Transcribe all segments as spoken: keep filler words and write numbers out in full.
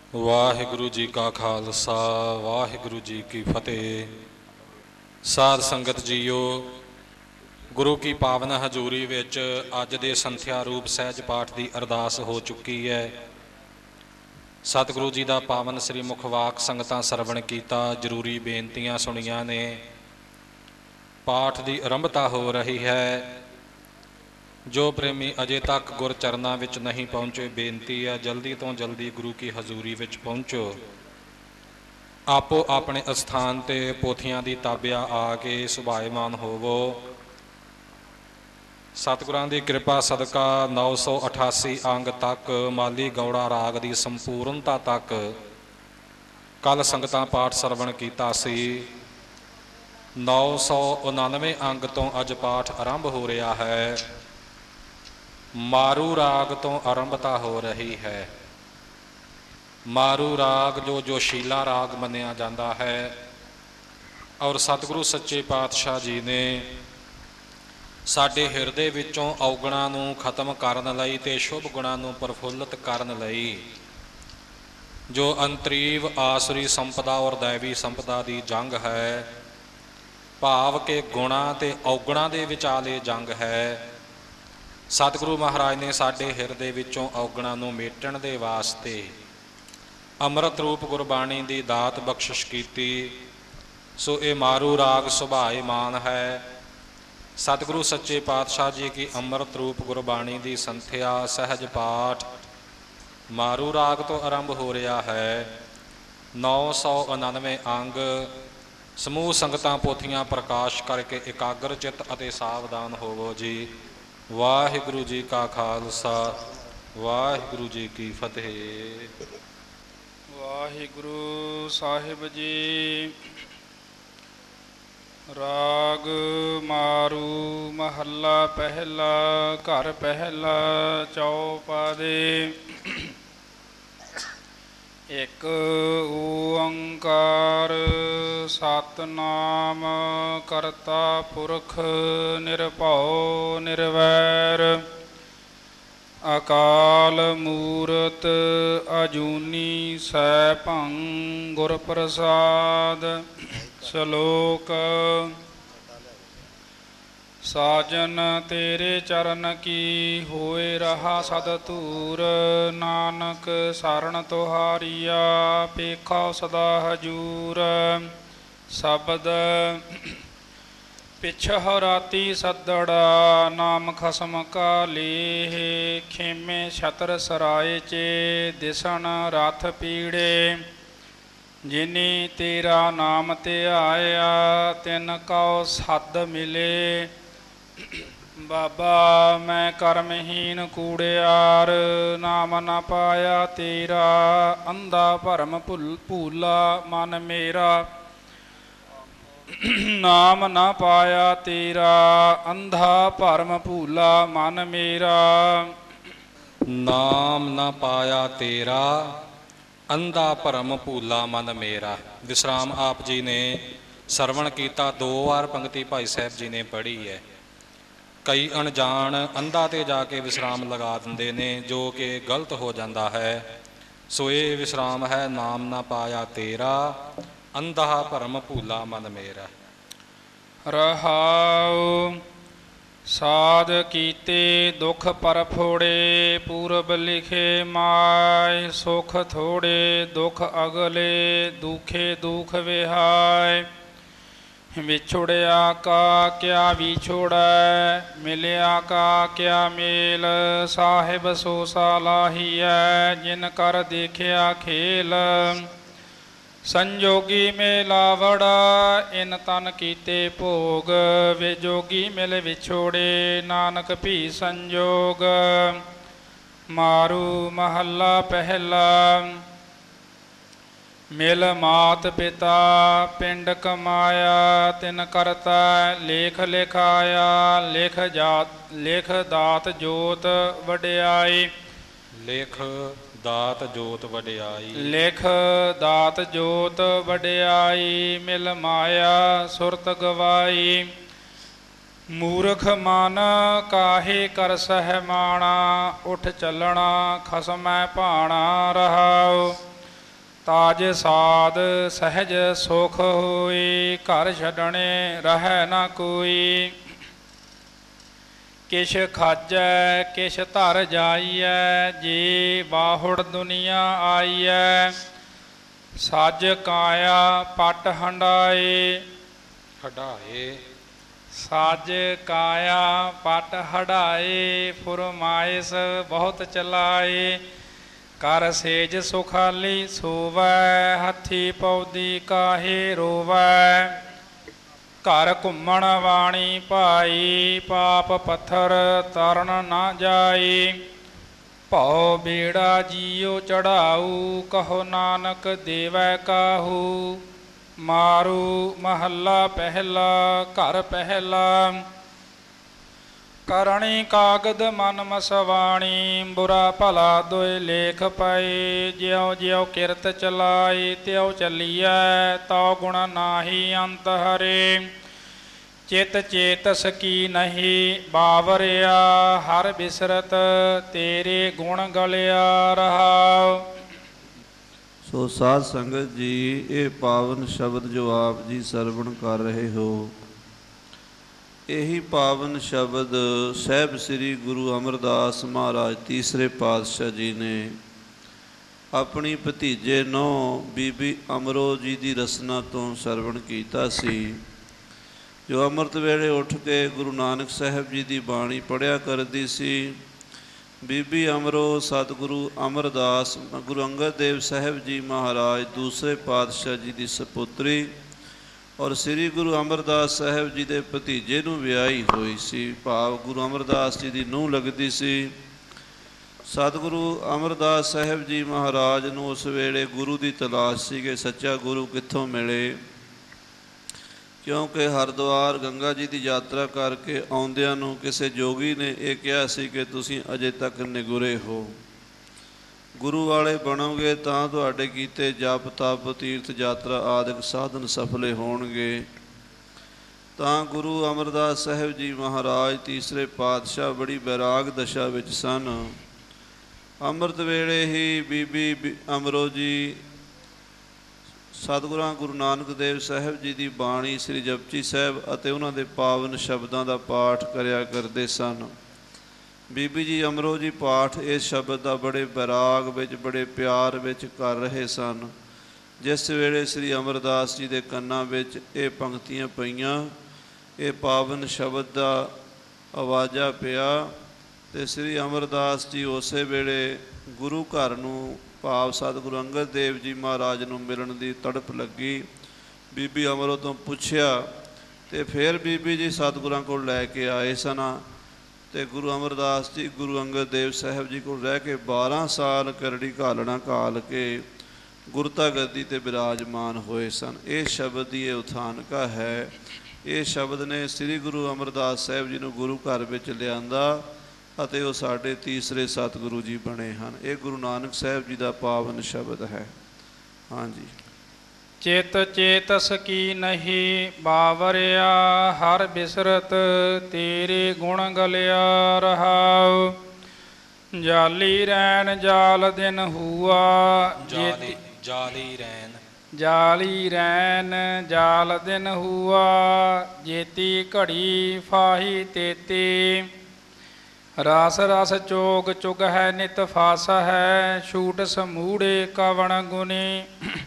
ਵਾਹਿਗੁਰੂ ਜੀ ਕਾ ਖਾਲਸਾ ਵਾਹਿਗੁਰੂ ਜੀ ਕੀ ਫਤਿਹ। ਸਾਧ ਸੰਗਤ ਜੀਓ, ਗੁਰੂ ਕੀ ਪਾਵਨ ਹਜ਼ੂਰੀ ਵਿੱਚ ਅੱਜ ਦੇ ਸੰਥਿਆ ਰੂਪ ਸਹਿਜ ਪਾਠ ਦੀ ਅਰਦਾਸ ਹੋ ਚੁੱਕੀ ਹੈ। ਸਤਿਗੁਰੂ ਜੀ ਦਾ ਪਾਵਨ ਸ੍ਰੀ ਮੁਖਵਾਕ ਸੰਗਤਾਂ ਸਰਵਣ ਕੀਤਾ, ਜ਼ਰੂਰੀ ਬੇਨਤੀਆਂ ਸੁਣੀਆਂ ਨੇ। ਪਾਠ ਦੀ ਆਰੰਭਤਾ ਹੋ ਰਹੀ ਹੈ। ਜੋ ਪ੍ਰੇਮੀ ਅਜੇ ਤੱਕ ਗੁਰ ਚਰਨਾਂ ਵਿੱਚ ਨਹੀਂ ਪਹੁੰਚੇ, ਬੇਨਤੀ ਹੈ ਜਲਦੀ ਤੋਂ ਜਲਦੀ ਗੁਰੂ ਕੀ ਹਜ਼ੂਰੀ ਵਿੱਚ ਪਹੁੰਚੋ। ਆਪੋ ਆਪਣੇ ਅਸਥਾਨ 'ਤੇ ਪੋਥੀਆਂ ਦੀ ਤਾਬਿਆ ਆ ਕੇ ਸੁਭਾਏਮਾਨ ਹੋਵੋ। ਸਤਿਗੁਰਾਂ ਦੀ ਕਿਰਪਾ ਸਦਕਾ ਨੌ ਸੌ ਅਠਾਸੀ ਅੰਗ ਤੱਕ, ਮਾਲੀ ਗੌੜਾ ਰਾਗ ਦੀ ਸੰਪੂਰਨਤਾ ਤੱਕ ਕੱਲ੍ਹ ਸੰਗਤਾਂ ਪਾਠ ਸਰਵਣ ਕੀਤਾ ਸੀ। ਨੌ ਸੌ ਉਣਾਨਵੇਂ ਅੰਗ ਤੋਂ ਅੱਜ ਪਾਠ ਆਰੰਭ ਹੋ ਰਿਹਾ ਹੈ। ਮਾਰੂ ਰਾਗ ਤੋਂ ਆਰੰਭਤਾ ਹੋ ਰਹੀ ਹੈ। ਮਾਰੂ ਰਾਗ ਜੋ ਜੋਸ਼ੀਲਾ ਰਾਗ ਮੰਨਿਆ ਜਾਂਦਾ ਹੈ, ਔਰ ਸਤਿਗੁਰੂ ਸੱਚੇ ਪਾਤਸ਼ਾਹ ਜੀ ਨੇ ਸਾਡੇ ਹਿਰਦੇ ਵਿੱਚੋਂ ਔਗਣਾਂ ਨੂੰ ਖਤਮ ਕਰਨ ਲਈ ਅਤੇ ਸ਼ੁਭ ਗੁਣਾਂ ਨੂੰ ਪ੍ਰਫੁੱਲਤ ਕਰਨ ਲਈ ਜੋ ਅੰਤਰੀਵ ਆਸੁਰੀ ਸੰਪਦਾ ਔਰ ਦੈਵੀ ਸੰਪਦਾ ਦੀ ਜੰਗ ਹੈ, ਭਾਵ ਕਿ ਗੁਣਾਂ ਅਤੇ ਔਗਣਾਂ ਦੇ ਵਿਚਾਲੇ ਜੰਗ ਹੈ, ਸਤਿਗੁਰੂ ਮਹਾਰਾਜ ਨੇ ਸਾਡੇ ਹਿਰਦੇ ਵਿੱਚੋਂ ਔਗਣਾਂ ਨੂੰ ਮੇਟਣ ਦੇ ਵਾਸਤੇ ਅੰਮ੍ਰਿਤ ਰੂਪ ਗੁਰਬਾਣੀ ਦੀ ਦਾਤ ਬਖਸ਼ਿਸ਼ ਕੀਤੀ। ਸੋ ਇਹ ਮਾਰੂ ਰਾਗ ਸੁਭਾਏਮਾਨ ਹੈ। ਸਤਿਗੁਰੂ ਸੱਚੇ ਪਾਤਸ਼ਾਹ ਜੀ ਕੀ ਅੰਮ੍ਰਿਤ ਰੂਪ ਗੁਰਬਾਣੀ ਦੀ ਸੰਥਿਆ ਸਹਿਜ ਪਾਠ ਮਾਰੂ ਰਾਗ ਤੋਂ ਆਰੰਭ ਹੋ ਰਿਹਾ ਹੈ। ਨੌ ਸੌ ਉਣਾਨਵੇਂ ਅੰਗ। ਸਮੂਹ ਸੰਗਤਾਂ ਪੋਥੀਆਂ ਪ੍ਰਕਾਸ਼ ਕਰਕੇ ਇਕਾਗਰ ਚਿੱਤ ਅਤੇ ਸਾਵਧਾਨ ਹੋਵੋ ਜੀ। ਵਾਹਿਗੁਰੂ ਜੀ ਕਾ ਖਾਲਸਾ ਵਾਹਿਗੁਰੂ ਜੀ ਕੀ ਫਤਿਹ। ਵਾਹਿਗੁਰੂ ਸਾਹਿਬ ਜੀ। ਰਾਗ ਮਾਰੂ ਮਹੱਲਾ ਪਹਿਲਾ। ਘਰ ਪਹਿਲਾ ਚੌਪਾਦੇ। ਇੱਕ ਓੰਕਾਰ ਸਤਿਨਾਮ ਕਰਤਾ ਪੁਰਖ ਨਿਰਭਉ ਨਿਰਵੈਰ ਅਕਾਲ ਮੂਰਤ ਅਜੂਨੀ ਸੈਭੰ ਗੁਰ ਪ੍ਰਸਾਦ। ਸ਼ਲੋਕ। ਸਾਜਨ ਤੇਰੇ ਚਰਨ ਕੀ ਹੋਏ ਰਹਾ ਸਦ ਧੂਰ, ਨਾਨਕ ਸਰਣ ਤੁਹਾਰੀਆ ਪੇਖਾ ਸਦਾ ਹਜੂਰ। ਸ਼ਬਦ। ਪਿਛਹ ਰਾਤੀ ਸੱਦੜਾ ਨਾਮ ਖਸਮ ਕਾ ਲੇਹ, ਖੇਮੇ ਛਤਰ ਸਰਾਏ ਚੇ ਦਿਸਣ ਰਥ ਪੀੜੇ। ਜਿਨੀ ਤੇਰਾ ਨਾਮ ਧਿਆਇਆ ਤਿਨ ਕਉ ਸੱਦ ਮਿਲੇ। ਬਾਬਾ ਮੈਂ ਕਰਮਹੀਨ ਕੂੜਿਆਰ, ਨਾਮ ਨਾ ਪਾਇਆ ਤੇਰਾ ਅੰਧਾ ਭਰਮ ਭੁੱਲ ਭੂਲਾ ਮਨ ਮੇਰਾ। ਨਾਮ ਨਾ ਪਾਇਆ ਤੇਰਾ ਅੰਧਾ ਭਰਮ ਭੂਲਾ ਮਨ ਮੇਰਾ। ਨਾਮ ਨਾ ਪਾਇਆ ਤੇਰਾ ਅੰਧਾ ਭਰਮ ਭੂਲਾ ਮਨ ਮੇਰਾ। ਵਿਸਰਾਮ ਆਪ ਜੀ ਨੇ ਸਰਵਣ ਕੀਤਾ। ਦੋ ਵਾਰ ਪੰਕਤੀ ਭਾਈ ਸਾਹਿਬ ਜੀ ਨੇ ਪੜ੍ਹੀ ਹੈ। ਕਈ ਅਣਜਾਣ ਅੰਧਾ 'ਤੇ ਜਾ ਕੇ ਵਿਸਰਾਮ ਲਗਾ ਦਿੰਦੇ ਨੇ, ਜੋ ਕਿ ਗਲਤ ਹੋ ਜਾਂਦਾ ਹੈ। ਸੋ ਇਹ ਵਿਸਰਾਮ ਹੈ ਨਾਮ ਨਾ ਪਾਇਆ ਤੇਰਾ ਅੰਧਾ ਭਰਮ ਭੂਲਾ ਮਨ ਮੇਰਾ। ਰਹਾਉ। ਸਾਧ ਕੀਤੇ ਦੁੱਖ ਪਰ ਫੋੜੇ, ਪੂਰਬ ਲਿਖੇ ਮਾਇ ਸੁਖ ਥੋੜੇ। ਦੁੱਖ ਅਗਲੇ ਦੁਖੇ ਦੁਖ ਵਿਹਾਇ, ਵਿਛੁੜਿਆ ਕਾ ਕਿਆ ਵਿਛੋੜੈ, ਮਿਲਿਆ ਕਾ ਕਿਆ ਮੇਲ। ਸਾਹਿਬ ਸੋ ਸਾਲਾਹੀਐ ਜਿਨ ਕਰ ਦੇਖਿਆ ਖੇਲ। ਸੰਜੋਗੀ ਮਿਲਾਵੜਾ ਇਨ ਤਨ ਕੀਤੇ ਭੋਗ, ਵਿਜੋਗੀ ਮਿਲ ਵਿਛੋੜੇ ਨਾਨਕ ਭੀ ਸੰਜੋਗ। ਮਾਰੂ ਮਹੱਲਾ ਪਹਿਲਾ। ਮਿਲ ਮਾਤ ਪਿਤਾ ਪਿੰਡ ਕਮਾਇਆ, ਤਿਨ ਕਰਤਾ ਲੇਖ ਲਿਖਾਇਆ। ਲਿਖ ਜਾਤ ਲਿਖ ਦਾਤ ਜੋਤ ਵਡਿਆਈ। ਲਿਖ ਦਾਤ ਜੋਤ ਵਡਿਆਈ। ਲਿਖ ਦਾਤ ਜੋਤ ਵਡਿਆਈ। ਮਿਲ ਮਾਇਆ ਸੁਰਤ ਗਵਾਈ। ਮੂਰਖ ਮਨ ਕਾਹੇ ਕਰ ਸਹਿਮਾਣਾ, ਉੱਠ ਚੱਲਣਾ ਖਸਮੈ ਭਾਣਾ। ਰਹਾਉ। ਤਾਜ ਸਾਧ ਸਹਿਜ ਸੁਖ ਹੋਈ, ਘਰ ਛੱਡਣੇ ਰਹਿ ਨਾ ਕੋਈ। ਕਿਛ ਖਾਜੈ ਕਿਛ ਧਰ ਜਾਈਐ, ਜੇ ਬਾਹੁੜ ਦੁਨੀਆ ਆਈਐ। ਸੱਜ ਕਾਇਆ ਪਟ ਹੰਡਾਏ, ਹਟਾਏ ਸਾਜ ਕਾਇਆ ਪਟ ਹੜਾਏ। ਫੁਰਮਾਇਸ ਬਹੁਤ ਚਲਾਏ, ਕਰ ਸੇਜ ਸੁਖਾਲੀ ਸੋਵੈ। ਹੱਥੀ ਪੌਦੀ ਕਾਹੇ ਰੋਵੈ, ਘਰ ਘੁੰਮਣ ਵਾਣੀ ਭਾਈ। ਪਾਪ ਪੱਥਰ ਤਰਨ ਨਾ ਜਾਈ, ਭਉ ਬੇੜਾ ਜੀਉ ਚੜਾਊ। ਕਹੋ ਨਾਨਕ ਦੇਵੈ ਕਾਹੂ, ਮਾਰੂ ਮਹੱਲਾ ਪਹਿਲਾ। ਘਰ ਪਹਿਲਾ ਕਰਣੀ ਕਾਗਦ ਮਨ ਮਸਵਾਣੀ, ਬੁਰਾ ਭਲਾ ਦੋਇ ਲੇਖ ਪਏ। ਜਿਉ ਜਿਉ ਕਿਰਤ ਚਲਾਈ, ਤਿਉ ਚੱਲੀਐ ਤਉ ਗੁਣ ਨਾਹੀ ਅੰਤ ਹਰੇ। ਚਿਤ ਚੇਤਸ ਕੀ ਨਹੀਂ ਬਾਵਰਿਆ, ਹਰ ਬਿਸਰਤ ਤੇਰੇ ਗੁਣ ਗਲਿਆ ਰਹਾਉ। ਸੋ ਸਾਧ ਸੰਗਤ ਜੀ, ਇਹ ਪਾਵਨ ਸ਼ਬਦ ਜੋ ਆਪ ਜੀ ਸਰਵਣ ਕਰ ਰਹੇ ਹੋ, ਇਹੀ ਪਾਵਨ ਸ਼ਬਦ ਸਾਹਿਬ ਸ੍ਰੀ ਗੁਰੂ ਅਮਰਦਾਸ ਮਹਾਰਾਜ ਤੀਸਰੇ ਪਾਤਸ਼ਾਹ ਜੀ ਨੇ ਆਪਣੀ ਭਤੀਜੇ ਨੌ ਬੀਬੀ ਅਮਰੋ ਜੀ ਦੀ ਰਸਨਾ ਤੋਂ ਸਰਵਣ ਕੀਤਾ ਸੀ, ਜੋ ਅੰਮ੍ਰਿਤ ਵੇਲੇ ਉੱਠ ਕੇ ਗੁਰੂ ਨਾਨਕ ਸਾਹਿਬ ਜੀ ਦੀ ਬਾਣੀ ਪੜ੍ਹਿਆ ਕਰਦੀ ਸੀ। ਬੀਬੀ ਅਮਰੋ ਸਤਿਗੁਰੂ ਅਮਰਦਾਸ ਗੁਰੂ ਅੰਗਦ ਦੇਵ ਸਾਹਿਬ ਜੀ ਮਹਾਰਾਜ ਦੂਸਰੇ ਪਾਤਸ਼ਾਹ ਜੀ ਦੀ ਸਪੁੱਤਰੀ ਔਰ ਸ੍ਰੀ ਗੁਰੂ ਅਮਰਦਾਸ ਸਾਹਿਬ ਜੀ ਦੇ ਭਤੀਜੇ ਨੂੰ ਵਿਆਹੀ ਹੋਈ ਸੀ, ਭਾਵ ਗੁਰੂ ਅਮਰਦਾਸ ਜੀ ਦੀ ਨੂੰਹ ਲੱਗਦੀ ਸੀ। ਸਤਿਗੁਰੂ ਅਮਰਦਾਸ ਸਾਹਿਬ ਜੀ ਮਹਾਰਾਜ ਨੂੰ ਉਸ ਵੇਲੇ ਗੁਰੂ ਦੀ ਤਲਾਸ਼ ਸੀ ਕਿ ਸੱਚਾ ਗੁਰੂ ਕਿੱਥੋਂ ਮਿਲੇ, ਕਿਉਂਕਿ ਹਰਿਦੁਆਰ ਗੰਗਾ ਜੀ ਦੀ ਯਾਤਰਾ ਕਰਕੇ ਆਉਂਦਿਆਂ ਨੂੰ ਕਿਸੇ ਜੋਗੀ ਨੇ ਇਹ ਕਿਹਾ ਸੀ ਕਿ ਤੁਸੀਂ ਅਜੇ ਤੱਕ ਨਿਗੁਰੇ ਹੋ, ਗੁਰੂ ਵਾਲੇ ਬਣੋਗੇ ਤਾਂ ਤੁਹਾਡੇ ਕੀਤੇ ਜਪ ਤਪ ਤੀਰਥ ਯਾਤਰਾ ਆਦਿਕ ਸਾਧਨ ਸਫਲੇ ਹੋਣਗੇ। ਤਾਂ ਗੁਰੂ ਅਮਰਦਾਸ ਸਾਹਿਬ ਜੀ ਮਹਾਰਾਜ ਤੀਸਰੇ ਪਾਤਸ਼ਾਹ ਬੜੀ ਬੈਰਾਗ ਦਸ਼ਾ ਵਿੱਚ ਸਨ। ਅੰਮ੍ਰਿਤ ਵੇਲੇ ਹੀ ਬੀਬੀ ਅਮਰੋ ਜੀ ਸਤਿਗੁਰਾਂ ਗੁਰੂ ਨਾਨਕ ਦੇਵ ਸਾਹਿਬ ਜੀ ਦੀ ਬਾਣੀ ਸ੍ਰੀ ਜਪਜੀ ਸਾਹਿਬ ਅਤੇ ਉਹਨਾਂ ਦੇ ਪਾਵਨ ਸ਼ਬਦਾਂ ਦਾ ਪਾਠ ਕਰਿਆ ਕਰਦੇ ਸਨ। ਬੀਬੀ ਜੀ ਅਮਰੋ ਜੀ ਪਾਠ ਇਸ ਸ਼ਬਦ ਦਾ ਬੜੇ ਬੈਰਾਗ ਵਿੱਚ ਬੜੇ ਪਿਆਰ ਵਿੱਚ ਕਰ ਰਹੇ ਸਨ। ਜਿਸ ਵੇਲੇ ਸ੍ਰੀ ਅਮਰਦਾਸ ਜੀ ਦੇ ਕੰਨਾਂ ਵਿੱਚ ਇਹ ਪੰਕਤੀਆਂ ਪਈਆਂ, ਇਹ ਪਾਵਨ ਸ਼ਬਦ ਦਾ ਆਵਾਜ਼ਾ ਪਿਆ, ਅਤੇ ਸ੍ਰੀ ਅਮਰਦਾਸ ਜੀ ਉਸੇ ਵੇਲੇ ਗੁਰੂ ਘਰ ਨੂੰ ਭਾਵ ਸਤਿਗੁਰੂ ਅੰਗਦ ਦੇਵ ਜੀ ਮਹਾਰਾਜ ਨੂੰ ਮਿਲਣ ਦੀ ਤੜਪ ਲੱਗੀ। ਬੀਬੀ ਅਮਰੋ ਤੋਂ ਪੁੱਛਿਆ ਅਤੇ ਫਿਰ ਬੀਬੀ ਜੀ ਸਤਿਗੁਰਾਂ ਕੋਲ ਲੈ ਕੇ ਆਏ ਸਨ, ਅਤੇ ਗੁਰੂ ਅਮਰਦਾਸ ਜੀ ਗੁਰੂ ਅੰਗਦ ਦੇਵ ਸਾਹਿਬ ਜੀ ਕੋਲ ਰਹਿ ਕੇ ਬਾਰ੍ਹਾਂ ਸਾਲ ਕਰੜੀ ਘਾਲਣਾ ਘਾਲ ਕੇ ਗੁਰਤਾ ਗੱਦੀ 'ਤੇ ਬਿਰਾਜਮਾਨ ਹੋਏ ਸਨ। ਇਹ ਸ਼ਬਦ ਦੀ ਇਹ ਉਥਾਨਕਾ ਹੈ। ਇਹ ਸ਼ਬਦ ਨੇ ਸ੍ਰੀ ਗੁਰੂ ਅਮਰਦਾਸ ਸਾਹਿਬ ਜੀ ਨੂੰ ਗੁਰੂ ਘਰ ਵਿੱਚ ਲਿਆਂਦਾ ਅਤੇ ਉਹ ਸਾਡੇ ਤੀਸਰੇ ਸਤਿਗੁਰੂ ਜੀ ਬਣੇ ਹਨ। ਇਹ ਗੁਰੂ ਨਾਨਕ ਸਾਹਿਬ ਜੀ ਦਾ ਪਾਵਨ ਸ਼ਬਦ ਹੈ। ਹਾਂਜੀ। ਚਿਤ ਚੇਤਸ ਕੀ ਨਹੀਂ ਬਾਵਰਿਆ, ਹਰ ਬਿਸਰਤ ਤੇਰੇ ਗੁਣ ਗਲਿਆ ਰਹਾਉ। ਜਾਲੀ ਰੈਣ ਜਾਲ ਦਿਨ ਹੂਆ, ਜਾਲੀ ਜਾਲੀ ਰੈਣ ਜਾਲੀ ਰੈਣ ਜਾਲ ਦਿਨ ਹੂਆ। ਜੇਤੀ ਘੜੀ ਫਾਹੀ ਤੇਤੀ, ਰਸ ਰਸ ਚੋਗ ਚੁਗ ਹੈ ਨਿਤ ਫਾਸ ਹੈ। ਛੂਟ ਸਮੂੜੇ ਕਵਣ ਗੁਨੀ,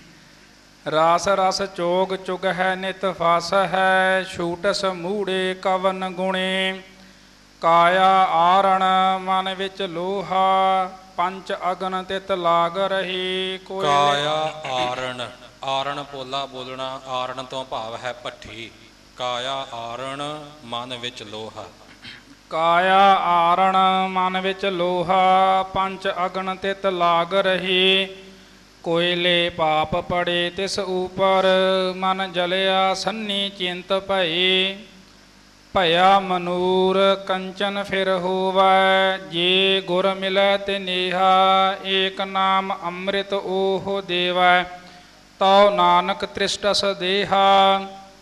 ਰਸ ਰਸ ਚੋਗ ਚੁਗ ਹੈ ਨਿਤ ਫਾਸ ਹੈ। ਛੂਟ ਸਮੂੜੇ ਕਵਨ ਗੁਣੀ, ਕਾਇਆ ਆਰਣ ਮਨ ਵਿੱਚ ਲੋਹਾ। ਪੰਚ ਅਗਨ ਤਿਤ ਲਾਗ ਰਹੀ ਕੋਈ। ਕਾਇਆ ਆਰਣ, ਆਰਣ ਪੋਲਾ ਬੋਲਣਾ, ਆਰਣ ਤੋਂ ਭਾਵ ਹੈ ਭੱਠੀ। ਕਾਇਆ ਆਰਣ ਮਨ ਵਿੱਚ ਲੋਹਾ, ਕਾਇਆ ਆਰਣ ਮਨ ਵਿੱਚ ਲੋਹਾ। ਪੰਚ ਅਗਨ ਤਿਤ ਲਾਗ ਰਹੀ, ਕੋਇਲੇ ਪਾਪ ਪੜੇ ਤਿਸ ਉਪਰ। ਮਨ ਜਲਿਆ ਸੰਨੀ ਚਿੰਤ ਭਈ, ਭਇਆ ਮਨੂਰ ਕੰਚਨ ਫਿਰ ਹੋਵੈ। ਜੇ ਗੁਰ ਮਿਲੈ ਤੇ ਨੇਹਾ, ਏਕ ਨਾਮ ਅੰਮ੍ਰਿਤ ਓਹ ਦੇਵੈ। ਤਉ ਨਾਨਕ ਤ੍ਰਿਸ਼ਟਸ ਦੇਹਾ,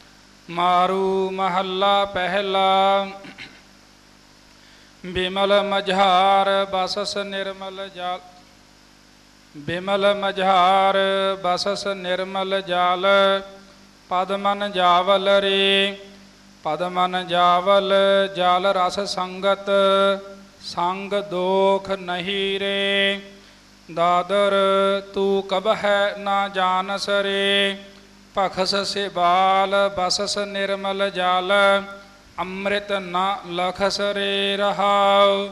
ਮਾਰੂ ਮਹੱਲਾ ਪਹਿਲਾ। ਬਿਮਲ ਮਝਾਰ ਬਸਸ ਨਿਰਮਲ ਜਲ, ਬਿਮਲ ਮਝਾਰ ਬਸਸ ਨਿਰਮਲ ਜਲ ਪਦਮਨ ਜਾਵਲ ਰੇ ਪਦਮਨ ਜਾਵਲ ਜਲ ਰਸ ਸੰਗਤ ਸੰਗ ਦੋਖ ਨਹੀਂ ਰੇ ਦਾਦਰ ਤੂੰ ਕਬਹਿ ਨਾ ਜਾਨਸ ਰੇ ਭਖਸ ਸਿਬਾਲ ਬਸਸ ਨਿਰਮਲ ਜਲ ਅੰਮ੍ਰਿਤ ਨਾ ਲਖਸ ਰੇ ਰਹਾਉ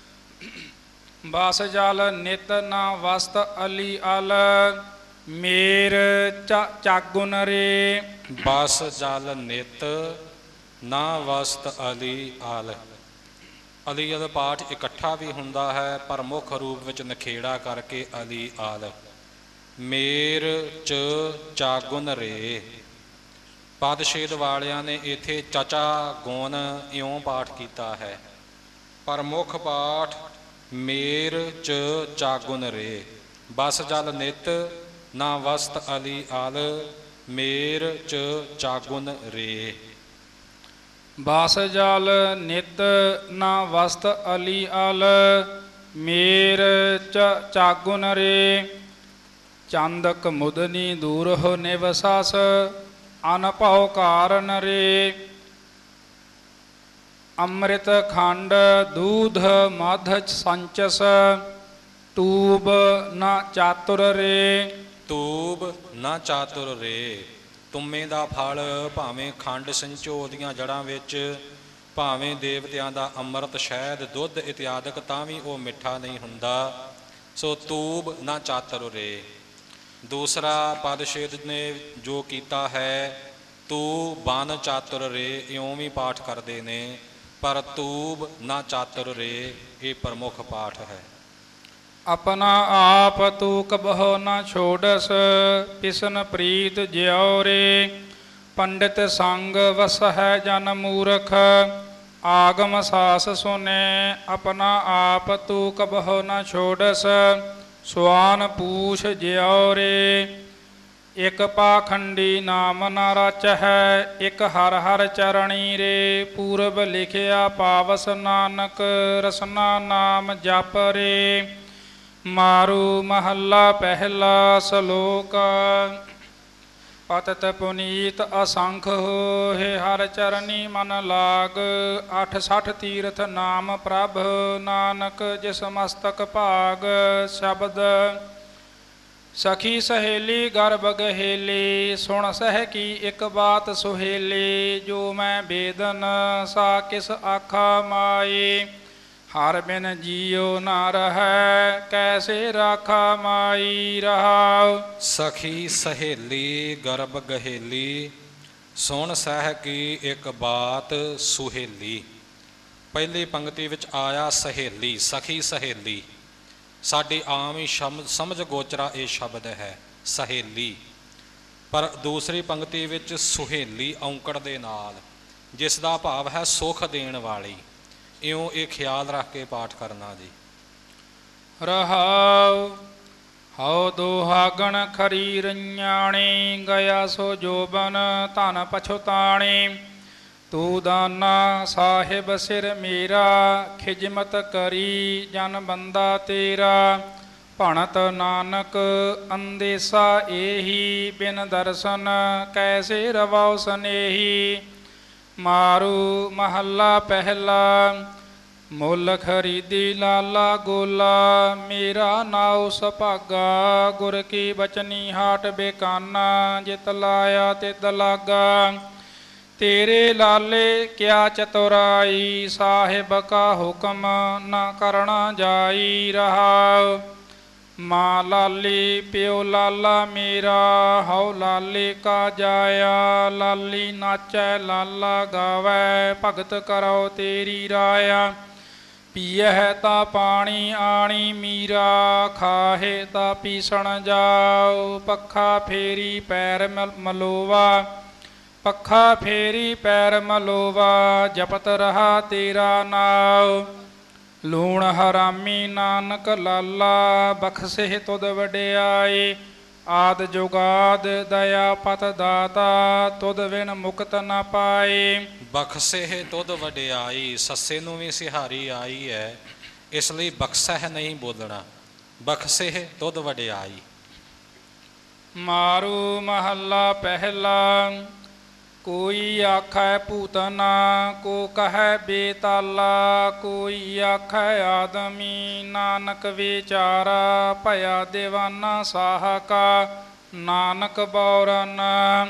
ਬਸ ਜਲ ਨਿਤ ਨਾ ਵਸਤ ਅਲੀ ਅਲ ਮੇਰ ਚਾਗੁਨ ਰੇ ਬਸ ਜਲ ਨਿਤ ਨਾ ਵਸਤ ਅਲੀ ਆਲ। ਅਲੀ ਦਾ ਪਾਠ ਇਕੱਠਾ ਵੀ ਹੁੰਦਾ ਹੈ ਪਰ ਮੁੱਖ ਰੂਪ ਵਿੱਚ ਨਖੇੜਾ ਕਰਕੇ ਅਲੀ ਆਲ। ਮੇਰ ਚ ਚਾਗੁਨ ਰੇ ਪਦਛੇਦ ਵਾਲਿਆਂ ਨੇ ਇੱਥੇ ਚਚਾ ਗੁਣ ਇਉਂ ਪਾਠ ਕੀਤਾ ਹੈ ਪਰ ਮੁੱਖ ਪਾਠ ਮੇਰ ਚ ਚਾਗੁਨ ਰੇ ਬਸ ਜਲ ਨਿਤ ਨਾ ਵਸਤ ਅਲੀ ਆਲ ਮੇਰ ਚ ਚਾਗੁਨ ਰੇ। ਬਸ ਜਲ ਨਿਤ ਨਾ ਵਸਤ ਅਲੀ ਅਲ ਮੇਰ ਚ ਚਾਗੁਨ ਰੇ ਚੰਦਕ ਮੁਦਨੀ ਦੂਰਹੁ ਨਿਵਸਸ ਅਨਭਉ ਕਾਰਨ ਰੇ ਅੰਮ੍ਰਿਤ ਖੰਡ ਦੂਧ ਮਧ ਸੰਚਸ ਟੂਬ ਨਾ ਚਾਤੁਰ ਰੇ ਤੂਬ ਨਾ ਚਾਤੁਰ ਰੇ ਤੁਮੇ ਦਾ ਫਲ ਭਾਵੇਂ ਖੰਡ ਸੰਚੋ ਦੀਆਂ ਜੜ੍ਹਾਂ ਵਿੱਚ ਭਾਵੇਂ ਦੇਵਤਿਆਂ ਦਾ ਅੰਮ੍ਰਿਤ ਸ਼ਹਿਦ ਦੁੱਧ ਇਤਿਆਦਿਕ ਤਾਂ ਵੀ ਉਹ ਮਿੱਠਾ ਨਹੀਂ ਹੁੰਦਾ। ਸੋ ਤੂਬ ਨਾ ਚਾਤੁਰ ਰੇ। ਦੂਸਰਾ ਪਦਛੇਦ ਨੇ ਜੋ ਕੀਤਾ ਹੈ ਤੂ ਬਨ ਚਾਤੁਰ ਰੇ ਇਉਂ ਵੀ ਪਾਠ ਕਰਦੇ ਨੇ ਪਰ ਤੂਬ ਨਾ ਚਾਤੁਰ ਰੇ ਇਹ ਪ੍ਰਮੁੱਖ ਪਾਠ ਹੈ। ਆਪਣਾ ਆਪ ਤੂੰ ਕਬਹੁ ਨਾ ਛੋੜਸ ਪਿਸਨ ਪ੍ਰੀਤ ਜਿਉ ਰੇ ਪੰਡਿਤ ਸੰਗ ਵਸ ਹੈ ਜਨ ਮੂਰਖ ਆਗਮ ਸਾਸ ਸੁਨੇ ਆਪਣਾ ਆਪ ਤੂੰ ਕਬਹੁ ਨਾ ਛੋੜਸ ਸੁਆਨ ਪੂਛ ਜਿਉ ਰੇ ਇਕ ਪਾਖੰਡੀ ਨਾਮ ਨਾ ਰਚ ਹੈ ਇਕ ਹਰ ਹਰ ਚਰਣੀ ਰੇ ਪੂਰਬ ਲਿਖਿਆ ਪਾਵਸ ਨਾਨਕ ਰਸਨਾ ਨਾਮ ਜਪ ਰੇ। ਮਾਰੂ ਮਹੱਲਾ ਪਹਿਲਾ ਸ਼ਲੋਕ ਪਤਿਤ ਪੁਨੀਤ ਅਸੰਖ ਹੋਏ ਹਰ ਚਰਨੀ ਮਨ ਲਾਗ ਅੱਠ ਸੱਠ ਤੀਰਥ ਨਾਮ ਪ੍ਰਭ ਨਾਨਕ ਜਿਸ ਮਸਤਕ ਭਾਗ ਸ਼ਬਦ ਸਖੀ ਸਹੇਲੀ ਗਰਭ ਗਹੇਲੀ ਸੁਣ ਸਹਿ ਕੀ ਇੱਕ ਬਾਤ ਸੁਹੇਲੀ ਜੋ ਮੈਂ ਬੇਦਨ ਸਾ ਕਿਸ ਆਖਾ ਮਾਈ ਹਰ ਬਿਨ ਜੀਉ ਨਾ ਰਹੈ ਕੈਸੇ ਰਾਖਾ ਮਾਈ ਰਹਾਉ। ਸਖੀ ਸਹੇਲੀ ਗਰਭ ਗਹੇਲੀ ਸੁਣ ਸਹਿ ਕੀ ਇੱਕ ਬਾਤ ਸੁਹੇਲੀ। ਪਹਿਲੀ ਪੰਕਤੀ ਵਿੱਚ ਆਇਆ ਸਹੇਲੀ ਸਖੀ ਸਹੇਲੀ ਸਾਡੀ ਆਮ ਹੀ ਸ਼ਬਦ ਸਮਝ ਗੋਚਰਾ ਇਹ ਸ਼ਬਦ ਹੈ ਸਹੇਲੀ ਪਰ ਦੂਸਰੀ ਪੰਕਤੀ ਵਿੱਚ ਸੁਹੇਲੀ ਔਂਕੜ ਦੇ ਨਾਲ ਜਿਸ ਦਾ ਭਾਵ ਹੈ ਸੁੱਖ ਦੇਣ ਵਾਲੀ ਇਉਂ ਇਹ ਖਿਆਲ ਰੱਖ ਕੇ ਪਾਠ ਕਰਨਾ ਜੀ। ਰਹਾਉ ਹਉ ਦੁਹਾਗਣ ਖਰੀ ਰඤਾਣੀ ਗਿਆ ਸੋ ਜੋਬਨ ਧਨ ਪਛੁਤਾਣੀ ਤੂੰ ਦਾਨਾ ਸਾਹਿਬ ਸਿਰ ਮੇਰਾ ਖਿਜਮਤ ਕਰੀ ਜਨ ਬੰਦਾ ਤੇਰਾ ਭਣਤ ਨਾਨਕ ਅੰਦੇਸਾ ਏਹੀ ਬਿਨ ਦਰਸ਼ਨ ਕੈਸੇ ਰਵਾਉ ਸਨੇਹੀ। ਮਾਰੂ ਮਹੱਲਾ ਪਹਿਲਾ ਮੁੱਲ ਖਰੀਦੀ ਲਾਲਾ ਗੋਲਾ ਮੇਰਾ ਨਾਉ ਸੁਭਾਗਾ ਗੁਰ ਕੀ ਬਚਨੀ ਹਾਟ ਬੇਕਾਨਾ ਜਿਤ ਲਾਇਆ ਤਿਤ ਲਾਗਾ ਤੇਰੇ ਲਾਲੇ ਕਿਆ ਚਤੁਰਾਈ ਸਾਹਿਬ ਕਾ ਹੁਕਮ ਨਾ ਕਰਨਾ ਜਾਈ ਰਹਾਉ। ਮਾਂ ਲਾਲੀ ਪਿਓ ਲਾਲਾ ਮੇਰਾ ਹਉ ਲਾਲੇ ਕਾ ਜਾਇਆ ਲਾਲੀ ਨਾਚੈ ਲਾਲਾ ਗਾਵੈ ਭਗਤ ਕਰੋ ਤੇਰੀ ਰਾਇਆ ਪੀਐ ਤਾ ਪਾਣੀ ਆਣੀ ਮੀਰਾ ਖਾਹੇ ਤਾ ਪੀਸਣ ਜਾਓ ਪੱਖਾ ਫੇਰੀ ਪੈਰ ਮਲੋਵਾ ਪੱਖਾ ਫੇਰੀ ਪੈਰ ਮਲੋਵਾ ਜਪਤ ਰਹਾ ਤੇਰਾ ਨਾਉ। ਲੂਣ ਹਰਾਮੀ ਨਾਨਕ ਲਾਲਾ ਬਖਸ਼ੇ ਤੁਧ ਵਡਿਆਈ ਆਦ ਜੁਗਾਦ ਦਇਆ ਪਤ ਦਾਤਾ ਤੁਧ ਬਿਨ ਮੁਕਤ ਨਾ ਪਾਏ। ਬਖਸ਼ੇ ਤੁਧ ਵਡਿਆਈ ਸੱਸੇ ਨੂੰ ਵੀ ਸਿਹਾਰੀ ਆਈ ਹੈ ਇਸ ਲਈ ਬਖਸ਼ਹਿ ਨਹੀਂ ਬੋਲਣਾ ਬਖਸ਼ੇ ਤੁਧ ਵਡਿਆਈ। ਮਾਰੂ ਮਹੱਲਾ ਪਹਿਲਾ। ਕੋਈ ਆਖੈ ਭੂਤਨਾ, ਕੋ ਕਹੈ ਬੇਤਾਲਾ, ਕੋਈ ਆਖੈ ਆਦਮੀ, ਨਾਨਕ ਵਿਚਾਰਾ, ਭਇਆ ਦੇਵਾਨਾ ਸਾਹਕਾ, ਨਾਨਕ ਬੌਰਨ।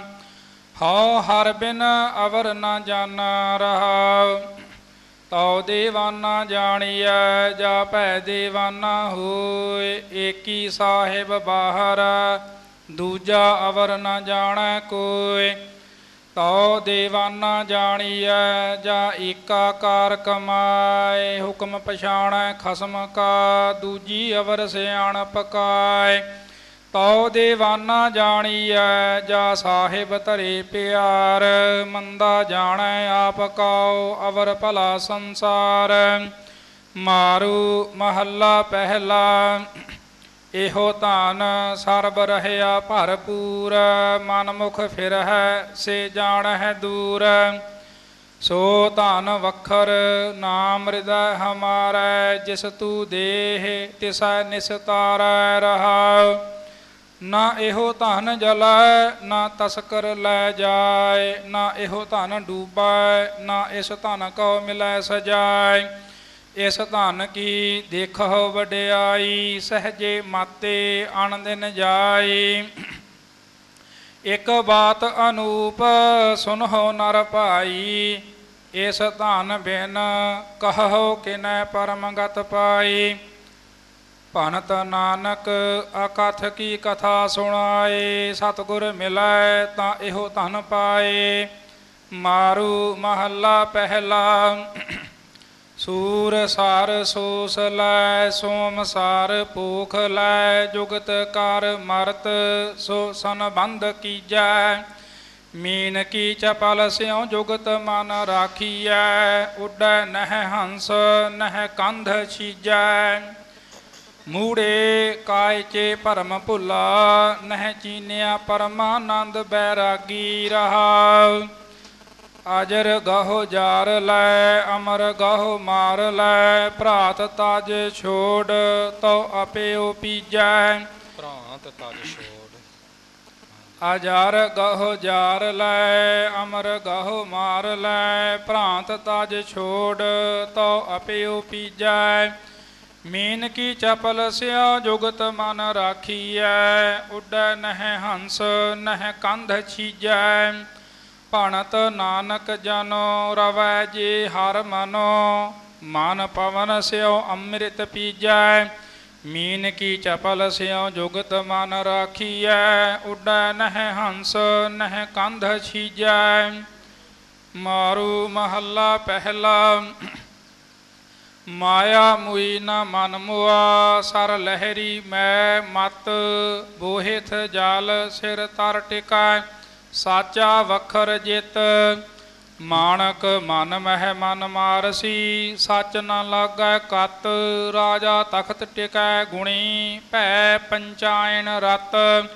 ਹਉ ਹਰ ਬਿਨ ਅਵਰ ਨਾ ਜਾਣਾ ਰਹਾਉ, ਤਉ ਦੇਵਾਨਾ ਜਾਣੀਐ, ਜਾ ਭੈ ਦੇਵਾਨਾ ਹੋਇ। ਏਕੀ ਸਾਹਿਬ ਬਾਹਰ, ਦੂਜਾ ਅਵਰ ਨਾ ਜਾਣੈ ਕੋਇ। ਤਉ ਦੇਵਾਨਾ ਜਾਣੀਐ, ਜਾ ਏਕਾ ਕਾਰ ਕਮਾਏ। ਹੁਕਮ ਪਛਾਣੈ ਖਸਮ ਕਾ, ਦੂਜੀ ਅਵਰ ਸਿਆਣਪ ਕਾਇ। ਤਉ ਦੇਵਾਨਾ ਜਾਣੀਐ, ਜਾ ਸਾਹਿਬ ਧਰੇ ਪਿਆਰ। ਮੰਦਾ ਜਾਣੈ ਆਪ ਕਾਉ, ਅਵਰ ਭਲਾ ਸੰਸਾਰ। ਮਾਰੂ ਮਹੱਲਾ ਪਹਿਲਾ। ਇਹੋ ਧਨ ਸਰਬ ਰਹਿਆ ਭਰਪੂਰ, ਮਨ ਮੁਖ ਫਿਰਹਿ ਸੇ ਜਾਣਹਿ ਦੂਰ। ਸੋ ਧਨ ਵਖਰ ਨਾਮ ਹਿਰਦੈ ਹਮਾਰੈ, ਜਿਸ ਤੂ ਦੇਹ ਤਿਸੈ ਨਿਸਤਾਰੈ ਰਹਾਉ। ਨਾ ਇਹੋ ਧਨ ਜਲੈ, ਨਾ ਤਸਕਰ ਲੈ ਜਾਏ, ਨਾ ਇਹੋ ਧਨ ਡੂਬੈ, ਨਾ ਇਸ ਧਨ ਕਉ ਮਿਲੈ ਸਜਾਏ। ਇਸ ਧਨ ਕੀ ਦੇਖੋ ਵਡਿਆਈ, ਸਹਜੇ ਮਾਤੇ ਅਣ ਦਿਨ ਜਾਈ। ਇੱਕ ਬਾਤ ਅਨੂਪ ਸੁਨਹੁ ਨਰ ਭਾਈ, ਇਸ ਧਨ ਬਿਨ ਕਹੋ ਕਿਨੈ ਪਰਮ ਗਤ ਪਾਈ। ਭਨਤ ਨਾਨਕ ਅਕਥ ਕੀ ਕਥਾ ਸੁਣਾਏ, ਸਤਿਗੁਰ ਮਿਲੈ ਤਾਂ ਇਹੋ ਧਨ ਪਾਏ। ਮਾਰੂ ਮਹੱਲਾ ਪਹਿਲਾ। ਸੂਰ ਸਾਰ ਸੋਸ ਲੈ, ਸੋਮ ਸਾਰ ਭੂਖ ਲੈ, ਜੁਗਤ ਕਰ ਮਰਤ ਸੋ ਸੰਬੰਧ ਕੀਜੈ। ਮੀਨ ਕੀ ਚਪਲ ਸਿਉ ਜੁਗਤ ਮਨ ਰਾਖੀਐ, ਉੱਡੈ ਨਹਿ ਹੰਸ ਨਹਿ ਕੰਧ ਛੀਜੈ। ਮੂੜੇ ਕਾਇਚੇ ਭਰਮ ਭੁੱਲਾ, ਨਹਿ ਚੀਨਿਆ ਪਰਮਾਨੰਦ ਬੈਰਾਗੀ ਰਹਾਉ। ਅਜਰ ਗਹੁ ਜਾਰ ਲੈ, ਅਮਰ ਗਹੁ ਮਾਰ ਲੈ, ਭਰਾਤ ਤਜ ਛੋੜ, ਤਉ ਆਪਿਓ ਪੀਜੈ। ਭਰਾਤ ਤਜ ਛੋੜ। ਅਜਰ ਗਹੁ ਜਾਰ ਲੈ, ਅਮਰ ਗਹੁ ਮਾਰ ਲੈ, ਭਰਾਤ ਤਜ ਛੋੜ, ਤਉ ਆਪਿਓ ਪੀਜੈ। ਮੀਨ ਕੀ ਚਪਲ ਸਿਉ ਜੁਗਤ ਮਨ ਰਾਖੀਐ, ਉੱਡੈ ਨਹਿ ਹੰਸ ਨਹਿ ਕੰਧ ਛੀਜੈ। ਭਣਤ ਨਾਨਕ ਜਨੋ ਰਵੈ ਜੇ ਹਰ ਮਨੋ, ਮਨ ਪਵਨ ਸਿਉ ਅੰਮ੍ਰਿਤ ਪੀਜੈ। ਮੀਨ ਕੀ ਚਪਲ ਸਿਉ ਜੁਗਤ ਮਨ ਰਾਖੀਐ, ਉੱਡੈ ਨਹਿ ਹੰਸ ਨਹਿ ਕੰਧ ਛੀਜੈ। ਮਾਰੂ ਮਹੱਲਾ ਪਹਿਲਾ। ਮਾਇਆ ਮੁਈ ਨ ਮਨ ਮੁਆ, ਸਰ ਲਹਿਰੀ ਮੈਂ ਮਤ, ਬੋਹਿਥ ਜਲ ਸਿਰ ਤਰ ਟਿਕੈ। ਸਾਚਾ ਵਖਰ ਜਿਤ, ਮਾਣਕ ਮਨ ਮਹਿ ਮਨ ਮਾਰਸੀ, ਸੱਚ ਨ ਲਾਗੈ ਕਤ। ਰਾਜਾ ਤਖਤ ਟਿਕੈ ਗੁਣੀ, ਭੈ ਪੰਚਾਇਨ ਰਤ।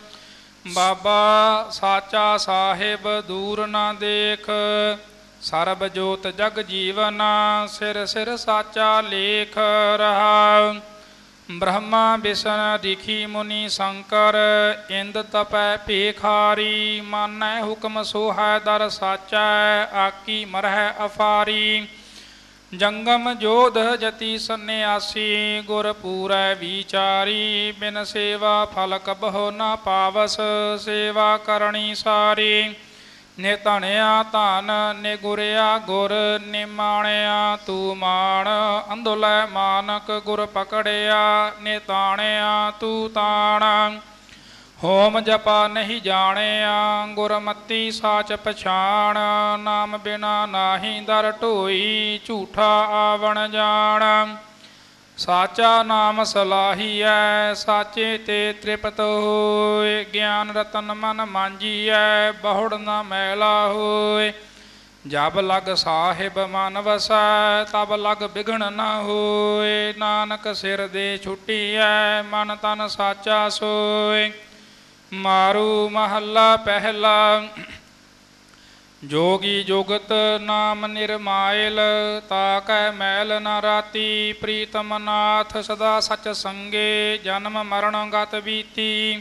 ਬਾਬਾ ਸਾਚਾ ਸਾਹਿਬ ਦੂਰ ਨ ਦੇਖ, ਸਰਬ ਜੋਤ ਜਗ ਜੀਵਨ, ਸਿਰ ਸਿਰ ਸਾਚਾ ਲੇਖ ਰਹਾਉ। ਬ੍ਰਹਮਾ ਬਿਸ਼ਨ ਰਿਖੀ ਮੁਨੀ ਸ਼ੰਕਰ, ਇੰਦ ਤਪੈ ਭੇਖਾਰੀ। ਮਾਨੈ ਹੁਕਮ ਸੋਹੈ ਦਰ ਸਾਚੈ, ਆਕੀ ਮਰਹਿ ਅਫਾਰੀ। ਜੰਗਮ ਜੋਧ ਜਤੀ ਸੰਨਿਆਸੀ, ਗੁਰ ਪੂਰੈ ਵਿਚਾਰੀ। ਬਿਨ ਸੇਵਾ ਫਲ ਕਬਹੁ ਨ ਪਾਵਸ, ਸੇਵਾ ਕਰਨੀ ਸਾਰੀ। ਨਿਤਣਿਆ ਧਨ ਨਿਗੁਰਿਆ ਗੁਰ, ਨਿਮਾਣਿਆ ਤੂੰ ਮਾਣ। ਅੰਧੁਲੈ ਮਾਨਕ ਗੁਰ ਪਕੜਿਆ, ਨਿਤਾਣਿਆ ਤੂੰ ਤਾਣ। ਹੋਮ ਜਪਾ ਨਹੀਂ ਜਾਣਿਆ, ਗੁਰਮਤੀ ਸਾਚ ਪਛਾਣ। ਨਾਮ ਬਿਨਾ ਨਾਹੀ ਦਰ ਢੋਈ, ਝੂਠਾ ਆਵਣ ਜਾਣ। ਸਾਚਾ ਨਾਮ ਸਲਾਹੀਐ, ਸਾਚੇ ਤੇ ਤ੍ਰਿਪਤ ਹੋਏ। ਗਿਆਨ ਰਤਨ ਮਨ ਮਾਂਜੀਐ, ਬਹੁੜ ਨ ਮੈਲਾ ਹੋਏ। ਜਬ ਲਗ ਸਾਹਿਬ ਮਨ ਵਸੈ, ਤਬ ਲਗ ਬਿਘਨ ਨ ਹੋਏ। ਨਾਨਕ ਸਿਰ ਦੇ ਛੁੱਟੀਐ, ਮਨ ਤਨ ਸਾਚਾ ਸੋਏ। ਮਾਰੂ ਮਹੱਲਾ ਪਹਿਲਾ। ਜੋਗੀ ਜੁਗਤ ਨਾਮ ਨਿਰਮਾਇਲ, ਤਾ ਕੈ ਮੈਲ ਨ ਰਾਤੀ। ਪ੍ਰੀਤਮ ਨਾਥ ਸਦਾ ਸਚ ਸੰਗੇ, ਜਨਮ ਮਰਨ ਗਤ ਬੀਤੀ।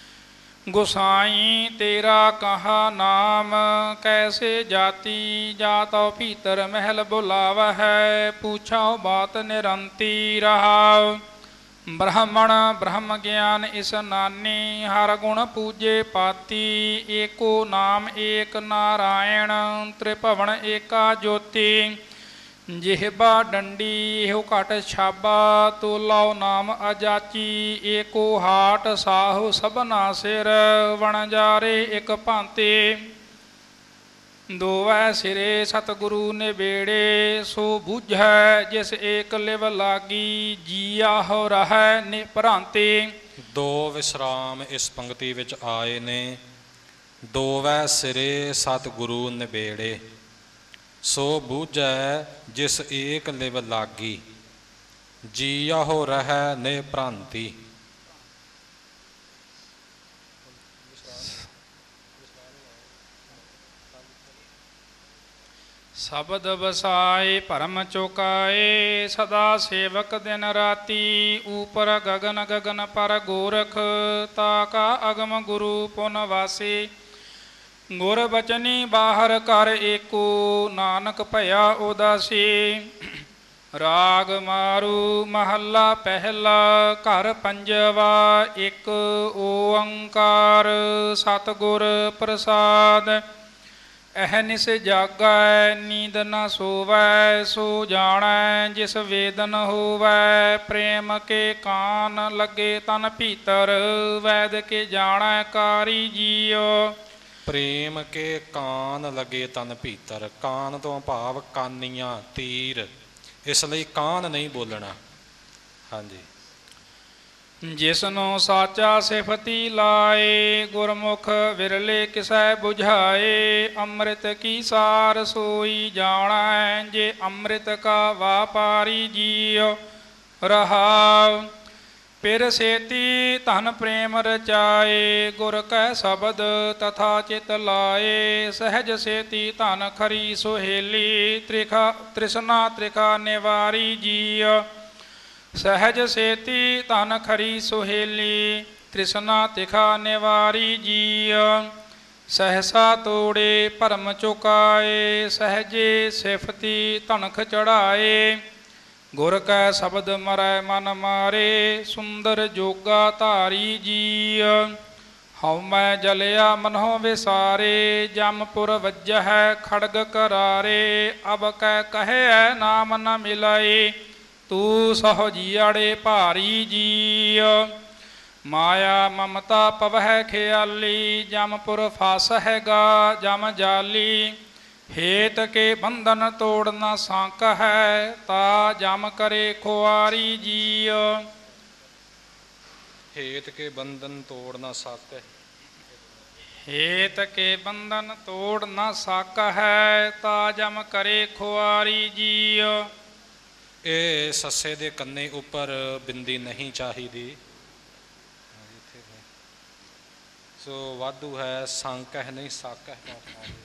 ਗੁਸਾਈ ਤੇਰਾ ਕਹਾ ਨਾਮ, ਕੈਸੇ ਜਾਤੀ। ਜਾਤੋ ਭੀਤਰ ਮਹਿਲ ਬੁਲਾਵਹਿ, ਪੁੱਛਾਓ ਬਾਤ ਨਿਰੰਤੀ। ਰਹਾਉ ਬ੍ਰਾਹਮਣ ਬ੍ਰਹਮ ਗਿਆਨ ਇਸਨਾਨੀ, ਹਰ ਗੁਣ ਪੂਜੇ ਪਾਤੀ। ਏਕੋ ਨਾਮ ਏਕ ਨਾਰਾਇਣ, ਤ੍ਰਿਭਵਨ ਏਕਾ ਜੋਤੀ। ਜਿਹਬਾ ਡੰਡੀ ਇਹੋ ਘਟ ਛਾਬਾ, ਤੋਲਾਓ ਨਾਮ ਅਜਾਚੀ। ਏਕੋ ਹਾਟ ਸਾਹੋ ਸਭਨਾ ਸਿਰ, ਵਣਜਾਰੇ ਇਕ ਭਾਂਤੇ। ਦੋਵੈ ਸਿਰੇ ਸਤਿਗੁਰੂ ਨਿਬੇੜੇ, ਸੋ ਬੁਝੈ ਜਿਸ ਏਕ ਲਿਵ ਲਾਗੀ। ਜੀਆਹੁ ਰਹੈ ਨਿਭ੍ਰਾਂਤੇ। ਦੋ ਵਿਸਰਾਮ ਇਸ ਪੰਕਤੀ ਵਿੱਚ ਆਏ ਨੇ। ਦੋਵੈ ਸਿਰੇ ਸਤਿਗੁਰੂ ਨਿਬੇੜੇ, ਸੋ ਬੂਝੈ ਜਿਸ ਏਕ ਲਿਵ ਲਾਗੀ। ਜੀਆਹੁ ਰਹੈ ਨਿਭ੍ਰਾਂਤੀ। ਸ਼ਬਦ ਵਸਾਏ ਭਰਮ ਚੁਕਾਏ, ਸਦਾ ਸੇਵਕ ਦਿਨ ਰਾਤੀ। ਊਪਰ ਗਗਨ ਗਗਨ ਪਰ ਗੋਰਖ, ਤਾ ਕਾ ਅਗਮ ਗੁਰੂ ਪੁਨ ਵਾਸੀ। ਗੁਰ ਬਚਨੀ ਬਾਹਰ ਕਰ ਏਕੋ, ਨਾਨਕ ਭਇਆ ਉਦਾਸੀ। ਰਾਗ ਮਾਰੂ ਮਹੱਲਾ ਪਹਿਲਾ, ਘਰ ਪੰਜਵਾ। ਇੱਕ ਓੰਕਾਰ ਸਤਿਗੁਰ ਪ੍ਰਸਾਦ। ਅਹਨਿਸ ਜਾਗੈ ਨੀਂਦ ਨ ਸੋਵੈ, ਸੋ ਜਾਣੈ ਜਿਸ ਵੇਦਨ ਹੋਵੈ। ਪ੍ਰੇਮ ਕੇ ਕਾਨ ਲੱਗੇ ਤਨ ਭੀਤਰ, ਵੈਦ ਕੇ ਜਾਣੈ ਕਾਰੀ ਜੀਉ। ਪ੍ਰੇਮ ਕੇ ਕਾਨ ਲਗੇ ਤਨ ਭੀਤਰ। ਕਾਨ ਤੋਂ ਭਾਵ ਕਾਨੀਆਂ, ਤੀਰ। ਇਸ ਲਈ ਕਾਨ ਨਹੀਂ ਬੋਲਣਾ। ਹਾਂਜੀ। ਜਿਸਨੂੰ ਸਾਚਾ ਸਿਫਤੀ ਲਾਏ, ਗੁਰਮੁਖ ਵਿਰਲੇ ਕਿਸੈ ਬੁਝਾਏ। ਅੰਮ੍ਰਿਤ ਕੀ ਸਾਰ ਸੋਈ ਜਾਣੈ, ਜੇ ਅੰਮ੍ਰਿਤ ਕਾ ਵਾਪਾਰੀ ਜੀਉ। ਰਹਾਉ ਪਿਰ ਸੇਤੀ ਧਨ ਪ੍ਰੇਮ ਰਚਾਏ, ਗੁਰ ਕੈ ਸ਼ਬਦ ਤਥਾ ਚਿਤ ਲਾਏ। ਸਹਿਜ ਸੇਤੀ ਧਨ ਖਰੀ ਸੁਹੇਲੀ, ਤ੍ਰਿਖਾ ਤ੍ਰਿਸ਼ਨਾ ਤ੍ਰਿਖਾ ਨਿਵਾਰੀ ਜੀਉ। ਸਹਿਜ ਸੇਤੀ ਧਨ ਖਰੀ ਸੁਹੇਲੀ, ਤ੍ਰਿਸ਼ਨਾ ਤਿਖਾ ਨਿਵਾਰੀ ਜੀਉ। ਸਹਸਾ ਤੋੜੇ ਭਰਮ ਚੁਕਾਏ, ਸਹਜੇ ਸਿਫਤੀ ਧਨਖ ਚੜਾਏ। ਗੁਰ ਕੈ ਸ਼ਬਦ ਮਰੈ ਮਨ ਮਾਰੇ, ਸੁੰਦਰ ਜੋਗਾ ਧਾਰੀ ਜੀਉ। ਹਉ ਮੈਂ ਜਲਿਆ ਮਨਹੁ ਵਿਸਾਰੇ, ਜਮਪੁਰ ਵੱਜਹਿ ਖੜਗ ਕਰਾਰੇ। ਅਬ ਕੈ ਕਹਿਐ ਨਾਮ ਨ ਮਿਲਾਏ, ਤੂੰ ਸਹੁ ਜੀਆੜੇ ਭਾਰੀ ਜੀਉ। ਮਾਇਆ ਮਮਤਾ ਪਵਹਿ ਖਿਆਲੀ, ਜਮਪੁਰ ਫਾਸਹਿਗਾ ਜਮ ਜਾਲੀ। ਹੇਤ ਕੇ ਬੰਧਨ ਤੋੜ ਨ ਸਾਕਹਿ, ਤਾ ਜਮ ਕਰੇ ਖੁਆਰੀ ਜੀਉ। ਹੇਤ ਕੇ ਬੰਧਨ ਤੋੜ ਨਾ ਸਾਕੈ। ਹੇਤ ਕੇ ਬੰਧਨ ਤੋੜ ਨ ਸਾਕਹਿ, ਤਾ ਜਮ ਕਰੇ ਖੁਆਰੀ ਜੀਉ। ਇਹ ਸੱਸੇ ਦੇ ਕੰਨੇ ਉੱਪਰ ਬਿੰਦੀ ਨਹੀਂ ਚਾਹੀਦੀ, ਸੋ ਵਾਧੂ ਹੈ। ਸਾਕਹਿ ਨਹੀਂ ਸਾਕਹਿ।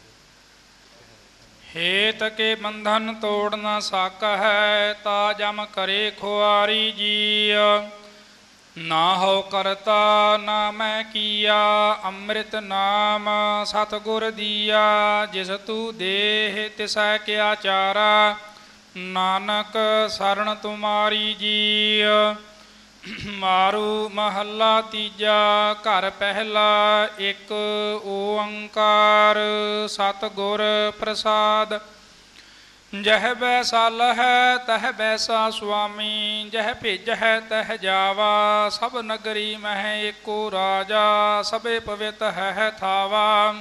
ਹੇਤ ਕੇ ਬੰਧਨ ਤੋੜ ਨ ਸਾਕਹਿ, ਤਾ ਜਮ ਕਰੇ ਖੁਆਰੀ ਜੀਉ। ਨਾ ਹੋ ਕਰਤਾ ਨਾ ਮੈਂ ਕੀਆ, ਅੰਮ੍ਰਿਤ ਨਾਮ ਸਤਿਗੁਰ ਦੀਆ। ਜਿਸ ਤੂੰ ਦੇਹ ਤਿਸੈ ਕਿਆ ਚਾਰਾ, ਨਾਨਕ ਸਰਣ ਤੁਮਾਰੀ ਜੀਉ। ਮਾਰੂ ਮਹੱਲਾ ਤੀਜਾ, ਘਰ ਪਹਿਲਾ। ਇੱਕ ਓੰਕਾਰ ਸਤਿਗੁਰ ਪ੍ਰਸਾਦ। ਜਹ ਬੈਸਾ ਲਹੈ ਤਹ ਬੈਸਾ ਸੁਆਮੀ, ਜਹ ਭੇਜਹਿ ਤਹ ਜਾਵਾ। ਸਭ ਨਗਰੀ ਮਹਿ ਏਕੋ ਰਾਜਾ, ਸਭੇ ਪਵਿੱਤ ਹੈ ਥਾਵਾ।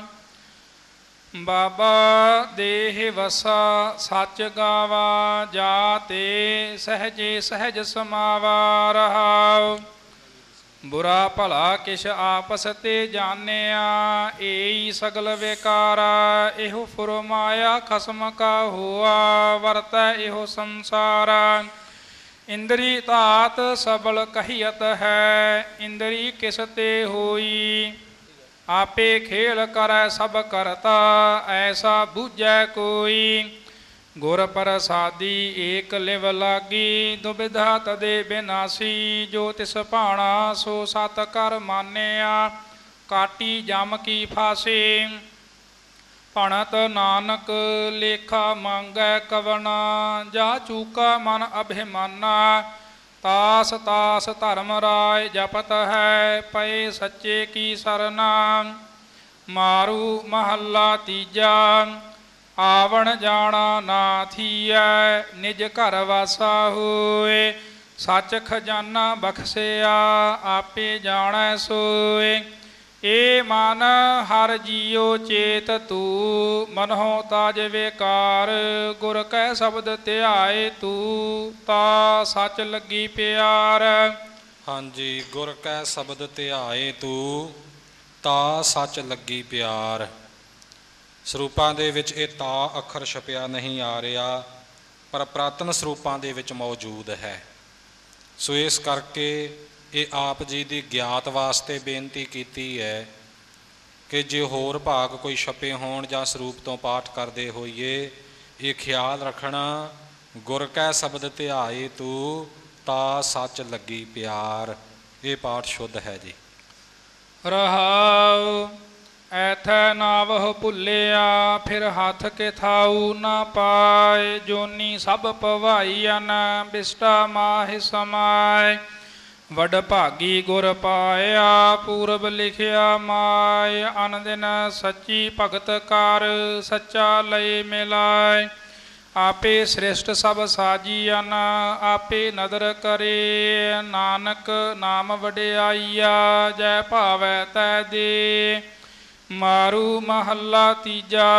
ਬਾਬਾ ਦੇਹ ਵਸਾ ਸੱਚ ਗਾਵਾ, ਜਾ ਤੇ ਸਹਜੇ ਸਹਿਜ ਸਮਾਵਾ। ਰਹਾਉ ਬੁਰਾ ਭਲਾ ਕਿਛ ਆਪਸ ਤੇ ਜਾਣਿਆ, ਏਈ ਸਗਲ ਵਿਕਾਰਾ। ਇਹੋ ਫੁਰਮਾਇਆ ਖਸਮ ਕਾ ਹੋਆ, ਵਰਤੈ ਇਹੋ ਸੰਸਾਰਾ। ਇੰਦਰੀ ਧਾਤ ਸਬਲ ਕਹੀਅਤ ਹੈ, ਇੰਦਰੀ ਕਿਸ ਤੇ ਹੋਈ। ਆਪੇ ਖੇਲ ਕਰੈ ਸਭ ਕਰਤਾ, ਐਸਾ ਬੂਝੈ ਕੋਈ। ਗੁਰ ਪ੍ਰਸਾਦੀ ਏਕ ਲਿਵ ਲਾਗੀ, ਦੁਬਿਧਾ ਤਦੇ ਬਿਨਾਸੀ। ਜੋ ਤਿਸ ਭਾਣਾ ਸੋ ਸਤ ਕਰ ਮਾਨਿਆ, ਕਾਟੀ ਜਮ ਕੀ ਫਾਸੀ। ਭਣਤ ਨਾਨਕ ਲੇਖਾ ਮੰਗੈ ਕਵਣਾ, ਜਾ ਚੂਕਾ ਮਨ ਅਭਿਮਾਨਾ। ਤਾਸ ਤਾਸ ਧਰਮ ਰਾਇ ਜਪਤ ਹੈ, ਪਏ ਸੱਚੇ ਕੀ ਸਰਨਾ। ਮਾਰੂ ਮਹੱਲਾ ਤੀਜਾ, ਆਵਣ ਜਾਣਾ ਨਾ ਥੀਐ, ਨਿਜ ਘਰ ਵਾਸਾ ਹੋਏ। ਸੱਚ ਖਜ਼ਾਨਾ ਬਖਸ਼ਿਆ, ਆਪੇ ਜਾਣੈ ਸੋਏ। ਏ ਮਨ ਹਰ ਜੀਉ ਚੇਤ ਤੂ, ਮਨਹੁ ਤਾਜ ਵੇਕਾਰ। ਗੁਰ ਕੈ ਸ਼ਬਦ ਧਿਆਏ ਤੂ, ਤਾ ਸੱਚ ਲੱਗੀ ਪਿਆਰ। ਹਾਂਜੀ, ਗੁਰ ਕੈ ਸ਼ਬਦ ਧਿਆਏ ਤੂ, ਤਾ ਸੱਚ ਲੱਗੀ ਪਿਆਰ। ਸਰੂਪਾਂ ਦੇ ਵਿੱਚ ਇਹ ਤਾ ਅੱਖਰ ਛਪਿਆ ਨਹੀਂ ਆ ਰਿਹਾ, ਪਰ ਪੁਰਾਤਨ ਸਰੂਪਾਂ ਦੇ ਵਿੱਚ ਮੌਜੂਦ ਹੈ। ਸੋ ਇਸ ਕਰਕੇ ਇਹ ਆਪ ਜੀ ਦੀ ਗਿਆਤ ਵਾਸਤੇ ਬੇਨਤੀ ਕੀਤੀ ਹੈ ਕਿ ਜੇ ਹੋਰ ਭਾਗ ਕੋਈ ਛਪੇ ਹੋਣ ਜਾਂ ਸਰੂਪ ਤੋਂ ਪਾਠ ਕਰਦੇ ਹੋਈਏ, ਇਹ ਖਿਆਲ ਰੱਖਣਾ, ਗੁਰ ਕੈ ਸ਼ਬਦ ਧਿਆਏ ਤੂ, ਤਾ ਸੱਚ ਲੱਗੀ ਪਿਆਰ। ਇਹ ਪਾਠ ਸ਼ੁੱਧ ਹੈ ਜੀ। ਰਹਾਉ ਐਥੈ ਨਾਵਹੁ ਭੁੱਲਿਆ, ਫਿਰ ਹੱਥ ਕੇ ਥਾਊ ਨਾ ਪਾਏ। ਜੋਨੀ ਸਭ ਭਵਾਈਅਨ, ਬਿਸਟਾ ਮਾਹਿ ਸਮਾਏ। ਵਡ ਭਾਗੀ ਗੁਰ ਪਾਇਆ, ਪੂਰਬ ਲਿਖਿਆ ਮਾਏ। ਅਨ ਦਿਨ ਸੱਚੀ ਭਗਤ ਕਰ, ਸੱਚਾ ਲਏ ਮਿਲਾਏ। ਆਪੇ ਸ੍ਰਿਸ਼ਟ ਸਭ ਸਾਜੀਅਨ, ਆਪੇ ਨਦਰ ਕਰੇ। ਨਾਨਕ ਨਾਮ ਵਡਿਆਈਆ, ਜੈ ਭਾਵੈ ਤੈ ਦੇ। ਮਾਰੂ ਮਹੱਲਾ ਤੀਜਾ,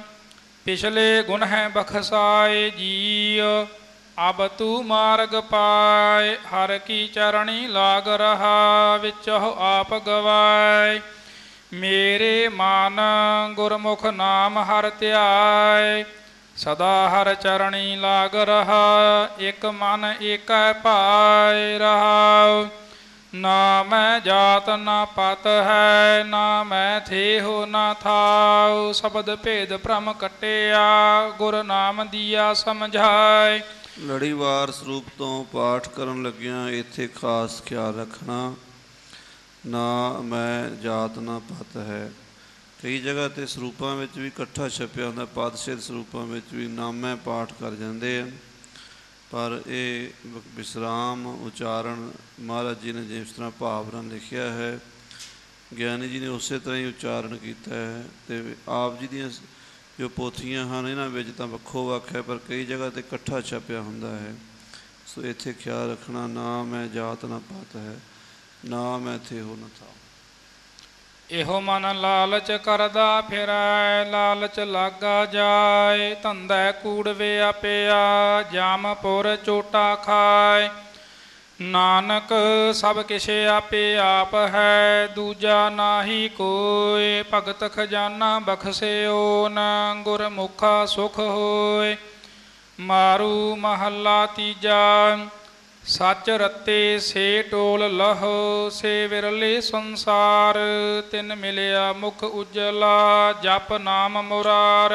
ਪਿਛਲੇ ਗੁਣ ਹੈ ਬਖਸਾਏ ਜੀਉ, ਅਬ ਤੂ ਮਾਰਗ ਪਾਏ। ਹਰ ਕੀ ਚਰਣੀ ਲਾਗ ਰਹਾ, ਵਿੱਚਹੁ ਆਪ ਗਵਾਏ। ਮੇਰੇ ਮਨ ਗੁਰਮੁਖ ਨਾਮ ਹਰ ਧਿਆਏ, ਸਦਾ ਹਰ ਚਰਣੀ ਲਾਗ ਰਹਾ। ਇਕ ਮਨ ਏਕੈ ਭਾਏ ਰਹਾਉ, ਨਾ ਮੈਂ ਜਾਤ ਨਾ ਪਤ ਹੈ, ਨਾ ਮੈਂ ਥੇਹੁ ਨਾ ਥਾਉ। ਸ਼ਬਦ ਭੇਦ ਭ੍ਰਮ ਕੱਟਿਆ, ਗੁਰ ਨਾਮ ਦੀਆ ਸਮਝਾਏ। ਲੜੀਵਾਰ ਸਰੂਪ ਤੋਂ ਪਾਠ ਕਰਨ ਲੱਗਿਆਂ ਇੱਥੇ ਖਾਸ ਖਿਆਲ ਰੱਖਣਾ, ਨਾ ਮੈਂ ਜਾਤ ਨਾ ਪਤ ਹੈ। ਕਈ ਜਗ੍ਹਾ 'ਤੇ ਸਰੂਪਾਂ ਵਿੱਚ ਵੀ ਇਕੱਠਾ ਛਪਿਆ ਹੁੰਦਾ, ਪਾਦਸ਼ੇਦ ਸਰੂਪਾਂ ਵਿੱਚ ਵੀ ਨਾਮੈ ਪਾਠ ਕਰ ਜਾਂਦੇ ਹਨ, ਪਰ ਇਹ ਵਿਸਰਾਮ ਉਚਾਰਨ ਮਹਾਰਾਜ ਜੀ ਨੇ ਜਿਸ ਤਰ੍ਹਾਂ ਭਾਵ ਨਾਲ ਲਿਖਿਆ ਹੈ, ਗਿਆਨੀ ਜੀ ਨੇ ਉਸੇ ਤਰ੍ਹਾਂ ਹੀ ਉਚਾਰਨ ਕੀਤਾ ਹੈ। ਅਤੇ ਆਪ ਜੀ ਦੀਆਂ ਜੋ ਪੋਥੀਆਂ ਹਨ, ਇਹਨਾਂ ਵਿੱਚ ਤਾਂ ਵੱਖੋ ਵੱਖ ਹੈ, ਪਰ ਕਈ ਜਗ੍ਹਾ 'ਤੇ ਇਕੱਠਾ ਛਪਿਆ ਹੁੰਦਾ ਹੈ। ਸੋ ਇੱਥੇ ਖਿਆਲ ਰੱਖਣਾ, ਨਾ ਮੈਂ ਜਾਤ ਨਾ ਪਤ ਹੈ, ਨਾ ਮੈਂ ਥੇਹੁ ਨਾ ਥਾਉ। ਇਹੋ ਮਨ ਲਾਲਚ ਕਰਦਾ ਫਿਰੈ, ਲਾਲਚ ਲਾਗਾ ਜਾਏ। ਧੰਦਾ ਕੂੜ ਵਿਆਪਿਆ, ਜਾਮਪੁਰ ਚੋਟਾ ਖਾਏ। ਨਾਨਕ ਸਭ ਕਿਛ ਆਪੇ ਆਪ ਹੈ, ਦੂਜਾ ਨਾਹੀ ਕੋਇ। ਭਗਤ ਖਜ਼ਾਨਾ ਬਖਸਿਓ ਨ, ਗੁਰਮੁਖਾ ਸੁਖ ਹੋਏ। ਮਾਰੂ ਮਹੱਲਾ ਤੀਜਾ, ਸੱਚ ਰਤੇ ਸੇ ਟੋਲ ਲਹੋ, ਸੇ ਵਿਰਲੇ ਸੰਸਾਰ। ਤਿਨ ਮਿਲਿਆ ਮੁਖ ਉਜਲਾ, ਜਪ ਨਾਮ ਮੁਰਾਰ।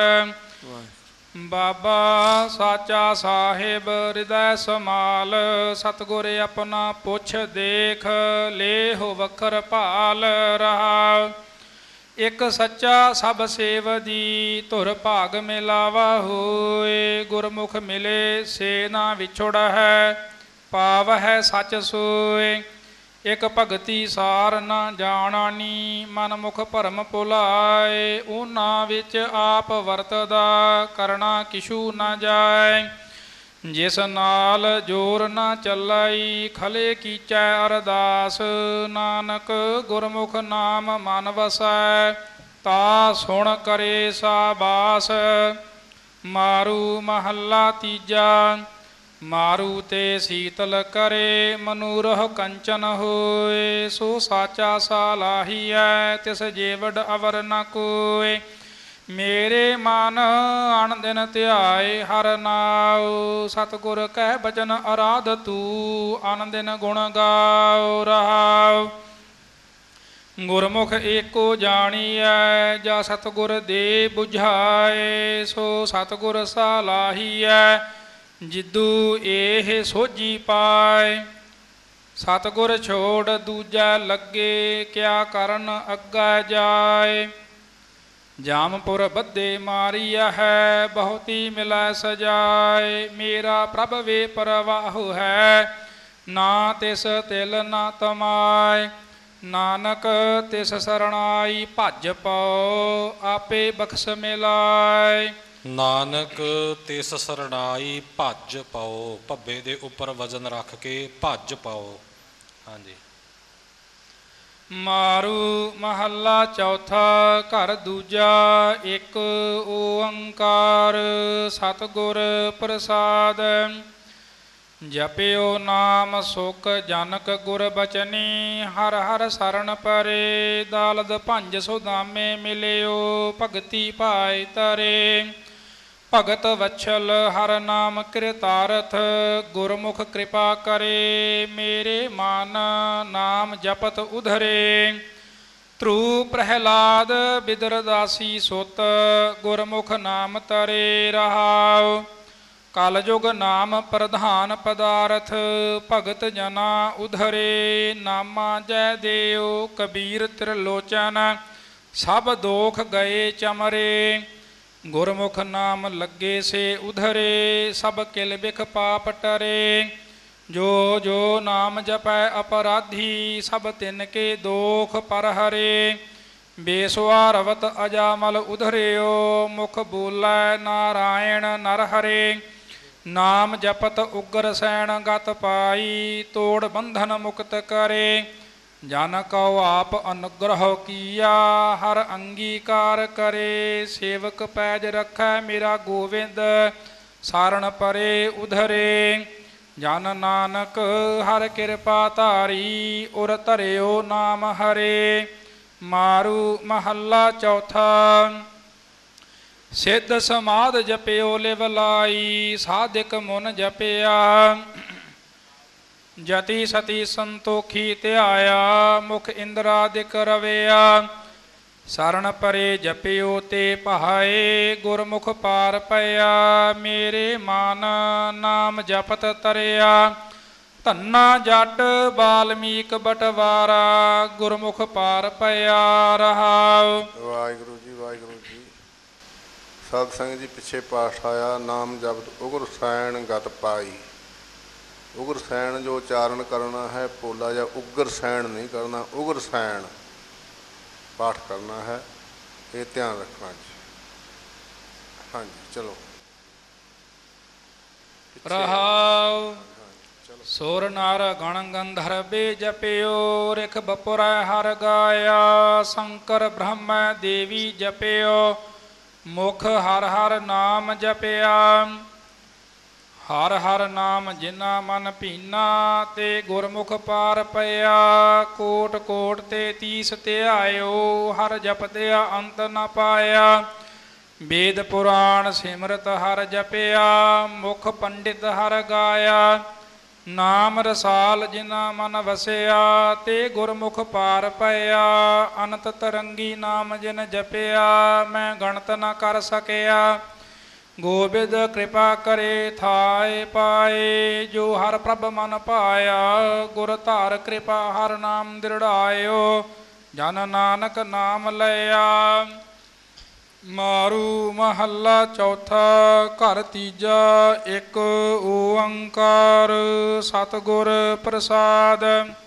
ਬਾਬਾ ਸਾਚਾ ਸਾਹਿਬ ਹਿਰਦੈ ਸਮਾਲ, ਸਤਿਗੁਰ ਆਪਣਾ ਪੁੱਛ ਦੇਖ। ਲੇਹੁ ਵਖਰ ਭਾਲ ਰਹਾ, ਇੱਕ ਸੱਚਾ ਸਭ ਸੇਵ ਦੀ। ਧੁਰ ਭਾਗ ਮਿਲਾਵਾ ਹੋਏ, ਗੁਰਮੁਖ ਮਿਲੇ ਸੇ ਨਾ ਵਿਛੜ ਹੈ। ਪਾਵ ਹੈ ਸੱਚ ਸੋਏ, ਇੱਕ ਭਗਤੀ ਸਾਰ ਨਾ ਜਾਣਾਨੀ। ਮਨ ਮੁਖ ਭਰਮ ਭੁਲਾਏ, ਉਹਨਾਂ ਵਿੱਚ ਆਪ ਵਰਤਦਾ। ਕਰਨਾ ਕਿਛੂ ਨਾ ਜਾਏ, ਜਿਸ ਨਾਲ ਜੋਰ ਨਾ ਚੱਲਾਈ। ਖਲੇ ਕੀਚੈ ਅਰਦਾਸ, ਨਾਨਕ ਗੁਰਮੁਖ ਨਾਮ ਮਨ ਵਸੈ। ਤਾ ਸੁਣ ਕਰੇ ਸਾਬਾਸ। ਮਾਰੂ ਮਹੱਲਾ ਤੀਜਾ, ਮਾਰੂ ਤੇ ਸੀਤਲ ਕਰੇ, ਮਨੂਰਹ ਕੰਚਨ ਹੋਏ। ਸੋ ਸਾਚਾ ਸਾਲਾਹੀਐ, ਤਿਸ ਜੇਵਡ ਅਵਰ ਨ ਕੋਇ। ਮੇਰੇ ਮਨ ਅਣ ਦਿਨ ਧਿਆਏ ਹਰ ਨਾਉ, ਸਤਿਗੁਰ ਕਹਿ ਬਚਨ ਅਰਾਧ ਤੂ। ਅਣ ਦਿਨ ਗੁਣ ਗਾਉ ਰਹਾਉ, ਗੁਰਮੁਖ ਏਕੋ ਜਾਣੀਐ, ਜਾ ਸਤਿਗੁਰ ਦੇ ਬੁਝਾਏ, ਸੋ ਸਤਿਗੁਰ ਸਲਾਹੀਐ, ਜਿਦੂ ਇਹ ਸੋਝੀ ਪਾਏ। ਸਤਿਗੁਰ ਛੋੜ ਦੂਜਾ ਲੱਗੇ, ਕਿਆ ਕਰਨ ਅੱਗਾ ਜਾਏ। ਜਾਮਪੁਰ ਬੱਧੇ ਮਾਰੀਆ ਹੈ, ਬਹੁਤੀ ਮਿਲੈ ਸਜਾਏ। ਮੇਰਾ ਪ੍ਰਭ ਵੇ ਪਰਵਾਹੁ ਹੈ, ਨਾ ਤਿਸ ਤਿਲ ਨਾ ਤਮਾਏ। ਨਾਨਕ ਤਿਸ ਸਰਣਾਈ ਭਜ ਪਾਉ, ਆਪੇ ਬਖਸ਼ ਮਿਲਾਏ। ਨਾਨਕ ਤਿਸ ਸਰਣਾਈ ਭੱਜ ਪਾਓ, ਭੱਬੇ ਦੇ ਉੱਪਰ ਵਜ਼ਨ ਰੱਖ ਕੇ ਭੱਜ ਪਾਓ। ਹਾਂਜੀ। ਮਾਰੂ ਮਹੱਲਾ ਚੌਥਾ। ਘਰ ਦੂਜਾ। ਇੱਕ ਓੰਕਾਰ ਸਤਿਗੁਰ ਪ੍ਰਸਾਦ। ਜਪਿਓ ਨਾਮ ਸੁਖ ਜਨਕ ਗੁਰ ਬਚਨੀ, ਹਰ ਹਰ ਸਰਣ ਪਰੇ। ਦਾਲਦ ਭੰਜ ਸੁਦਾਮੇ ਮਿਲਿਓ, ਭਗਤੀ ਪਾਏ ਤਰੇ। ਭਗਤ ਵਛਲ ਹਰ ਨਾਮ ਕਿਰਤਾਰਥ, ਗੁਰਮੁਖ ਕਿਰਪਾ ਕਰੇ। ਮੇਰੇ ਮਨ ਨਾਮ ਜਪਤ ਉਧਰੇ, ਧਰੂ ਪ੍ਰਹਿਲਾਦ ਬਿਦਰਦਾਸੀ ਸੁਤ। ਗੁਰਮੁਖ ਨਾਮ ਤਰੇ ਰਹਾਉ, ਕਲਯੁਗ ਨਾਮ ਪ੍ਰਧਾਨ ਪਦਾਰਥ। ਭਗਤ ਜਨਾ ਉਧਰੇ, ਨਾਮਾ ਜੈ ਦੇਉ ਕਬੀਰ ਤ੍ਰਿਲੋਚਨ। ਸਭ ਦੋਖ ਗਏ ਚਮਰੇ, ਗੁਰਮੁਖ ਨਾਮ ਲੱਗੇ ਸੇ ਉਧਰੇ। ਸਭ ਕਿਲ ਬਿਖ ਪਾਪ ਟਰੇ, ਜੋ ਜੋ ਨਾਮ ਜਪੈ ਅਪਰਾਧੀ। ਸਭ ਤਿਨ ਕੇ ਦੋਖ ਪਰ ਹਰੇ, ਬੇਸੁਆਰਵਤ ਅਜਾਮਲ ਉਧਰਿਓ। ਮੁਖ ਬੋਲੈ ਨਾਰਾਇਣ ਨਰ ਹਰੇ, ਨਾਮ ਜਪਤ ਉਗਰ ਸੈਣ ਗਤ ਪਾਈ। ਤੋੜ ਬੰਧਨ ਮੁਕਤ ਕਰੇ, ਜਨ ਕਉ ਆਪ ਅਨੁਗ੍ਰਹ ਕੀਆ। ਹਰ ਅੰਗੀਕਾਰ ਕਰੇ, ਸੇਵਕ ਪੈਜ ਰੱਖੈ ਮੇਰਾ ਗੋਵਿੰਦ। ਸਾਰਣ ਪਰੇ ਉਧਰੇ, ਜਨ ਨਾਨਕ ਹਰ ਕਿਰਪਾ ਧਾਰੀ। ਉਰ ਧਰਿਓ ਨਾਮ ਹਰੇ। ਮਾਰੂ ਮਹੱਲਾ ਚੌਥਾ। ਸਿੱਧ ਸਮਾਧ ਜਪਿਓ ਲਿਵ ਲਾਈ, ਸਾਧਿਕ ਮੁਨ ਜਪਿਆ। ਜਤੀ ਸਤੀ ਸੰਤੋਖੀ ਧਿਆਇਆ, ਮੁਖ ਇੰਦਰਾਦਿਕ ਰਵਿਆ। ਸਰਣ ਪਰੇ ਜਪਿਓ ਤੇ ਪਹਾਏ, ਗੁਰਮੁਖ ਪਾਰ ਪਿਆ। ਮੇਰੇ ਮਨ ਨਾਮ ਜਪਤ ਤਰਿਆ, ਧੰਨਾ ਜੱਟ ਬਾਲਮੀਕ ਬਟਵਾਰਾ। ਗੁਰਮੁਖ ਪਾਰ ਪਿਆ ਰਹਾਉ। ਵਾਹਿਗੁਰੂ ਜੀ ਵਾਹਿਗੁਰੂ ਜੀ। ਸਤ ਸੰਗ ਜੀ ਪਿੱਛੇ ਪਾਠ ਆਇਆ, ਨਾਮ ਜਪਤ ਉਗਰ ਸੈਣ ਗਤ ਪਾਈ। ਉਗਰ ਸੈਣ ਜੋ ਉਚਾਰਨ ਕਰਨਾ ਹੈ, ਪੋਲਾ ਜਾਂ ਉਗਰ ਸੈਣ ਨਹੀਂ ਕਰਨਾ, ਉਗਰ ਸੈਣ ਪਾਠ ਕਰਨਾ ਹੈ। ਇਹ ਧਿਆਨ ਰੱਖਣਾ ਜੀ। ਹਾਂਜੀ ਚਲੋ। ਰਹਾਉ। ਸੁਰ ਨਰ ਗਣ ਗੰਧਰਵੇ ਜਪਿਓ, ਰਿਖ ਬਪੁਰੈ ਹਰ ਗਾਇਆ। ਸ਼ੰਕਰ ਬ੍ਰਹਮੈ ਦੇਵੀ ਜਪਿਓ, ਮੁਖ ਹਰ ਹਰ ਨਾਮ ਜਪਿਆ। ਹਰ ਹਰ ਨਾਮ ਜਿਨਾ ਮਨ ਭੀਨਾ, ਤੇ ਗੁਰਮੁਖ ਪਾਰ ਪਿਆ। ਕੋਟ ਕੋਟ ਤੇ ਤੀਸ ਧਿਆਇਓ, ਹਰ ਜਪਦਿਆ ਅੰਤ ਨ ਪਾਇਆ। ਵੇਦ ਪੁਰਾਣ ਸਿਮਰਤ ਹਰ ਜਪਿਆ, ਮੁਖ ਪੰਡਿਤ ਹਰ ਗਾਇਆ। ਨਾਮ ਰਸਾਲ ਜਿਨਾ ਮਨ ਵਸਿਆ, ਤੇ ਗੁਰਮੁਖ ਪਾਰ ਪਿਆ। ਅਨੰਤ ਤਰੰਗੀ ਨਾਮ ਜਿਨ ਜਪਿਆ, ਮੈਂ ਗਣਤ ਨ ਕਰ ਸਕਿਆ। ਗੋਬਿੰਦ ਕਿਰਪਾ ਕਰੇ ਥਾਏ ਪਾਏ, ਜੋ ਹਰ ਪ੍ਰਭ ਮਨ ਪਾਇਆ। ਗੁਰ ਧਾਰ ਕਿਰਪਾ ਹਰ ਨਾਮ ਦ੍ਰਿੜਾਇਓ, ਜਨ ਨਾਨਕ ਨਾਮ ਲਿਆ। ਮਾਰੂ ਮਹੱਲਾ ਚੌਥਾ। ਘਰ ਤੀਜਾ। ਇੱਕ ਓੰਕਾਰ ਸਤਿਗੁਰ ਪ੍ਰਸਾਦ।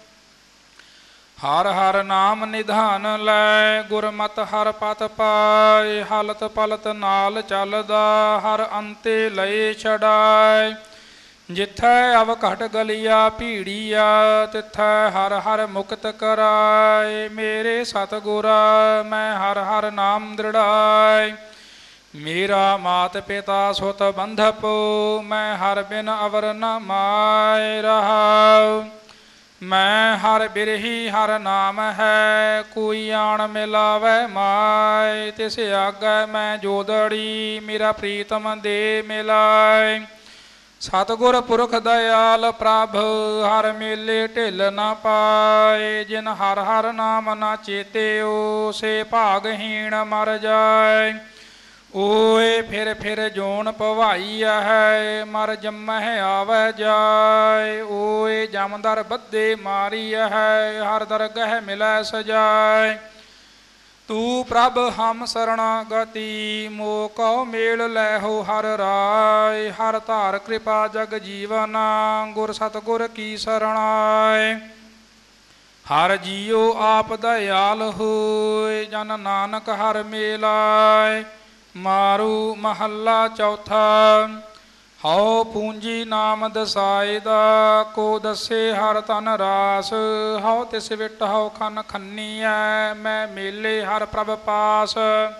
ਹਰ ਹਰ ਨਾਮ ਨਿਧਾਨ ਲੈ, ਗੁਰਮਤਿ ਹਰ ਪਤ ਪਾਏ। ਹਲਤ ਪਲਤ ਨਾਲ ਚੱਲਦਾ, ਹਰ ਅੰਤੇ ਲਏ ਛਡਾਏ। ਜਿੱਥੈ ਅਵ ਘਟ ਗਲੀਆ ਭੀੜੀਆ, ਤਿੱਥੈ ਹਰ ਹਰ ਮੁਕਤ ਕਰਾਏ। ਮੇਰੇ ਸਤਿਗੁਰਾ ਮੈਂ ਹਰ ਹਰ ਨਾਮ ਦ੍ਰਿੜਾਏ। ਮੇਰਾ ਮਾਤ ਪਿਤਾ ਸੁਤ ਬੰਧਪ, ਮੈਂ ਹਰ ਬਿਨ ਅਵਰ ਨ ਮਾਏ। ਰਹਾਉ। ਮੈਂ ਹਰ ਬਿਰਹੀ ਹਰ ਨਾਮ ਹੈ, ਕੋਈ ਆਣ ਮਿਲਾਵੈ ਮਾਏ। ਤਿਸ ਆਗੈ ਮੈਂ ਜੋਦੜੀ, ਮੇਰਾ ਪ੍ਰੀਤਮ ਦੇ ਮਿਲਾਏ। ਸਤਿਗੁਰ ਪੁਰਖ ਦਇਆਲ ਪ੍ਰਭ ਹਰ ਮੇਲੇ ਢਿੱਲ ਨਾ ਪਾਏ। ਜਿਨ ਹਰ ਹਰ ਨਾਮ ਨਾ ਚੇਤਿਓ ਸੇ ਭਾਗਹੀਣ ਮਰ ਜਾਏ। ਓਏ ਫਿਰ ਫਿਰ ਜੋਨ ਭਵਾਈ ਹੈ ਮਰ ਜੰਮਹਿ ਆਵੈ ਜਾਏ। ਓਏ ਜਮਦਰ ਬੱਦੇ ਮਾਰੀ ਹੈ ਹਰ ਦਰਗਹਿ ਮਿਲੈ ਸਜਾਏ। ਤੂੰ ਪ੍ਰਭ ਹਮ ਸਰਣਾਗਤੀ ਮੋ ਕਉ ਮੇਲ ਲੈਹੋ ਹਰ ਰਾਏ। ਹਰ ਧਾਰ ਕਿਰਪਾ ਜਗ ਜੀਵਨ ਗੁਰ ਸਤਿਗੁਰ ਕੀ ਸਰਣਾਏ। ਹਰ ਜੀਉ ਆਪ ਦਇਆਲ ਹੋਏ ਜਨ ਨਾਨਕ ਹਰ ਮੇਲਾਏ। ਮਾਰੂ ਮਹੱਲਾ ਚੌਥਾ। ਹਉ ਪੂੰਜੀ ਨਾਮ ਦਸਾਏ ਦਾ ਕੋ ਦੱਸੇ ਹਰ ਤਨ ਰਾਸ। ਹਉ ਤਿਸ ਵਿਟ ਹਉ ਖਨ ਖੰਨੀਐ ਮੈਂ ਮੇਲੇ ਹਰ ਪ੍ਰਭ ਪਾਸ।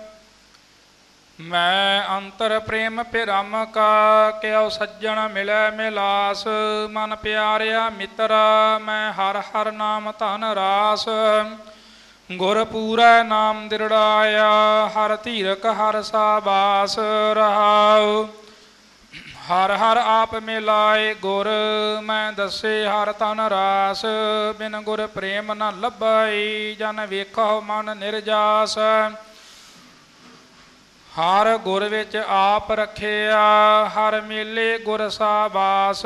ਮੈਂ ਅੰਤਰ ਪ੍ਰੇਮ ਪਿਰਮ ਕਾ ਕਿਉ ਸੱਜਣ ਮਿਲੈ ਮਿਲਾਸ। ਮਨ ਪਿਆਰਿਆ ਮਿੱਤਰਾ ਮੈਂ ਹਰ ਹਰ ਨਾਮ ਧਨ ਰਾਸ। ਗੁਰ ਪੂਰੈ ਨਾਮ ਦਿਰੜਾਇਆ ਹਰ ਧੀਰਕ ਹਰ ਸਾਬਾਸ ਰਹਾਉ। ਹਰ ਹਰ ਆਪ ਮਿਲਾਏ ਗੁਰ ਮੈਂ ਦੱਸੇ ਹਰ ਤਨ ਰਾਸ। ਬਿਨ ਗੁਰ ਪ੍ਰੇਮ ਨ ਲੱਭਈ ਜਨ ਵੇਖੋ ਮਨ ਨਿਰਜਾਸ। ਹਰ ਗੁਰ ਵਿੱਚ ਆਪ ਰੱਖਿਆ ਹਰ ਮੇਲੇ ਗੁਰ ਸਾਬਾਸ।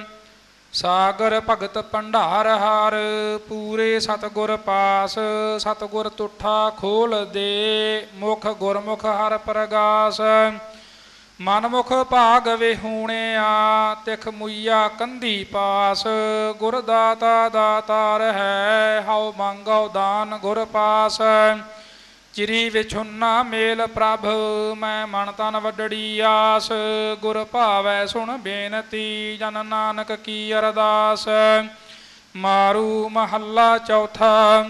ਸਾਗਰ ਭਗਤ ਭੰਡਾਰ ਹਰ ਪੂਰੇ ਸਤਿਗੁਰ ਪਾਸ। ਸਤਿਗੁਰ ਤੁਠਾ ਖੋਲ ਦੇ ਮੁਖ ਗੁਰਮੁਖ ਹਰ ਪ੍ਰਗਾਸ। ਮਨਮੁਖ ਭਾਗ ਵਿਹੂਣਿਆ ਤਿਖ ਮੁਈਆ ਕੰਧੀ ਪਾਸ। ਗੁਰ ਦਾਤਾ ਦਾਤਾਰ ਹੈ ਹਉ ਮੰਗਉ ਦਾਨ ਗੁਰ ਪਾਸ। ਚਿਰੀ ਵਿਛੁੰਨਾ ਮੇਲ ਪ੍ਰਭ ਮੈਂ ਮਨ ਤਨ ਵੱਡੜੀ ਆਸ। ਗੁਰ ਭਾਵੈ ਸੁਣ ਬੇਨਤੀ ਜਨ ਨਾਨਕ ਕੀ ਅਰਦਾਸ। ਮਾਰੂ ਮਹੱਲਾ ਚੌਥਾ।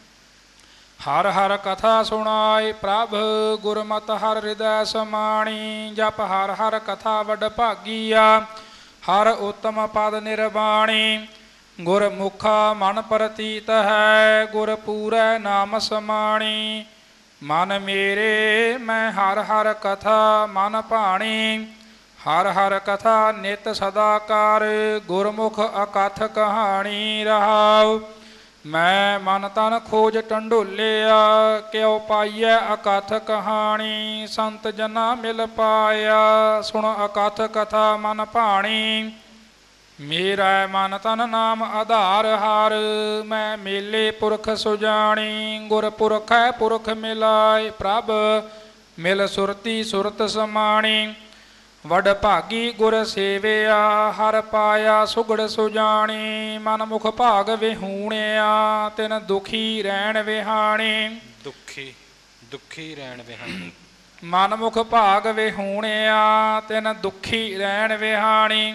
ਹਰ ਹਰ ਕਥਾ ਸੁਣਾਏ ਪ੍ਰਭ ਗੁਰਮਤਿ ਹਰ ਹਿਰਦੈ ਸਮਾਣੀ। ਜਪ ਹਰ ਹਰ ਕਥਾ ਵਡ ਭਾਗੀਆ ਹਰ ਉਤਮ ਪਦ ਨਿਰਬਾਣੀ। ਗੁਰ ਮੁਖਾ ਮਨ ਪ੍ਰਤੀਤ ਹੈ ਗੁਰ ਪੂਰੈ ਨਾਮ ਸਮਾਣੀ। ਮਨ ਮੇਰੇ ਮੈਂ ਹਰ ਹਰ ਕਥਾ ਮਨ ਭਾਣੀ। ਹਰ ਹਰ ਕਥਾ ਨਿਤ ਸਦਾ ਕਰ ਗੁਰਮੁਖ ਅਕਥ ਕਹਾਣੀ ਰਹਾਉ। ਮੈਂ ਮਨ ਤਨ ਖੋਜ ਟੰਡੋਲਿਆ ਕਿਉ ਪਾਈਐ ਅਕਥ ਕਹਾਣੀ। ਸੰਤ ਜਨਾ ਮਿਲ ਪਾਇਆ ਸੁਣ ਅਕਥ ਕਥਾ ਮਨ ਭਾਣੀ। ਮੇਰਾ ਮਨ ਤਨ ਨਾਮ ਆਧਾਰ ਹਰ ਮੈਂ ਮੇਲੇ ਪੁਰਖ ਸੁਜਾਣੀ। ਗੁਰ ਪੁਰਖੈ ਪੁਰਖ ਮਿਲਾਏ ਪ੍ਰਭ ਮਿਲ ਸੁਰਤੀ ਸੁਰਤ ਸਮਾਣੀ। ਵਡ ਭਾਗੀ ਗੁਰ ਸੇਵਿਆ ਹਰ ਪਾਇਆ ਸੁਗੜ ਸੁਜਾਣੀ। ਮਨ ਮੁਖ ਭਾਗ ਵਿਹੂਣਿਆ ਤਿਨ ਦੁਖੀ ਰਹਿਣ ਵਿਹਾਣੀ। ਦੁਖੀ ਦੁਖੀ ਰਹਿਣ ਵਿਹਾਣੀ। ਮਨ ਮੁਖ ਭਾਗ ਵਿਹੂਣਿਆ ਤਿਨ ਦੁਖੀ ਰਹਿਣ ਵਿਹਾਣੀ।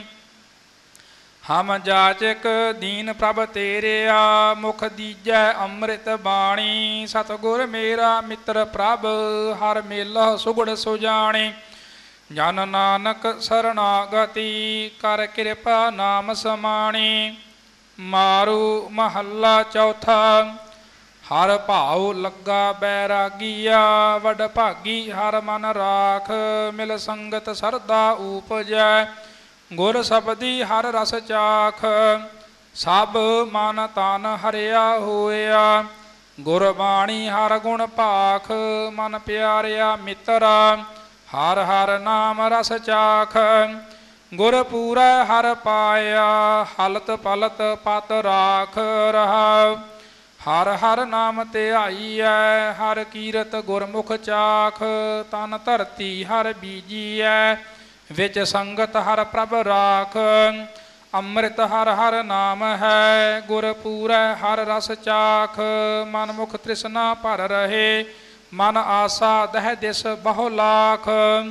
ਹਮ ਜਾਚਕ ਦੀਨ ਪ੍ਰਭ ਤੇਰਿਆ ਮੁਖ ਦੀਜੈ ਅੰਮ੍ਰਿਤ ਬਾਣੀ। ਸਤਿਗੁਰ ਮੇਰਾ ਮਿੱਤਰ ਪ੍ਰਭ ਹਰ ਮੇਲਾ ਸੁਗੜ ਸੁਜਾਣੀ। ਜਨ ਨਾਨਕ ਸਰਣਾਗਤੀ ਕਰ ਕਿਰਪਾ ਨਾਮ ਸਮਾਣੀ। ਮਾਰੂ ਮਹੱਲਾ ਚੌਥਾ। ਹਰ ਭਾਉ ਲੱਗਾ ਬੈਰਾਗੀਆ ਵਡ ਭਾਗੀ ਹਰ ਮਨ ਰਾਖ। ਮਿਲ ਸੰਗਤ ਸਰਦਾ ਊਪਜੈ ਗੁਰ ਸਬਦੀ ਹਰ ਰਸ ਚਾਖ। ਸਭ ਮਨ ਤਨ ਹਰਿਆ ਹੋਇਆ ਗੁਰਬਾਣੀ ਹਰ ਗੁਣ ਭਾਖ। ਮਨ ਪਿਆਰਿਆ ਮਿੱਤਰਾ ਹਰ ਹਰ ਨਾਮ ਰਸ ਚਾਖ। ਗੁਰ ਪੂਰੈ ਹਰ ਪਾਇਆ ਹਲਤ ਪਲਤ ਪਤ ਰਾਖ ਰਹਾਉ। ਹਰ ਹਰ ਨਾਮ ਧਿਆਈਐ ਹਰ ਕੀਰਤ ਗੁਰਮੁਖ ਚਾਖ। ਤਨ ਧਰਤੀ ਹਰ ਬੀਜੀਐ ਵਿੱਚ ਸੰਗਤ ਹਰ ਪ੍ਰਭ ਰਾਖ। ਅੰਮ੍ਰਿਤ ਹਰ ਹਰ ਨਾਮ ਹੈ ਗੁਰ ਪੂਰੈ ਹਰ ਰਸ ਚਾਖ। ਮਨ ਮੁਖ ਤ੍ਰਿਸ਼ਨਾ ਭਰ ਰਹੇ ਮਨ ਆਸਾ ਦਹਿ ਦਿਸ ਬਹੁ ਲਾਖ।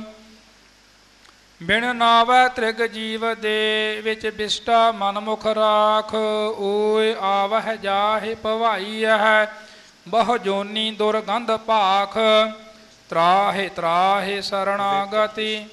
ਬਿਨ ਨਾਵੈ ਤ੍ਰਿਗ ਜੀਵ ਦੇ ਵਿੱਚ ਬਿਸਟਾ ਮਨ ਮੁਖ ਰਾਖ। ਓਏ ਆਵਹਿ ਜਾਹਿ ਭਵਾਈ ਹੈ ਬਹੁ ਜੋਨੀ ਦੁਰਗੰਧ ਭਾਖ। ਤਰਾਹਿ ਤਰਾਹਿ ਸਰਣਾਗਤੀ।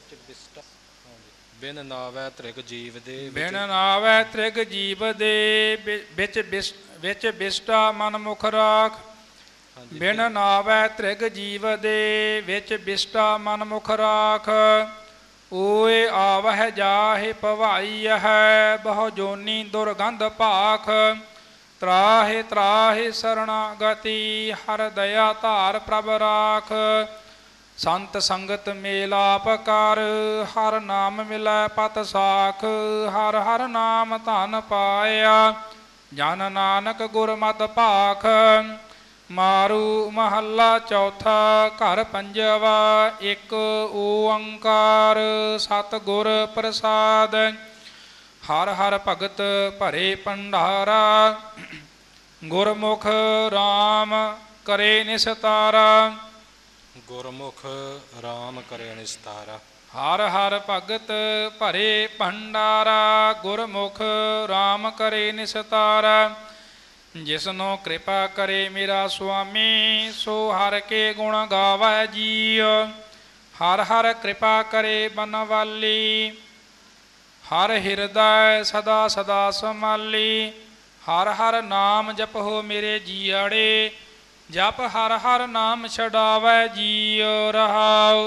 ਬਿਨ ਨਾਵੈ ਤ੍ਰਿਗ ਜੀਵ ਦੇ ਬਿਨ ਨਾਵੈ ਤ੍ਰਿਗ ਜੀਵ ਦੇ ਵਿੱਚ ਵਿੱਚ ਬਿਸਟਾ ਮਨ ਮੁਖ ਰਾਖ। ਬਿਨ ਨਾਵੈ ਤ੍ਰਿਗ ਜੀਵ ਦੇ ਵਿੱਚ ਬਿਸਟਾ ਮਨ ਮੁਖ ਰਾਖ। ਓਏ ਆਵਹਿ ਜਾਹਿ ਭਵਾਈ ਹੈ, ਬਹੁ ਜੋਨੀ ਦੁਰਗੰਧ ਭਾਖ। ਤਰਾਹਿ ਤਰਾਹਿ ਸਰਣਾਗਤੀ, ਹਰ ਦਇਆ ਧਾਰ ਪ੍ਰਭ ਰਾਖ। ਸੰਤ ਸੰਗਤ ਮੇਲਾਪ ਕਰ, ਹਰ ਨਾਮ ਮਿਲੈ ਪਤ ਸਾਖ। ਹਰ ਹਰ ਨਾਮ ਧਨ ਪਾਇਆ, ਜਨ ਨਾਨਕ ਗੁਰਮਤਿ ਭਾਖ। ਮਾਰੂ ਮਹੱਲਾ ਚੌਥਾ, ਘਰ ਪੰਜਵਾ। ਇੱਕ ਓੰਕਾਰ ਸਤਿਗੁਰ ਪ੍ਰਸਾਦ। ਹਰ ਹਰ ਭਗਤ ਭਰੇ ਭੰਡਾਰਾ, ਗੁਰਮੁਖ RAM ਕਰੇ ਨਿਸਤਾਰਾ। ਗੁਰਮੁਖ RAM ਕਰੇ ਨਿਸਤਾਰਾ। ਹਰ ਹਰ ਭਗਤ ਭਰੇ ਭੰਡਾਰਾ, ਗੁਰਮੁਖ RAM ਕਰੇ ਨਿਸਤਾਰਾ। ਜਿਸਨੋ ਕਿਰਪਾ ਕਰੇ ਮੇਰਾ ਸੁਆਮੀ, ਸੋ ਹਰ ਕੇ ਗੁਣ ਗਾਵੈ ਜੀਉ। ਹਰ ਹਰ ਕਿਰਪਾ ਕਰੇ ਬਨਵਾਲੀ, ਹਰ ਹਿਰਦੈ ਸਦਾ ਸਦਾ ਸਮਾਲੀ। ਹਰ ਹਰ ਨਾਮ ਜਪੋ ਮੇਰੇ ਜੀਅੜੇ, ਜਪ ਹਰ ਹਰ ਨਾਮ ਛਡਾਵੈ ਜੀਉ। ਰਹਾਉ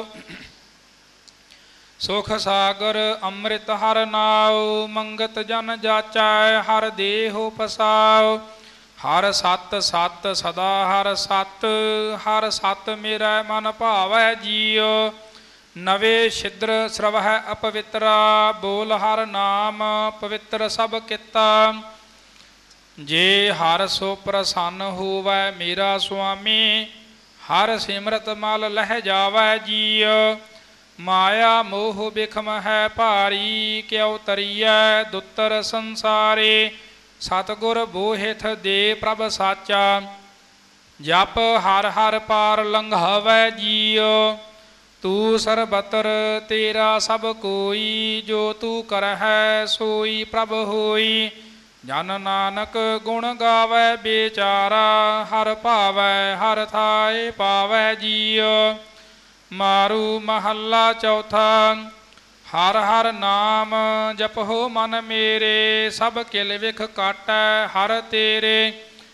ਸੁਖ ਸਾਗਰ ਅੰਮ੍ਰਿਤ ਹਰ ਨਾਉ, ਮੰਗਤ ਜਨ ਜਾਚੈ ਹਰ ਦੇਹੁ ਪਸਾਉ। ਹਰ ਸਤ ਸਤ ਸਦਾ ਹਰ ਸਤ, ਹਰ ਸਤ ਮੇਰਾ ਮਨ ਭਾਵੈ ਜੀਉ। ਨਵੇ ਛਿਦਰ ਸਰਵਹਿ ਅਪਵਿੱਤਰਾ, ਬੋਲ ਹਰ ਨਾਮ ਪਵਿੱਤਰ ਸਭ ਕੀਤਾ। ਜੇ ਹਰ ਸੋ ਪ੍ਰਸੰਨ ਹੋਵੈ ਮੇਰਾ ਸੁਆਮੀ, ਹਰ ਸਿਮਰਤ ਮਲ ਲਹਿ ਜਾਵੈ ਜੀਉ। ਮਾਇਆ ਮੋਹ ਬਿਖਮ ਹੈ ਭਾਰੀ, ਕਿਉ ਤਰੀਐ ਦੁੱਤਰ ਸੰਸਾਰੇ। ਸਤਿਗੁਰ ਬੋਹਿਥ ਦੇ ਪ੍ਰਭ ਸਾਚਾ, ਜਪ ਹਰ ਹਰ ਪਾਰ ਲੰਘਾਵੈ ਜੀਉ। ਤੂੰ ਸਰਬਤਰ ਤੇਰਾ ਸਭ ਕੋਈ, ਜੋ ਤੂੰ ਕਰਹਿ ਸੋਈ ਪ੍ਰਭ ਹੋਈ। ਜਨ ਨਾਨਕ ਗੁਣ ਗਾਵੈ ਬੇਚਾਰਾ, ਹਰ ਭਾਵੈ ਹਰ ਥਾਇ ਪਾਵੈ ਜੀਉ। ਮਾਰੂ ਮਹੱਲਾ ਚੌਥਾ, ਹਰ ਹਰ ਨਾਮ ਜਪੋ ਮਨ ਮੇਰੇ, ਸਭ ਕਿਲ ਵਿਖ ਕਾਟੈ ਹਰ ਤੇਰੇ।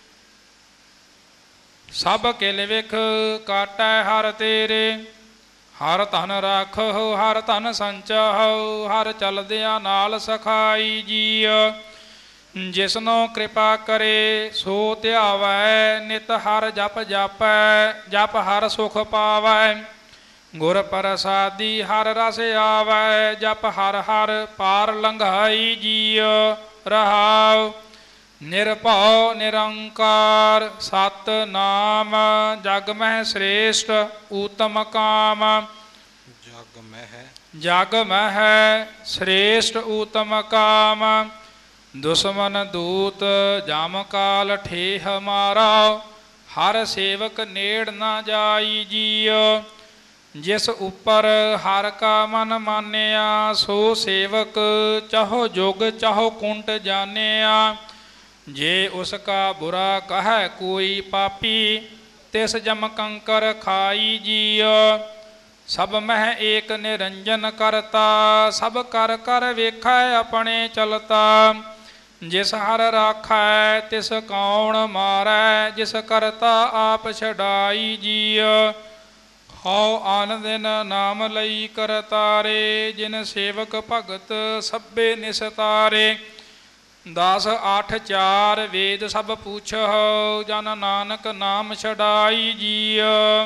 ਸਭ ਕਿਲ ਵਿਖ ਕਾਟੈ ਹਰ ਤੇਰੇ। ਹਰ ਧਨ ਰਾਖੋ ਹਰ ਧਨ ਸੰਚਾਓ, ਹਰ ਚਲਦਿਆਂ ਨਾਲ ਸਖਾਈ ਜੀਉ। ਜਿਸਨੋ ਕਿਰਪਾ ਕਰੇ ਸੋ ਧਿਆਵੈ, ਨਿਤ ਹਰ ਜਪ ਜਾਪੈ, ਜਪ ਹਰ ਸੁਖ ਪਾਵੈ। ਗੁਰ ਪ੍ਰਸਾਦੀ ਹਰ ਰਸ ਆਵੈ, ਜਪ ਹਰ ਹਰ ਪਾਰ ਲੰਘਾਈ ਜੀਉ। ਰਹਾਉ ਨਿਰਭਉ ਨਿਰੰਕਾਰ ਸਤਿਨਾਮ, ਜਗ ਮਹਿ ਸ੍ਰੇਸ਼ਟ ਊਤਮ ਕਾਮ। ਜਗ ਮਹਿ ਜਗ ਮਹਿ ਸ੍ਰੇਸ਼ਟ ਊਤਮ ਕਾਮ। ਦੁਸ਼ਮਨ ਦੂਤ ਜਮ ਕਾਲ ਠੇਹ ਮਾਰਾ, ਹਰ ਸੇਵਕ ਨੇੜ ਨਾ ਜਾਈ ਜੀਉ। ਜਿਸ ਉਪਰ ਹਰ ਕਾ ਮਨ ਮਾਨਿਆ, ਸੋ ਸੇਵਕ ਚਾਹੋ ਜੁਗ ਚਾਹੋ ਕੁੰਟ ਜਾਣਿਆ। ਜੇ ਉਸ ਕਾ ਬੁਰਾ ਕਹੈ ਕੋਈ ਪਾਪੀ, ਤਿਸ ਜਮ ਕੰਕਰ ਖਾਈ ਜੀਉ। ਸਭ ਮਹਿ ਏਕ ਨਿਰੰਜਨ ਕਰਤਾ, ਸਭ ਕਰ ਕਰ ਵੇਖੈ ਆਪਣੇ ਚਲਤਾ। ਜਿਸ ਹਰ ਰਾਖੈ ਤਿਸ ਕੌਣ ਮਾਰੈ, ਜਿਸ ਕਰਤਾ ਆਪ ਛਡਾਈ ਜੀਉ। ਹਉ ਆਨ ਦਿਨ ਨਾਮ ਲਈ ਕਰਤਾਰੇ, ਜਿਨ ਸੇਵਕ ਭਗਤ ਸਭੇ ਨਿਸਤਾਰੇ। ਦਸ ਅੱਠ ਚਾਰ ਵੇਦ ਸਭ ਪੁੱਛੋ, ਜਨ ਨਾਨਕ ਨਾਮ ਛਡਾਈ ਜੀਉ।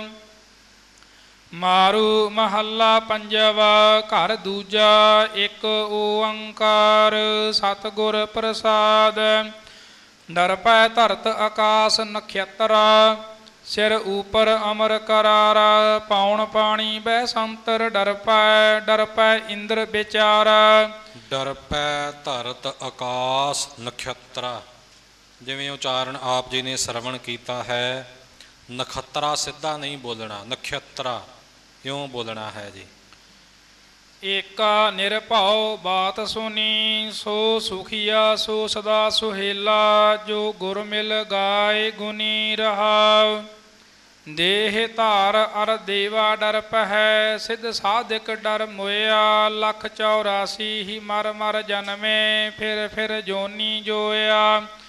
ਮਾਰੂ ਮਹੱਲਾ ਪੰਜਵਾ, ਘਰ ਦੂਜਾ। ਇੱਕ ਓੰਕਾਰ ਸਤਿਗੁਰ ਪ੍ਰਸਾਦ। ਡਰਪੈ ਧਰਤ ਆਕਾਸ ਨਖੇਤਰਾ, ਸਿਰ ਉਪਰ ਅਮਰ ਕਰਾਰਾ। ਪਾਉਣ ਪਾਣੀ ਬੈ ਸੰਤਰ ਡਰਪੈ, ਡਰਪੈ ਇੰਦਰ ਵਿਚਾਰਾ। ਡਰਪੈ ਧਰਤ ਆਕਾਸ ਨਖੱਤਰਾ। ਜਿਵੇਂ ਉਚਾਰਨ ਆਪ ਜੀ ਨੇ ਸਰਵਣ ਕੀਤਾ ਹੈ, ਨਖੱਤਰਾ ਸਿੱਧਾ ਨਹੀਂ ਬੋਲਣਾ, ਨਖੱਤਰਾ ਇਉਂ ਬੋਲਣਾ ਹੈ ਜੀ। ਏਕਾ ਨਿਰਭਉ ਬਾਤ ਸੁਣੀ, ਸੋ ਸੁਖੀਆ ਸੋ ਸਦਾ ਸੁਹੇਲਾ। ਜੋ ਗੁਰ ਮਿਲ ਗਾਏ ਗੁਨੀ ਰਹਾਉ, ਦੇਹ ਧਾਰ ਅਰ ਦੇਵਾ ਡਰ ਪਹਿ। ਸਿੱਧ ਸਾਧਕ ਡਰ ਮੋਇਆ, ਲੱਖ ਚੌਰਾਸੀ ਹੀ ਮਰ ਮਰ ਜਨਮੇ। ਫਿਰ ਫਿਰ ਜੋਨੀ ਜੋਇਆ,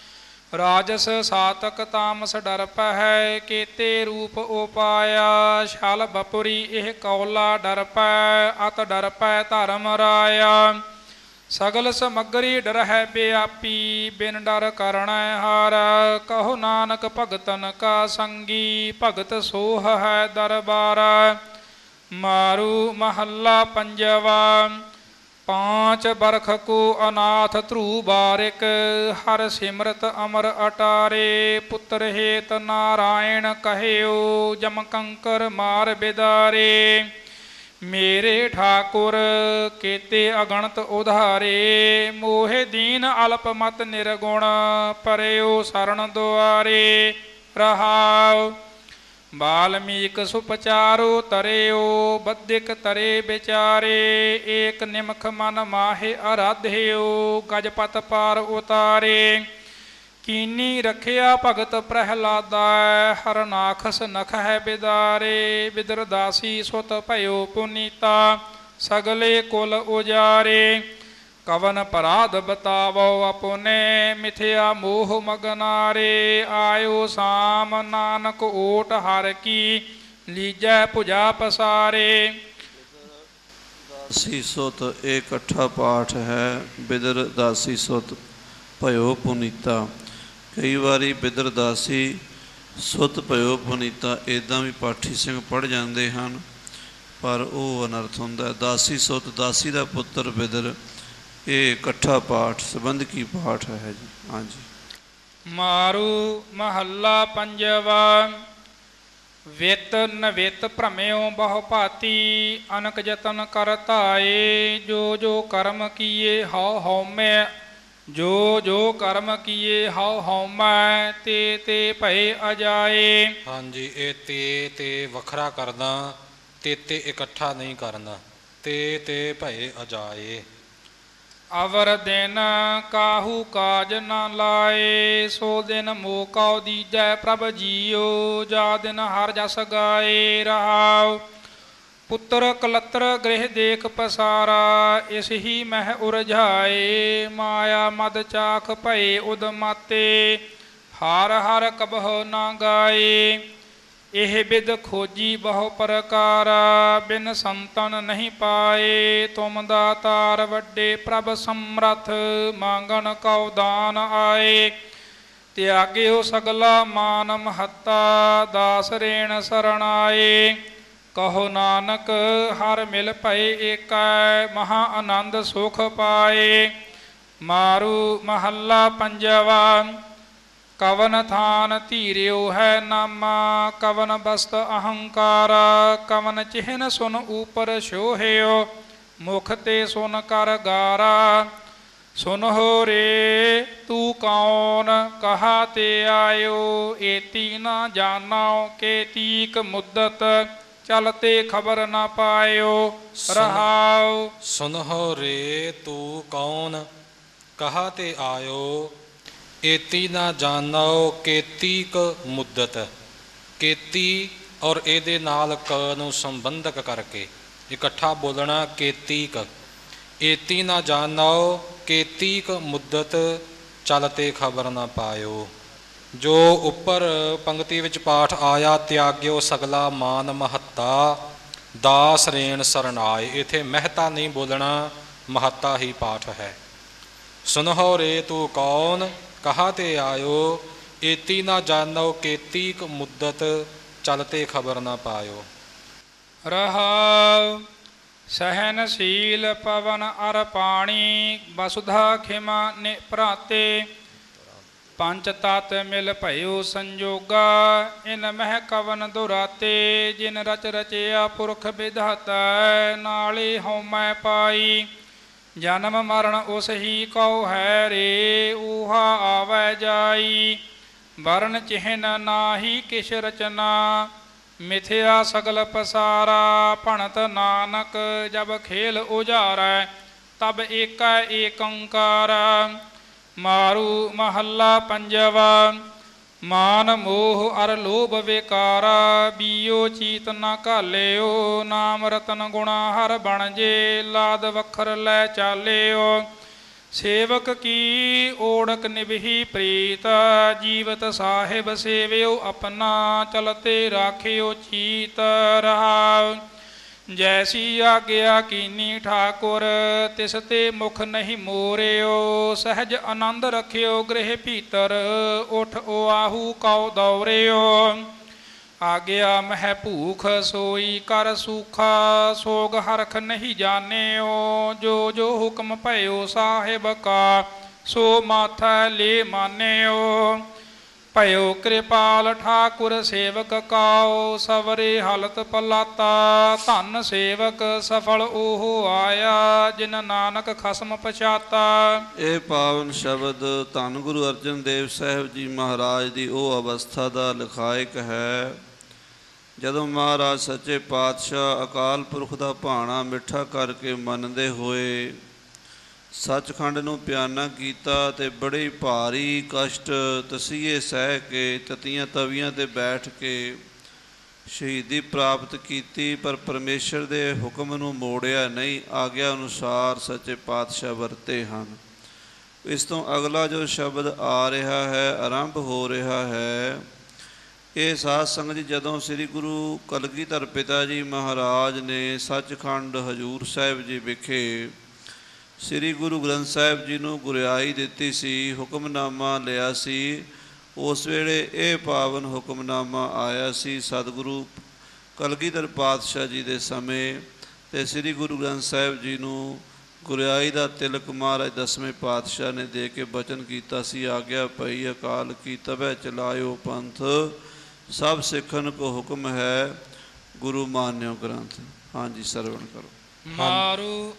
ਰਾਜਸ ਸਾਤਕ ਤਾਮਸ ਡਰਪਹਿ, ਕੀਤੇ ਰੂਪ ਉਪਾਇਆ। ਛਲ ਬਪੁਰੀ ਇਹ ਕੌਲਾ ਡਰਪੈ, ਅਤ ਡਰਪੈ ਧਰਮ ਰਾਇਆ। ਸਗਲ ਸਮੱਗਰੀ ਡਰਹਿ ਬਿਆਪੀ, ਬਿਨ ਡਰ ਕਰਣੈ ਹਾਰ। ਕਹੋ ਨਾਨਕ ਭਗਤਨ ਕਾ ਸੰਗੀ, ਭਗਤ ਸੋਹ ਹੈ ਦਰਬਾਰ। ਮਾਰੂ ਮਹੱਲਾ ਪੰਜਵਾ। ਪਾਂਚ ਬਰਖ ਕੋ ਅਨਾਥ ਧਰੂ ਬਾਰਿਕ, ਹਰ ਸਿਮਰਤ ਅਮਰ ਅਟਾਰੇ। ਪੁੱਤਰ ਹੇਤ ਨਾਰਾਇਣ ਕਹਿਓ, ਜਮ ਕੰਕਰ ਮਾਰ ਬਿਦਾਰੇ। ਮੇਰੇ ਠਾਕੁਰ ਕੀਤੇ ਅਗਣਤ ਉਧਾਰੇ, ਮੋਹਿ ਦੀਨ ਅਲਪ ਮਤ ਨਿਰਗੁਣ। ਪਰਿਓ ਸਰਣ ਦੁਆਰੇ ਰਹਾਉ। ਬਾਲਮੀਕ ਸੁਪਚਾਰੋ ਤਰਿਓ, ਬੱਧਿਕ ਤਰੇ ਵਿਚਾਰੇ। ਏਕ ਨਿਮਖ ਮਨ ਮਾਹੇ ਅਰਾਧਿਓ, ਗਜਪਤ ਪਾਰ ਉਤਾਰੇ। ਕੀਨੀ ਰਖਿਆ ਭਗਤ ਪ੍ਰਹਿਲਾਦਾ, ਹਰਨਾਖਸ ਨਖ ਹੈ ਬਿਦਾਰੇ। ਬਿਦਰ ਦਾਸੀ ਸੁਤ ਭਇਓ ਪੁਨੀਤਾ, ਸਗਲੇ ਕੁਲ ਉਜਾਰੇ। ਕਵਨ ਪਰਾਧ ਬਤਾਵੋ ਆਪੁਨੇ, ਮਿਥਿਆ ਮੋਹ ਮਗਨਾਰੇ। ਆਇਓ ਸਾਮ ਨਾਨਕ ਓਟ ਹਰ ਕੀ, ਲੀਜੈ ਭੁਜਾ ਪਸਾਰੇ। ਦਾਸੀ ਸੁਤ ਇਹ ਇਕੱਠਾ ਪਾਠ ਹੈ। ਬਿਦਰ ਦਾਸੀ ਸੁਤ ਭਇਓ ਪੁਨੀਤਾ। ਕਈ ਵਾਰੀ ਬਿਦਰ ਦਾਸੀ ਸੁਤ ਭਇਓ ਪੁਨੀਤਾ ਇੱਦਾਂ ਵੀ ਪਾਠੀ ਸਿੰਘ ਪੜ੍ਹ ਜਾਂਦੇ ਹਨ, ਪਰ ਉਹ ਅਨਰਥ ਹੁੰਦਾ। ਦਾਸੀ ਸੁਤ ਦਾਸੀ ਦਾ ਪੁੱਤਰ ਬਿਦਰ, ਇਹ ਇਕੱਠਾ ਪਾਠ ਸੰਬੰਧਕੀ ਪਾਠ ਹੈ ਜੀ। ਹਾਂਜੀ। ਮਾਰੂ ਮਹੱਲਾ ਪੰਜਵਾ। ਵਿਤ ਨਵਿਤ ਭ੍ਰਮਿਓ ਬਹੁ ਭਾਤੀ, ਅਨਕ ਜਤਨ ਕਰ ਧਾਏ। ਜੋ ਜੋ ਕਰਮ ਕੀਏ ਹਉ ਹਉਮੈ, ਜੋ ਜੋ ਕਰਮ ਕੀਏ ਹਉ ਹਉਮੈ। ਤੇ ਤੇ ਭਏ ਅਜਾਏ। ਹਾਂਜੀ, ਇਹ ਤੇ ਤੇ ਵੱਖਰਾ ਕਰਨਾ, ਤੇ ਤੇ ਇਕੱਠਾ ਨਹੀਂ ਕਰਨਾ। ਤੇ ਤੇ ਭਏ ਅਜਾਏ। ਅਵਰ ਦਿਨ ਕਾਹੂ ਕਾਜ ਨਾ ਲਾਏ, ਸੋ ਦਿਨ ਮੋਕਾਉ ਦੀਜੈ ਪ੍ਰਭ ਜੀਓ। ਜਾ ਦਿਨ ਹਰ ਜਸ ਗਾਏ ਰਹਾਉ। ਪੁੱਤਰ ਕਲੱਤਰ ਗ੍ਰਹਿ ਦੇਖ ਪਸਾਰਾ, ਇਸ ਹੀ ਮਹਿ ਉਰਝਾਏ। ਮਾਇਆ ਮਦ ਚਾਖ ਭਏ ਉਦਮਾਤੇ, ਹਰ ਹਰ ਕਬਹੁ ਨਾ ਗਾਏ। ਇਹ ਬਿਦ ਖੋਜੀ ਬਹੁ ਪ੍ਰਕਾਰਾ, ਬਿਨ ਸੰਤਨ ਨਹੀਂ ਪਾਏ। ਤੁਮ ਦਾਤਾਰ ਵੱਡੇ ਪ੍ਰਭ ਸਮਰੱਥ, ਮੰਗਣ ਕਉ ਦਾਨ ਆਏ। ਤਿਆਗਿਓ ਸਗਲਾ ਮਾਨ ਮਹੱਤਾ, ਦਾਸ ਰੇਣ ਸਰਣ ਆਏ। ਕਹੋ ਨਾਨਕ ਹਰ ਮਿਲ ਭਏ ਏਕੈ, ਮਹਾ ਆਨੰਦ ਸੁਖ ਪਾਏ। ਮਾਰੂ ਮਹੱਲਾ ਪੰਜਵਾ। ਕਵਨ ਥਾਨ ਧੀਰਿਓ ਹੈ ਨਾਮਾ, ਕਵਨ ਬਸਤ ਅਹੰਕਾਰ। ਕਵਨ ਚਿਹਨ ਸੁਨ ਉਪਰ ਸ਼ੋਹਿਓ, ਮੁਖ ਤੇ ਸੁਨ ਕਰ ਗਾਰਾ। ਸੁਨਹੁ ਰੇ ਤੂੰ ਕੌਣ, ਕਹਾ ਤੇ ਆਇਓ। ਏਤੀ ਨਾ ਜਾਣੋ ਕੇ ਤੀਕ ਮੁੱਦਤ, ਚਲਤੇ ਖਬਰ ਨਾ ਪਾਇਓ ਰਹਾਉ। ਸੁਨਹੁ ਰੇ ਤੂੰ ਕੌਣ, ਕਹਾ ਤੇ ਆਇਓ। ਏਤੀ ਨਾ ਜਾਣੋ ਕੇਤੀ ਕ ਮੁੱਦਤ। ਕੇਤੀ ਔਰ ਇਹਦੇ ਨਾਲ ਕ ਨੂੰ ਸੰਬੰਧਕ ਕਰਕੇ ਇਕੱਠਾ ਬੋਲਣਾ, ਕੇਤੀ ਕ। ਏਤੀ ਨਾ ਜਾਣੋ ਕੇਤੀ ਕ ਮੁੱਦਤ, ਚਲਤੇ ਖਬਰ ਨਾ ਪਾਇਓ। ਜੋ ਉੱਪਰ ਪੰਕਤੀ ਵਿੱਚ ਪਾਠ ਆਇਆ, ਤਿਆਗਿਓ ਸਗਲਾ ਮਾਨ ਮਹੱਤਾ, ਦਾਸ ਰੇਣ ਸਰਣ ਆਏ। ਇੱਥੇ ਮਹਿਤਾ ਨਹੀਂ ਬੋਲਣਾ, ਮਹੱਤਾ ਹੀ ਪਾਠ ਹੈ। ਸੁਨਹੁ ਰੇ ਤੂੰ ਕੌਣ, ਕਹਾ ਤੇ ਆਇਓ। ਏਤੀ ਨਾ ਜਾਣੋ ਕੇਤੀ ਕ ਮੁੱਦਤ, ਚਲਤੇ ਖਬਰ ਨਾ ਪਾਇਓ ਰਹਾਉ। ਸਹਿਨਸ਼ੀਲ ਪਵਨ ਅਰ ਪਾਣੀ, ਵਸੁਧਾ ਖਿਮਾ ਨਿਪਰਾਤੇ। ਪੰਚ ਤਤ ਮਿਲ ਭਇਓ ਸੰਜੋਗਾ, ਇਨ ਮਹਿ ਕਵਨ ਦੁਰਾਤੇ। ਜਿਨ ਰਚ ਰਚਿਆ ਪੁਰਖ ਵਿਧਾਤਾ, ਨਾਲੇ ਹਉਮੈ ਪਾਈ। ਜਨਮ ਮਰਨ ਉਸ ਹੀ ਕਉ ਹੈ ਰੇ, ਊਹਾ ਆਵੈ ਜਾਈ। ਵਰਨ ਚਿਹਨ ਨਾਹੀ ਕਿਛ ਰਚਨਾ, ਮਿਥਿਆ ਸਗਲ ਪਸਾਰਾ। ਭਣਤ ਨਾਨਕ ਜਬ ਖੇਲ ਉਜਾਰੈ, ਤਬ ਏਕੈ ਏਕੰਕਾਰ। ਮਾਰੂ ਮਹੱਲਾ ਪੰਜਵਾ। ਮਾਨ ਮੋਹ ਅਰ ਲੋਭ ਵਿਕਾਰਾ, ਬੀਓ ਚੀਤ ਨ ਘਾਲਿਓ। ਨਾਮ ਰਤਨ ਗੁਣਾ ਹਰ ਬਣ ਜੇ, ਲਾਦ ਵਖਰ ਲੈ ਚਾਲਿਓ। ਸੇਵਕ ਕੀ ਓੜਕ ਨਿਭੀ ਪ੍ਰੀਤ, ਜੀਵਤ ਸਾਹਿਬ ਸੇਵਿਓ ਆਪਣਾ, ਚਲਤੇ ਰਾਖਿਓ ਚੀਤ ਰਹਾਉ। ਜੈਸੀ ਆਗਿਆ ਕੀਨੀ ਠਾਕੁਰ, ਤਿਸ ਤੇ ਮੁਖ ਨਹੀਂ ਮੋਰਿਓ, ਸਹਿਜ ਆਨੰਦ ਰਖਿਓ ਗ੍ਰਹਿ ਭੀਤਰ, ਉਠ ਆਹੂ ਕਉ ਦੌਰਿਓ। ਆਗਿਆ ਮਹਿ ਭੂਖ ਸੋਈ ਕਰ ਸੂਖਾ, ਸੋਗ ਹਰਖ ਨਹੀਂ ਜਾਣਿਓ, ਜੋ ਜੋ ਹੁਕਮ ਭਇਓ ਸਾਹਿਬ ਕਾ, ਸੋ ਮਾਥੈ ਲੈ ਮਾਨਿਓ। ਭਇਓ ਕਿਰਪਾਲ ਠਾਕੁਰ ਸੇਵਕ ਕਾਓ, ਸਵਰੇ ਹਲਤ ਪਲਾਤਾ, ਧਨ ਸੇਵਕ ਸਫਲ ਉਹ ਆਇਆ, ਜਿਨ ਨਾਨਕ ਖਸਮ ਪਛਾਤਾ। ਇਹ ਪਾਵਨ ਸ਼ਬਦ ਧੰਨ ਗੁਰੂ ਅਰਜਨ ਦੇਵ ਸਾਹਿਬ ਜੀ ਮਹਾਰਾਜ ਦੀ ਉਹ ਅਵਸਥਾ ਦਾ ਲਿਖਾਇਕ ਹੈ ਜਦੋਂ ਮਹਾਰਾਜ ਸੱਚੇ ਪਾਤਸ਼ਾਹ ਅਕਾਲ ਪੁਰਖ ਦਾ ਭਾਣਾ ਮਿੱਠਾ ਕਰਕੇ ਮੰਨਦੇ ਹੋਏ ਸੱਚਖੰਡ ਨੂੰ ਪਿਆਨਾ ਕੀਤਾ ਅਤੇ ਬੜੇ ਭਾਰੀ ਕਸ਼ਟ ਤਸੀਹੇ ਸਹਿ ਕੇ ਤਤੀਆਂ ਤਵੀਆਂ 'ਤੇ ਬੈਠ ਕੇ ਸ਼ਹੀਦੀ ਪ੍ਰਾਪਤ ਕੀਤੀ, ਪਰ ਪਰਮੇਸ਼ਰ ਦੇ ਹੁਕਮ ਨੂੰ ਮੋੜਿਆ ਨਹੀਂ, ਆਗਿਆ ਅਨੁਸਾਰ ਸੱਚੇ ਪਾਤਸ਼ਾਹ ਵਰਤੇ ਹਨ। ਇਸ ਤੋਂ ਅਗਲਾ ਜੋ ਸ਼ਬਦ ਆ ਰਿਹਾ ਹੈ, ਆਰੰਭ ਹੋ ਰਿਹਾ ਹੈ, ਇਹ ਸਾਧ ਸੰਗਤ ਜੀ ਜਦੋਂ ਸ੍ਰੀ ਗੁਰੂ ਕਲਗੀਧਰ ਪਿਤਾ ਜੀ ਮਹਾਰਾਜ ਨੇ ਸੱਚਖੰਡ ਹਜ਼ੂਰ ਸਾਹਿਬ ਜੀ ਵਿਖੇ ਸ੍ਰੀ ਗੁਰੂ ਗ੍ਰੰਥ ਸਾਹਿਬ ਜੀ ਨੂੰ ਗੁਰਿਆਈ ਦਿੱਤੀ ਸੀ, ਹੁਕਮਨਾਮਾ ਲਿਆ ਸੀ, ਉਸ ਵੇਲੇ ਇਹ ਪਾਵਨ ਹੁਕਮਨਾਮਾ ਆਇਆ ਸੀ ਸਤਿਗੁਰੂ ਕਲਗੀਧਰ ਪਾਤਸ਼ਾਹ ਜੀ ਦੇ ਸਮੇਂ, ਅਤੇ ਸ੍ਰੀ ਗੁਰੂ ਗ੍ਰੰਥ ਸਾਹਿਬ ਜੀ ਨੂੰ ਗੁਰਿਆਈ ਦਾ ਤਿਲਕ ਮਹਾਰਾਜ ਦਸਵੇਂ ਪਾਤਸ਼ਾਹ ਨੇ ਦੇ ਕੇ ਬਚਨ ਕੀਤਾ ਸੀ, ਆਗਿਆ ਪਈ ਅਕਾਲ ਕੀ ਤਬੈ ਚਲਾਇਓ ਪੰਥ, ਸਭ ਸਿੱਖਣ ਕੋ ਹੁਕਮ ਹੈ ਗੁਰੂ ਮਾਨਿਓ ਗ੍ਰੰਥ। ਹਾਂਜੀ, ਸਰਵਣ ਕਰੋ। ਮਾਰੂ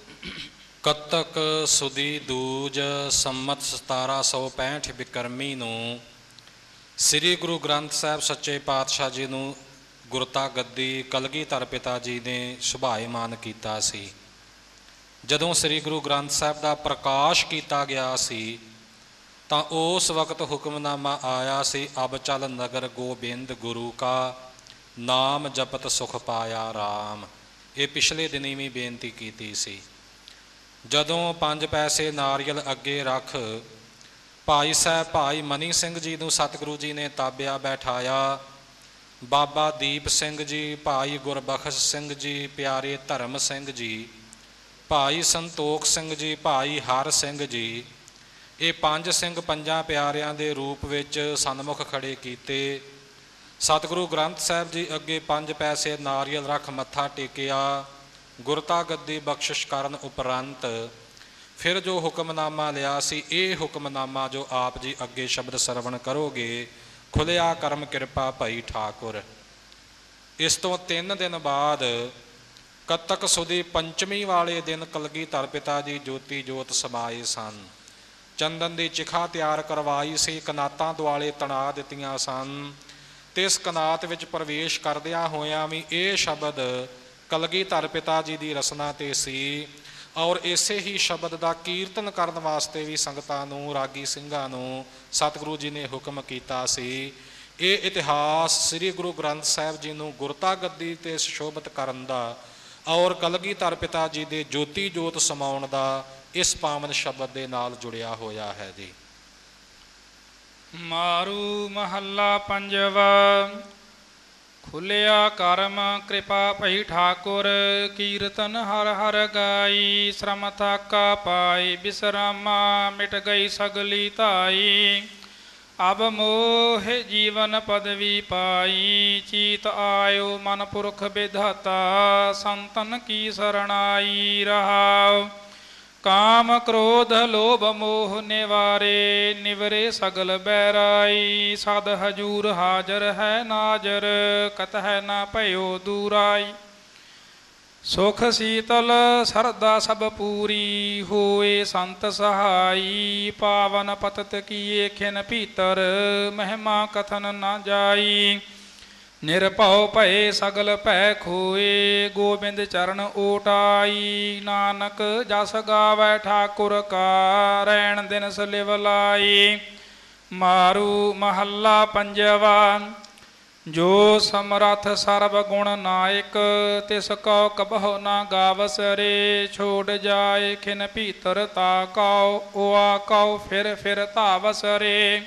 ਕੱਤਕ ਸੁਦੀ ਦੂਜ ਸੰਮਤ ਸਤਾਰਾਂ ਸੌ ਪੈਂਹਠ ਬਿਕਰਮੀ ਨੂੰ ਸ੍ਰੀ ਗੁਰੂ ਗ੍ਰੰਥ ਸਾਹਿਬ ਸੱਚੇ ਪਾਤਸ਼ਾਹ ਜੀ ਨੂੰ ਗੁਰਤਾ ਗੱਦੀ ਕਲਗੀਧਰ ਪਿਤਾ ਜੀ ਨੇ ਸੁਭਾਏਮਾਨ ਕੀਤਾ ਸੀ। ਜਦੋਂ ਸ੍ਰੀ ਗੁਰੂ ਗ੍ਰੰਥ ਸਾਹਿਬ ਦਾ ਪ੍ਰਕਾਸ਼ ਕੀਤਾ ਗਿਆ ਸੀ ਤਾਂ ਉਸ ਵਕਤ ਹੁਕਮਨਾਮਾ ਆਇਆ ਸੀ, ਅਬ ਚਲ ਨਗਰ ਗੋਬਿੰਦ ਗੁਰੂ ਕਾ, ਨਾਮ ਜਪਤ ਸੁਖ ਪਾਇਆ ਰਾਮ। ਇਹ ਪਿਛਲੇ ਦਿਨੀ ਵੀ ਬੇਨਤੀ ਕੀਤੀ ਸੀ। ਜਦੋਂ ਪੰਜ ਪੈਸੇ ਨਾਰੀਅਲ ਅੱਗੇ ਰੱਖ ਭਾਈ ਸਾਹਿਬ ਭਾਈ ਮਨੀ ਸਿੰਘ ਜੀ ਨੂੰ ਸਤਿਗੁਰੂ ਜੀ ਨੇ ਤਾਬਿਆ ਬੈਠਾਇਆ, ਬਾਬਾ ਦੀਪ ਸਿੰਘ ਜੀ, ਭਾਈ ਗੁਰਬਖਸ਼ ਸਿੰਘ ਜੀ, ਪਿਆਰੇ ਧਰਮ ਸਿੰਘ ਜੀ, ਭਾਈ ਸੰਤੋਖ ਸਿੰਘ ਜੀ, ਭਾਈ ਹਰ ਸਿੰਘ ਜੀ, ਇਹ ਪੰਜ ਸਿੰਘ ਪੰਜਾਂ ਪਿਆਰਿਆਂ ਦੇ ਰੂਪ ਵਿੱਚ ਸਨਮੁਖ ਖੜੇ ਕੀਤੇ। ਸਤਿਗੁਰੂ ਗ੍ਰੰਥ ਸਾਹਿਬ ਜੀ ਅੱਗੇ ਪੰਜ ਪੈਸੇ ਨਾਰੀਅਲ ਰੱਖ ਮੱਥਾ ਟੇਕਿਆ। ਗੁਰਤਾ ਗੱਦੀ ਬਖਸ਼ਿਸ਼ ਕਰਨ ਉਪਰੰਤ ਫਿਰ ਜੋ ਹੁਕਮਨਾਮਾ ਲਿਆ ਸੀ, ਇਹ ਹੁਕਮਨਾਮਾ ਜੋ ਆਪ ਜੀ ਅੱਗੇ ਸ਼ਬਦ ਸਰਵਣ ਕਰੋਗੇ, ਖੁੱਲਿਆ ਕਰਮ ਕਿਰਪਾ ਭਾਈ ਠਾਕੁਰ। ਇਸ ਤੋਂ ਤਿੰਨ ਦਿਨ ਬਾਅਦ ਕੱਤਕ ਸੁਦੀ ਪੰਚਮੀ ਵਾਲੇ ਦਿਨ ਕਲਗੀਧਰ ਪਿਤਾ ਜੀ ਜੋਤੀ ਜੋਤ ਸਮਾਏ ਸਨ। ਚੰਦਨ ਦੀ ਚਿਖਾ ਤਿਆਰ ਕਰਵਾਈ ਸੀ, ਕਨਾਤਾਂ ਦੁਆਲੇ ਤਣਾ ਦਿੱਤੀਆਂ ਸਨ, ਅਤੇ ਇਸ ਕਨਾਤ ਵਿੱਚ ਪ੍ਰਵੇਸ਼ ਕਰਦਿਆਂ ਹੋਇਆਂ ਵੀ ਇਹ ਸ਼ਬਦ ਕਲਗੀਧਰ ਪਿਤਾ ਜੀ ਦੀ ਰਸਨਾ 'ਤੇ ਸੀ, ਔਰ ਇਸੇ ਹੀ ਸ਼ਬਦ ਦਾ ਕੀਰਤਨ ਕਰਨ ਵਾਸਤੇ ਵੀ ਸੰਗਤਾਂ ਨੂੰ, ਰਾਗੀ ਸਿੰਘਾਂ ਨੂੰ ਸਤਿਗੁਰੂ ਜੀ ਨੇ ਹੁਕਮ ਕੀਤਾ ਸੀ। ਇਹ ਇਤਿਹਾਸ ਸ੍ਰੀ ਗੁਰੂ ਗ੍ਰੰਥ ਸਾਹਿਬ ਜੀ ਨੂੰ ਗੁਰਤਾ ਗੱਦੀ 'ਤੇ ਸੁਸ਼ੋਭਿਤ ਕਰਨ ਦਾ ਔਰ ਕਲਗੀਧਰ ਪਿਤਾ ਜੀ ਦੇ ਜੋਤੀ ਜੋਤ ਸਮਾਉਣ ਦਾ ਇਸ ਪਾਵਨ ਸ਼ਬਦ ਦੇ ਨਾਲ ਜੁੜਿਆ ਹੋਇਆ ਹੈ ਜੀ। ਮਾਰੂ ਮਹੱਲਾ ਪੰਜਵਾ। ਖੁੱਲਿਆ ਕਰਮ ਕਿਰਪਾ ਭਈ ਠਾਕੁਰ, ਕੀਰਤਨ ਹਰ ਹਰ ਗਾਈ, ਸ਼ਰਮ ਥਾਕਾ ਪਾਈ ਬਿਸਰਾਮਾ, ਮਿਟ ਗਈ ਸਗਲੀ ਧਾਈ। ਅਬ ਮੋਹ ਜੀਵਨ ਪਦਵੀ ਪਾਈ, ਚੀਤ ਆਇਓ ਮਨ ਪੁਰਖ ਵਿਧਾਤਾ, ਸੰਤਨ ਕੀ ਸਰਣਾਈ ਰਹਾਉ। ਕਾਮ ਕ੍ਰੋਧ ਲੋਭ ਮੋਹ ਨਿਵਾਰੇ, ਨਿਵਰੇ ਸਗਲ ਬੈਰਾਈ। ਸਦ ਹਜੂਰ ਹਾਜ਼ਰ ਹੈ ਨਾਜ਼ਰ, ਕਤਹਿ ਨਾ ਭਇਓ ਦੂਰਾਈ। ਸੁਖ ਸੀਤਲ ਸਰਦਾ ਸਭ ਪੂਰੀ, ਹੋਏ ਸੰਤ ਸਹਾਈ। ਪਾਵਨ ਪਤਤ ਕੀਏ ਖਿਨ ਭੀਤਰ, ਮਹਿਮਾ ਕਥਨ ਨਾ ਜਾਈ। ਨਿਰਭਉ ਭਏ ਸਗਲ ਭੈ ਖੋਏ, ਗੋਬਿੰਦ ਚਰਨ ਓਟਾਈ। ਨਾਨਕ ਜਸ ਗਾਵੈ ਠਾਕੁਰ ਕਾ, ਰੈਣ ਦਿਨ ਸਲਿਵ ਲਾਈ। ਮਾਰੂ ਮਹੱਲਾ ਪੰਜਵਾ। ਜੋ ਸਮਰੱਥ ਸਰਬ ਗੁਣ ਨਾਇਕ, ਤਿਸ ਕਉ ਕਬਹੁ ਨਾ ਗਾਵਸ ਰੇ। ਛੋੜ ਜਾਏ ਖਿਨ ਭੀਤਰ ਤਾ ਕਉ, ਓਆ ਕਉ ਫਿਰ ਫਿਰ ਧਾਵਸ ਰੇ।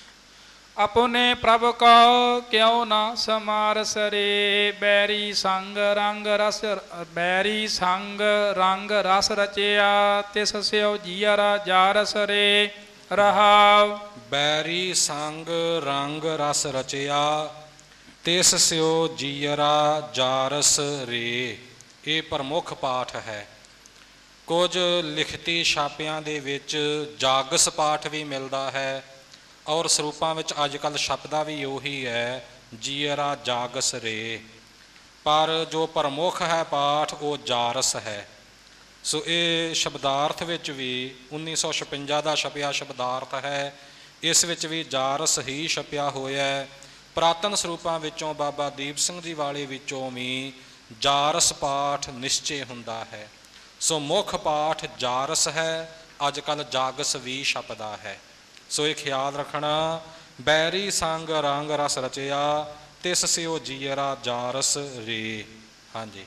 ਆਪਣੇ ਪ੍ਰਭ ਕਉ ਕਿਉ ਨਾ ਸਮਾਰਸ ਰੇ। ਬੈਰੀ ਸੰਗ ਰੰਗ ਰਸ ਬੈਰੀ ਸੰਗ ਰੰਗ ਰਸ ਰਚਿਆ, ਤਿਸ ਸਿਉ ਜੀਅਰਾ ਜਾਰਸ ਰੇ। ਰਹਾਉ ਬੈਰੀ ਸੰਗ ਰੰਗ ਰਸ ਰਚਿਆ, ਤਿਸ ਸਿਓ ਜੀਅਰਾ ਜਾਰਸ ਰੇ। ਇਹ ਪ੍ਰਮੁੱਖ ਪਾਠ ਹੈ। ਕੁਝ ਲਿਖਤੀ ਛਾਪਿਆਂ ਦੇ ਵਿੱਚ ਜਾਗਸ ਪਾਠ ਵੀ ਮਿਲਦਾ ਹੈ, ਔਰ ਸਰੂਪਾਂ ਵਿੱਚ ਅੱਜ ਕੱਲ੍ਹ ਛਪਦਾ ਵੀ ਉਹੀ ਹੈ, ਜੀਅਰਾ ਜਾਗਸ ਰੇ। ਪਰ ਜੋ ਪ੍ਰਮੁੱਖ ਹੈ ਪਾਠ ਉਹ ਜਾਰਸ ਹੈ। ਸੋ ਇਹ ਸ਼ਬਦਾਰਥ ਵਿੱਚ ਵੀ ਉੱਨੀ ਸੌ ਛਪੰਜਾ ਦਾ ਛਪਿਆ ਸ਼ਬਦਾਰਥ ਹੈ। ਇਸ ਵਿੱਚ ਵੀ ਜਾਰਸ ਹੀ ਛਪਿਆ ਹੋਇਆ। ਪੁਰਾਤਨ ਸਰੂਪਾਂ ਵਿੱਚੋਂ ਬਾਬਾ ਦੀਪ ਸਿੰਘ ਜੀ ਵਾਲੇ ਵਿੱਚੋਂ ਵੀ ਜਾਰਸ ਪਾਠ ਨਿਸ਼ਚੇ ਹੁੰਦਾ ਹੈ। ਸੋ ਮੁੱਖ ਪਾਠ ਜਾਰਸ ਹੈ, ਅੱਜ ਕੱਲ੍ਹ ਜਾਗਸ ਵੀ ਛਪਦਾ ਹੈ। ਸੋ ਇਹ ਖਿਆਲ ਰੱਖਣਾ। ਬੈਰੀ ਸੰਗ ਰੰਗ ਰਸ ਰਚਿਆ, ਤਿਸ ਸਿਓ ਜੀਅਰਾ ਜਾਰਸ ਰੇ। ਹਾਂਜੀ।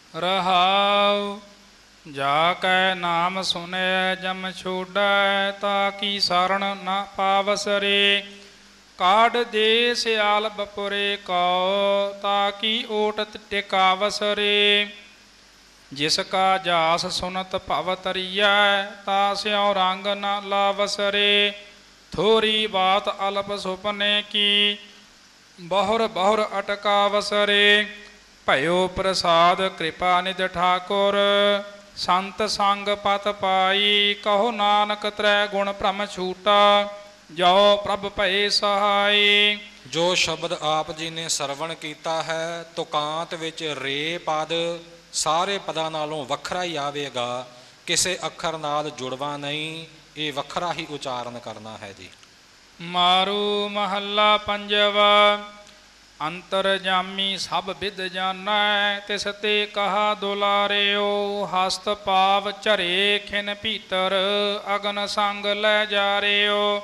ਰਹਾਉ ਜਾ ਕੈ ਨਾਮ ਸੁਨੈ ਜਮ ਛੋੜੈ, ਤਾ ਕੀ ਸਰਣ ਨਾ ਪਾਵਸ ਰੇ। ਕਾਢ ਦੇ ਸਿਆਲ ਬਪੁਰੇ ਕਉ, ਤਾ ਕੀ ਓਟ ਟਿਕਾਵਸ ਰੇ। ਜਿਸ ਕਾ ਜਾਸ ਸੁਨਤ ਭਵ ਤਰੀਐ, ਤਾ ਸਿਉ ਰੰਗ ਨ ਲਾਵਸ ਰੇ। ਥੋਰੀ ਬਾਤ ਅਲਪ ਸੁਪਨੇ ਕੀ, ਬਹੁਰ ਬਹੁਰ ਅਟਕਾਵਸ ਰੇ। ਭਇਓ ਪ੍ਰਸਾਦ ਕਿਰਪਾ ਨਿਧ ਠਾਕੁਰ, ਸੰਤ ਸੰਗ ਪਤ ਪਾਈ। ਕਹੋ ਨਾਨਕ ਤ੍ਰੈ ਗੁਣ ਭ੍ਰਮ ਛੂਟਾ, ਜੋ ਪ੍ਰਭ ਭਏ ਸਹਾਈ। ਜੋ ਸ਼ਬਦ ਆਪ ਜੀ ਨੇ ਸਰਵਣ ਕੀਤਾ ਹੈ, ਤੁਕਾਂਤ ਵਿੱਚ ਰੇ ਪਦ ਸਾਰੇ ਪਦਾਂ ਨਾਲੋਂ ਵੱਖਰਾ ਹੀ ਆਵੇਗਾ, ਕਿਸੇ ਅੱਖਰ ਨਾਲ ਜੁੜਵਾ ਨਹੀਂ, ਇਹ ਵੱਖਰਾ ਹੀ ਉਚਾਰਨ ਕਰਨਾ ਹੈ ਜੀ। ਮਾਰੂ ਮਹੱਲਾ ਪੰਜਵਾ। ਅੰਤਰਜਾਮੀ ਸਭ ਵਿਦ ਜਾਣੈ, ਤਿਸ ਤੇ ਕਹਾ ਦੁਲਾਰਿਓ। ਹਸਤ ਪਾਵ ਝਰੇ ਖਿਨ ਭੀਤਰ, ਅਗਨ ਸੰਗ ਲੈ ਜਾਰਿਓ।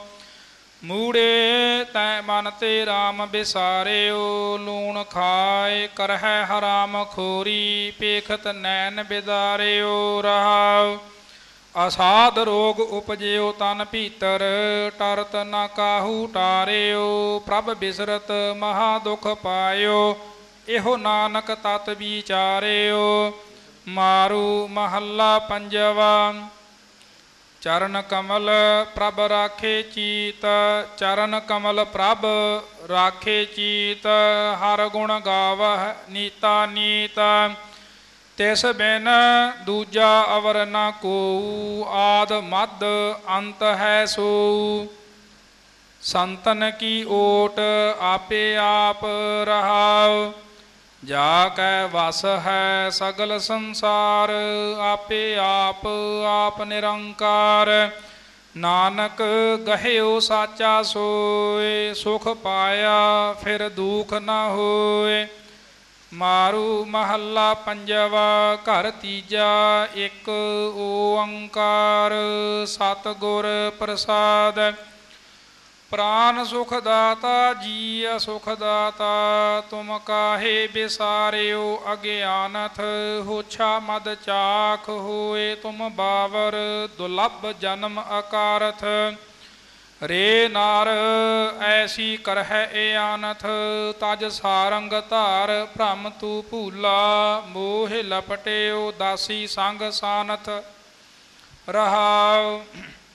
ਮੂੜੇ ਤੈ ਮਨ ਤੇ ਰਾਮ ਬਿਸਾਰਿਓ। ਲੂਣ ਖਾਏ ਕਰਹਿ ਹਰਾਮ ਖੋਰੀ, ਪੇਖਤ ਨੈਣ ਬਿਦਾਰਿਓ। ਰਹਾਉ ਅਸਾਧ ਰੋਗ ਉਪਜਿਓ ਤਨ ਭੀਤਰ, ਟਰਤ ਨ ਕਾਹੂ ਟਾਰਿਓ। ਪ੍ਰਭ ਬਿਸਰਤ ਮਹਾ ਦੁਖ ਪਾਇਓ, ਇਹੋ ਨਾਨਕ ਤਤ ਵਿਚਾਰਿਓ। ਮਾਰੂ ਮਹੱਲਾ ਪੰਜਵਾ। ਚਰਨ ਕਮਲ ਪ੍ਰਭ ਰਾਖੇ ਚੀਤ, ਚਰਨ ਕਮਲ ਪ੍ਰਭ ਰਾਖੇ ਚੀਤ। ਹਰ ਗੁਣ ਗਾਵਹਿ ਨੀਤਾ ਨੀਤ, ਤਿਸ ਬਿਨ ਦੂਜਾ ਅਵਰ ਨ ਕੋਊ। ਆਦ ਮਦ ਅੰਤ ਹੈ ਸੋਊ, ਸੰਤਨ ਕੀ ਓਟ ਆਪੇ ਆਪ। ਰਹਾਉ ਜਾ ਕੈ ਵਸ ਹੈ ਸਗਲ ਸੰਸਾਰ, ਆਪੇ ਆਪ ਆਪ ਨਿਰੰਕਾਰ। ਨਾਨਕ ਗਹਿਓ ਸਾਚਾ ਸੋਏ, ਸੁਖ ਪਾਇਆ ਫਿਰ ਦੁਖ ਨ ਹੋਏ। ਮਾਰੂ ਮਹੱਲਾ ਪੰਜਵਾ। ਘਰ ਤੀਜਾ ਇੱਕ ਓੰਕਾਰ, ਸਤਿਗੁਰ ਪ੍ਰਸਾਦ। ਪ੍ਰਾਨ ਸੁਖ ਦਾਤਾ ਜੀ ਸੁਖ ਦਾਤਾ, ਤੁਮ ਕਾਹੇ ਬਿਸਾਰਿਓ ਅਗਿਆਨਥ। ਹੋਛਾ ਮਦ ਚਾਖ ਹੋਏ ਤੁਮ ਬਾਵਰ, ਦੁਲਭ ਜਨਮ ਅਕਾਰਥ। ਰੇ ਨਾਰ ਐਸੀ ਕਰਹਿ ਏ ਆਨਥ, ਤਜ ਸਾਰੰਗ ਧਾਰ ਭ੍ਰਮ ਤੂ ਭੂਲਾ। ਮੋਹ ਲਪਟਿਓ ਦਾਸੀ ਸੰਗ ਸਾਨਥ। ਰਹਾਉ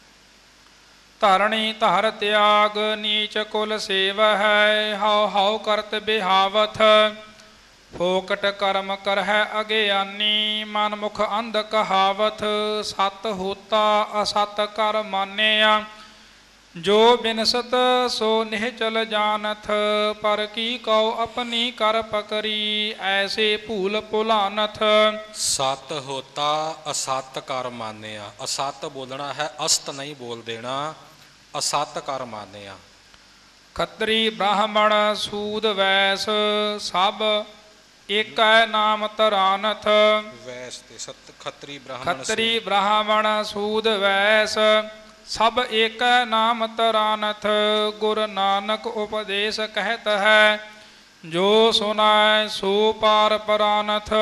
ਧਰਣੀ ਧਰ ਤਿਆਗ ਨੀਚ ਕੁਲ ਸੇਵ ਹੈ, ਹਉ ਹਉ ਕਰਤ ਬਿਹਾਵਥ। ਫੋਕਟ ਕਰਮ ਕਰਹਿ ਅਗਿਆਨੀ, ਮਨ ਮੁਖ ਅੰਧ ਕਹਾਵਥ। ਸਤ ਹੋਤਾ ਅਸਤ ਕਰ ਮਾਨਿਆ, ਜੋ ਬਿਨਸਤ ਸੋ ਨਿਹਚਲ ਜਾਨਥ। ਪਰ ਕੀ ਕਉ ਆਪਣੀ ਕਰ ਪਕਰੀ, ਐਸੇ ਭੂਲ ਭੁਲਾਨਥ। ਸਤ ਹੋਤਾ ਅਸਤ ਕਰ ਮਾਨਿਆ। ਅਸਤ ਬੋਲਣਾ ਹੈ, ਅਸਤ ਨਹੀਂ ਬੋਲ ਦੇਣਾ। ਅਸਤ ਕਰ ਮਾਨਿਆ। ਖੱਤਰੀ ਬ੍ਰਾਹਮਣ ਸੂਦ ਵੈਸ, ਸਭ ਏਕੈ ਨਾਮ ਤਰਾਨਥ। ਵੈਸ ਤੇ ਸਤ ਖੱਤਰੀ ਬ੍ਰਾਹਮਣ ਖੱਤਰੀ ਬ੍ਰਾਹਮਣ ਸੂਦ ਵੈਸ, ਸਭ ਏਕੈ ਨਾਮ ਤਰਾਨਥ। ਗੁਰ ਨਾਨਕ ਉਪਦੇਸ਼ ਕਹਿਤ ਹੈ, ਜੋ ਸੁਨਾਇ ਸੋ ਪਾਰ ਪਰਾਨਥ।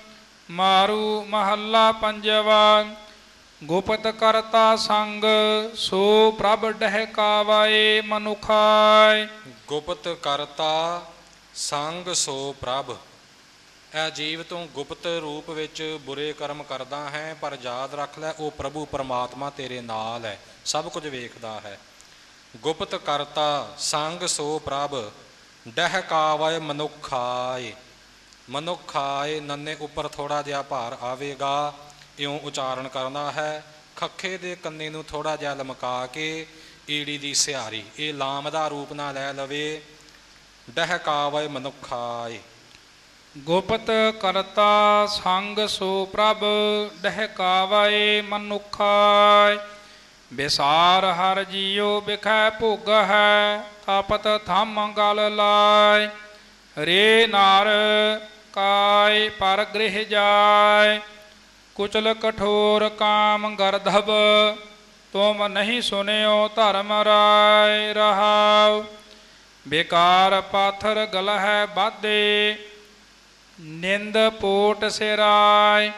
ਮਾਰੂ ਮਹੱਲਾ ਪੰਜਵਾ। ਗੁਪਤ ਕਰਤਾ ਸੰਗ ਸੋ ਪ੍ਰਭ ਡਹਿਕਾਵਾਏ ਮਨੁਖਾਇ। ਗੁਪਤ ਕਰਤਾ ਸੰਗ ਸੋ ਪ੍ਰਭ। ਇਹ ਜੀਵ ਤੂੰ ਗੁਪਤ ਰੂਪ ਵਿੱਚ ਬੁਰੇ ਕਰਮ ਕਰਦਾ ਹੈ, ਪਰ ਯਾਦ ਰੱਖ ਲੈ ਉਹ ਪ੍ਰਭੂ ਪਰਮਾਤਮਾ ਤੇਰੇ ਨਾਲ ਹੈ, ਸਭ ਕੁਝ ਵੇਖਦਾ ਹੈ। ਗੁਪਤ ਕਰਤਾ ਸੰਗ ਸੋ ਪ੍ਰਭ ਡਹਿਕਾਵਾਏ ਮਨੁਖਾਏ। ਮਨੁਖਾਏ ਨੰਨੇ ਉੱਪਰ ਥੋੜਾ ਜਿਹਾ ਭਾਰ ਆਵੇਗਾ, ਇਉਂ ਉਚਾਰਨ ਕਰਨਾ ਹੈ। ਖੱਖੇ ਦੇ ਕੰਨੇ ਨੂੰ ਥੋੜਾ ਜਿਹਾ ਲਮਕਾ ਕੇ ਈੜੀ ਦੀ ਸਿਹਾਰੀ, ਇਹ ਲਾਮ ਦਾ ਰੂਪ ਨਾ ਲੈ ਲਵੇ। ਡਹਿਕਾਵਾਏ ਮਨੁਖਾਏ। ਗੁਪਤ ਕਰਤਾ ਸੰਗ ਸੋ ਪ੍ਰਭ ਡਹਿਕਾਵਾਏ ਮਨੁਖਾਇ। ਵਿਸਾਰ ਹਰ ਜੀਉ ਬਿਖੈ ਭੋਗ ਹੈ, ਤਪਤ ਥੰਮ ਗਲ ਲਾਇ। ਰੇ ਨਾਰ ਕਾਇ ਪਰ ਗ੍ਰਹਿ ਜਾਇ, ਕੁਚਲ ਕਠੋਰ ਕਾਮ ਗਰਧਬ। ਤੁਮ ਨਹੀਂ ਸੁਨਿਓ ਧਰਮ ਰਾਇ। ਰਹਾਉ ਬੇਕਾਰ ਪਾਥਰ ਗਲਹਿ ਬਾਧੇ, ਨਿੰਦ ਪੋਟ ਸਿਰਾਇ।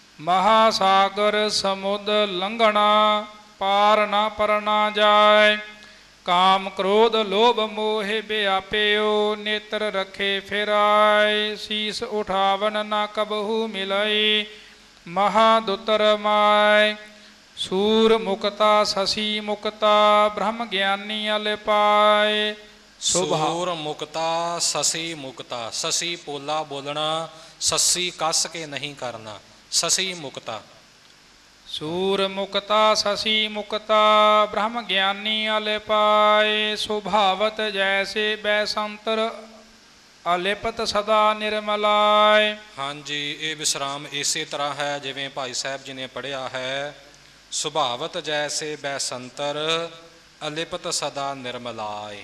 ਮਹਾਸਾਗਰ ਸਮੁਦ ਲੰਘਣਾ, ਪਾਰ ਨਾ ਪਰਨਾ ਜਾਏ। ਕਾਮ ਕ੍ਰੋਧ ਲੋਭ ਮੋਹਿ ਵਿਆਪਿਓ, ਨੇਤਰ ਰਖੇ ਫਿਰਾਇ। ਸੀਸ ਉਠਾਵਨ ਨਾ ਕਬਹੂ ਮਿਲਈ, ਮਹਾ ਦੁਤਰ ਮਾਇ। ਸੂਰ ਮੁਕਤਾ ਸਸੀ ਮੁਕਤਾ, ਬ੍ਰਹਮ ਗਿਆਨੀ ਅਲ ਪਾਏ। ਸੂਰ ਮੁਕਤਾ ਸਸੀ ਮੁਕਤਾ। ਸਸੀ ਪੋਲਾ ਬੋਲਣਾ, ਸੱਸੀ ਕੱਸ ਕੇ ਨਹੀਂ ਕਰਨਾ। ਸਸੀ ਮੁਕਤਾ। ਸੂਰ ਮੁਕਤਾ ਸਸੀ ਮੁਕਤਾ, ਬ੍ਰਹਮ ਗਿਆਨੀ ਅਲ ਪਾਏ। ਸੁਭਾਵਤ ਜੈਸੇ ਬੈਸੰਤਰ, ਅਲਿਪਤ ਸਦਾ ਨਿਰਮਲਾਏ। ਹਾਂਜੀ, ਇਹ ਵਿਸਰਾਮ ਇਸੇ ਤਰ੍ਹਾਂ ਹੈ ਜਿਵੇਂ ਭਾਈ ਸਾਹਿਬ ਜੀ ਨੇ ਪੜ੍ਹਿਆ ਹੈ। ਸੁਭਾਵਤ ਜੈਸੇ ਬੈਸੰਤਰ, ਅਲਿਪਤ ਸਦਾ ਨਿਰਮਲਾਏ।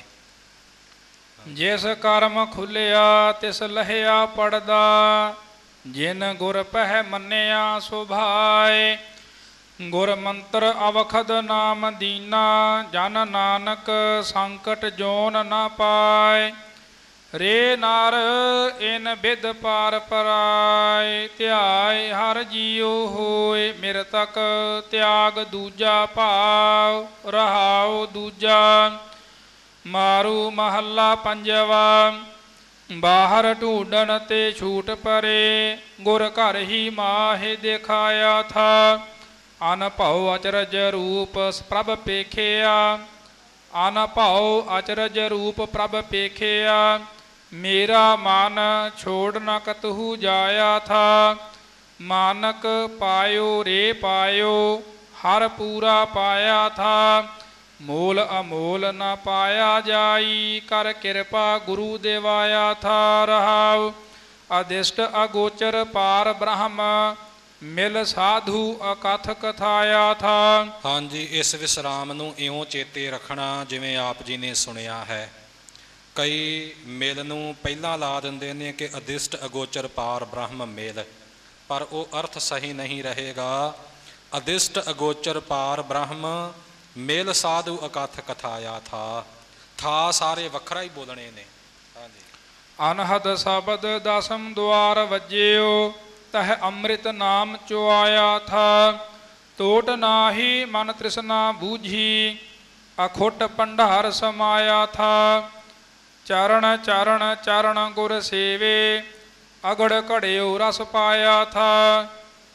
ਜਿਸ ਕਰਮ ਖੁੱਲਿਆ ਤਿਸ ਲਹਿਆ ਪੜਦਾ, ਜਿਨ ਗੁਰ ਪਹਿ ਮੰਨਿਆ ਸੁਭਾਏ। ਗੁਰ ਮੰਤਰ ਅਵਖਦ ਨਾਮ ਦੀਨਾ, ਜਨ ਨਾਨਕ ਸੰਕਟ ਜੋਨ ਨਾ ਪਾਏ। ਰੇ ਨਾਰ ਇਨ ਬਿਦ ਪਾਰ ਪਰਾਏ, ਧਿਆਏ ਹਰ ਜੀਉ ਹੋਏ ਮਿਰਤਕ। ਤਿਆਗ ਦੂਜਾ ਭਾਵ, ਰਹਾਉ ਦੂਜਾ। ਮਾਰੂ ਮਹੱਲਾ ਪੰਜਵਾ। ਬਾਹਰ ਢੂੰਡਣ ਤੇ ਛੂਟ ਪਰੇ, ਗੁਰ ਘਰ ਹੀ ਮਾਹਿ ਦਿਖਾਇਆ ਥਾ। ਅਨ ਭਉ ਅਚਰਜ ਰੂਪ ਪ੍ਰਭ ਪੇਖਿਆ, ਅਨ ਭਉ ਅਚਰਜ ਰੂਪ ਪ੍ਰਭ ਪੇਖਿਆ। ਮੇਰਾ ਮਨ ਛੋੜ ਨ ਕਤਹੂ ਜਾਇਆ ਥਾ। ਮਾਨਕ ਪਾਇਓ ਰੇ ਪਾਇਓ, ਹਰ ਪੂਰਾ ਪਾਇਆ ਥਾ। ਮੋਲ ਅਮੋਲ ਨ ਪਾਇਆ ਜਾਈ, ਕਰ ਕਿਰਪਾ ਗੁਰੂ ਦੇਵਾਇਆ ਥਾ। ਰਹਾਉ ਅਦਿਸ਼ਟ ਅਗੋਚਰ ਪਾਰ ਬ੍ਰਹਮ, ਮਿਲ ਸਾਧੂ ਅਕਥ ਕਥਾਇਆ ਥਾ। ਹਾਂਜੀ, ਇਸ ਵਿਸਰਾਮ ਨੂੰ ਇਉਂ ਚੇਤੇ ਰੱਖਣਾ ਜਿਵੇਂ ਆਪ ਜੀ ਨੇ ਸੁਣਿਆ ਹੈ। ਕਈ ਮਿਲ ਨੂੰ ਪਹਿਲਾਂ ਲਾ ਦਿੰਦੇ ਨੇ ਕਿ ਅਦਿਸ਼ਟ ਅਗੋਚਰ ਪਾਰ ਬ੍ਰਹਮ ਮਿਲ, ਪਰ ਉਹ ਅਰਥ ਸਹੀ ਨਹੀਂ ਰਹੇਗਾ। ਅਦਿਸ਼ਟ ਅਗੋਚਰ ਪਾਰ ਬ੍ਰਹਮ ਮਿਲ ਸਾਧੂ ਅਕਥ ਕਥਾਇਆ ਥਾ। ਥਾ ਸਾਰੇ ਵੱਖਰਾ ਹੀ ਬੋਲਣੇ ਨੇ। ਹਾਂਜੀ। ਅਨਹਦ ਸ਼ਬਦ ਦਸਮ ਦੁਆਰ ਵੱਜਿਓ, ਤਹ ਅੰਮ੍ਰਿਤ ਨਾਮ ਚੁਆਇਆ ਥਾ। ਟੋਟ ਨਾਹੀ ਮਨ ਤ੍ਰਿਸ਼ਨਾ ਬੂਝੀ, ਅਖੁੱਟ ਭੰਡਾਰ ਸਮਾਇਆ ਥਾ। ਚਰਨ ਚਰਨ ਚਰਨ ਗੁਰ ਸੇਵੇ, ਅਗੜ ਘੜਿਓ ਰਸ ਪਾਇਆ ਥਾ।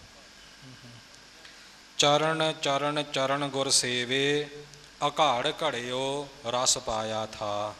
ਚਰਨ ਚਰਨ ਚਰਨ ਗੁਰ ਸੇਵੇ, ਅਘਾੜ ਘੜਿਓ ਰਸ ਪਾਇਆ ਥਾ।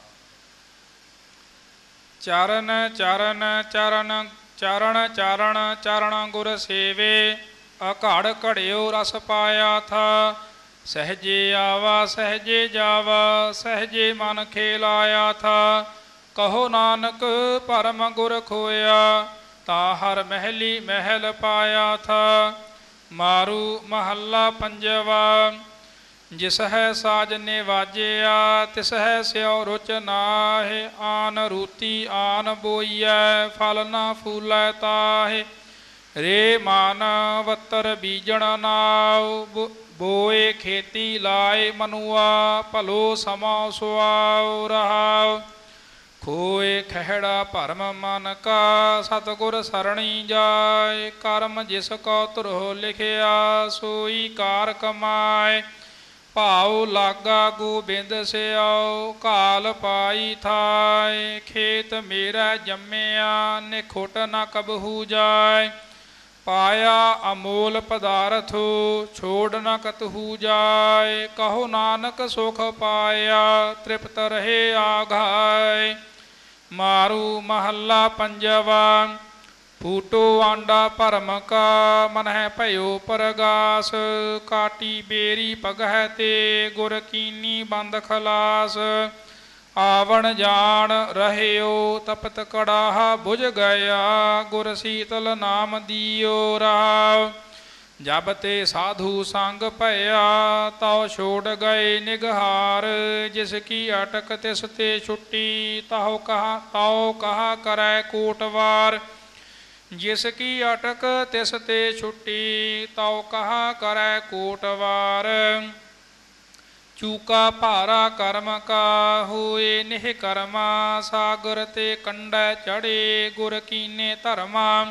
ਚਰਨ ਚਰਨ ਚਰਨ ਚਰਨ ਚਰਨ ਚਰਨ ਗੁਰ ਸੇਵੇ, ਅਘਾੜ ਘੜਿਓ ਰਸ ਪਾਇਆ ਥਾ। ਸਹਜੇ ਆਵਾ ਸਹਜੇ ਜਾਵਾ, ਸਹਜੇ ਮਨ ਖੇਲਾਇਆ ਥਾ। ਕਹੋ ਨਾਨਕ ਪਰਮ ਗੁਰ ਖੋਇਆ, ਤਾਂ ਹਰ ਮਹਿਲੀ ਮਹਿਲ ਪਾਇਆ ਥਾ। ਮਾਰੂ ਮਹੱਲਾ ਪੰਜਵਾ। ਜਿਸ ਹੈ ਸਾਜ ਨਿਵਾਜਿਆ, ਤਿਸ ਹੈ ਸਿਉ ਰੁਚ ਨਾਹਿ। ਆਨ ਰੂਤੀ ਆਨ ਬੋਈਐ, ਫਲ ਨਾ ਫੂਲੈ ਤਾਹਿ। ਰੇ ਮਾਨ ਵੱਤਰ ਬੀਜਣ ਨਾਉ, ਬੋਏ ਖੇਤੀ ਲਾਏ ਮਨੁਆ। ਭਲੋ ਸਮਾ ਸੁਆਉ ਰਹਾਉ। ਹੋਏ ਖਹਿੜਾ ਭਰਮ ਮਨ ਕਾ, ਸਤਿਗੁਰ ਸਰਣੀ ਜਾਏ। ਕਰਮ ਜਿਸ ਕੋ ਧੁਰੋ ਲਿਖਿਆ, ਸੋਈ ਕਾਰ ਕਮਾਏ। ਭਾਉ ਲਾਗਾ ਗੋਬਿੰਦ ਸਿਆਓ, ਕਾਲ ਪਾਈ ਥਾਏ। ਖੇਤ ਮੇਰਾ ਜੰਮਿਆ, ਨਿਖੁੱਟ ਨ ਕਬਹੂ ਜਾਏ। ਪਾਇਆ ਅਮੋਲ ਪਦਾਰਥੋ, ਛੋੜ ਨ ਕਤਹੂ ਜਾਏ। ਕਹੋ ਨਾਨਕ ਸੁਖ ਪਾਇਆ, ਤ੍ਰਿਪਤ ਰਹੇ ਆਘਾਏ। ਮਾਰੂ ਮਹੱਲਾ ਪੰਜਵਾ। ਫੂਟੋ ਆਂਡਾ ਭਰਮ ਕਾ, ਮਨਹਿ ਭਇਓ ਪਰਗਾਸ। ਕਾਟੀ ਬੇਰੀ ਪਗਹਿ ਤੇ, ਗੁਰ ਕੀਨੀ ਬੰਦ ਖਲਾਸ। ਆਵਣ ਜਾਣ ਰਹਿਓ, ਤਪਤ ਕੜਾਹਾ ਬੁਝ ਗਿਆ। ਗੁਰ ਸੀਤਲ ਨਾਮ ਦਿਓ ਰਾਵ। ਜਬ ਤੇ ਸਾਧੂ ਸੰਗ ਭਇਆ, ਤਉ ਛੋੜ ਗਏ ਨਿਗਹਾਰ। ਜਿਸ ਕੀ ਅਟਕ ਤਿਸ ਤੇ ਛੁੱਟੀ, ਤਉ ਕਹਾ ਤਉ ਕਹਾ ਕਰੈ ਕੋਟਵਾਰ। ਜਿਸ ਕੀ ਅਟਕ ਤਿਸ ਤੇ ਛੁੱਟੀ, ਤਉ ਕਹਾ ਕਰੈ ਕੋਟਵਾਰ। ਚੂਕਾ ਭਾਰਾ ਕਰਮ ਕਾ, ਹੋਏ ਨਿਹ ਕਰਮਾ। ਸਾਗਰ ਤੇ ਕੰਡੈ ਚੜੇ, ਗੁਰ ਕੀਨੇ ਧਰਮਾ।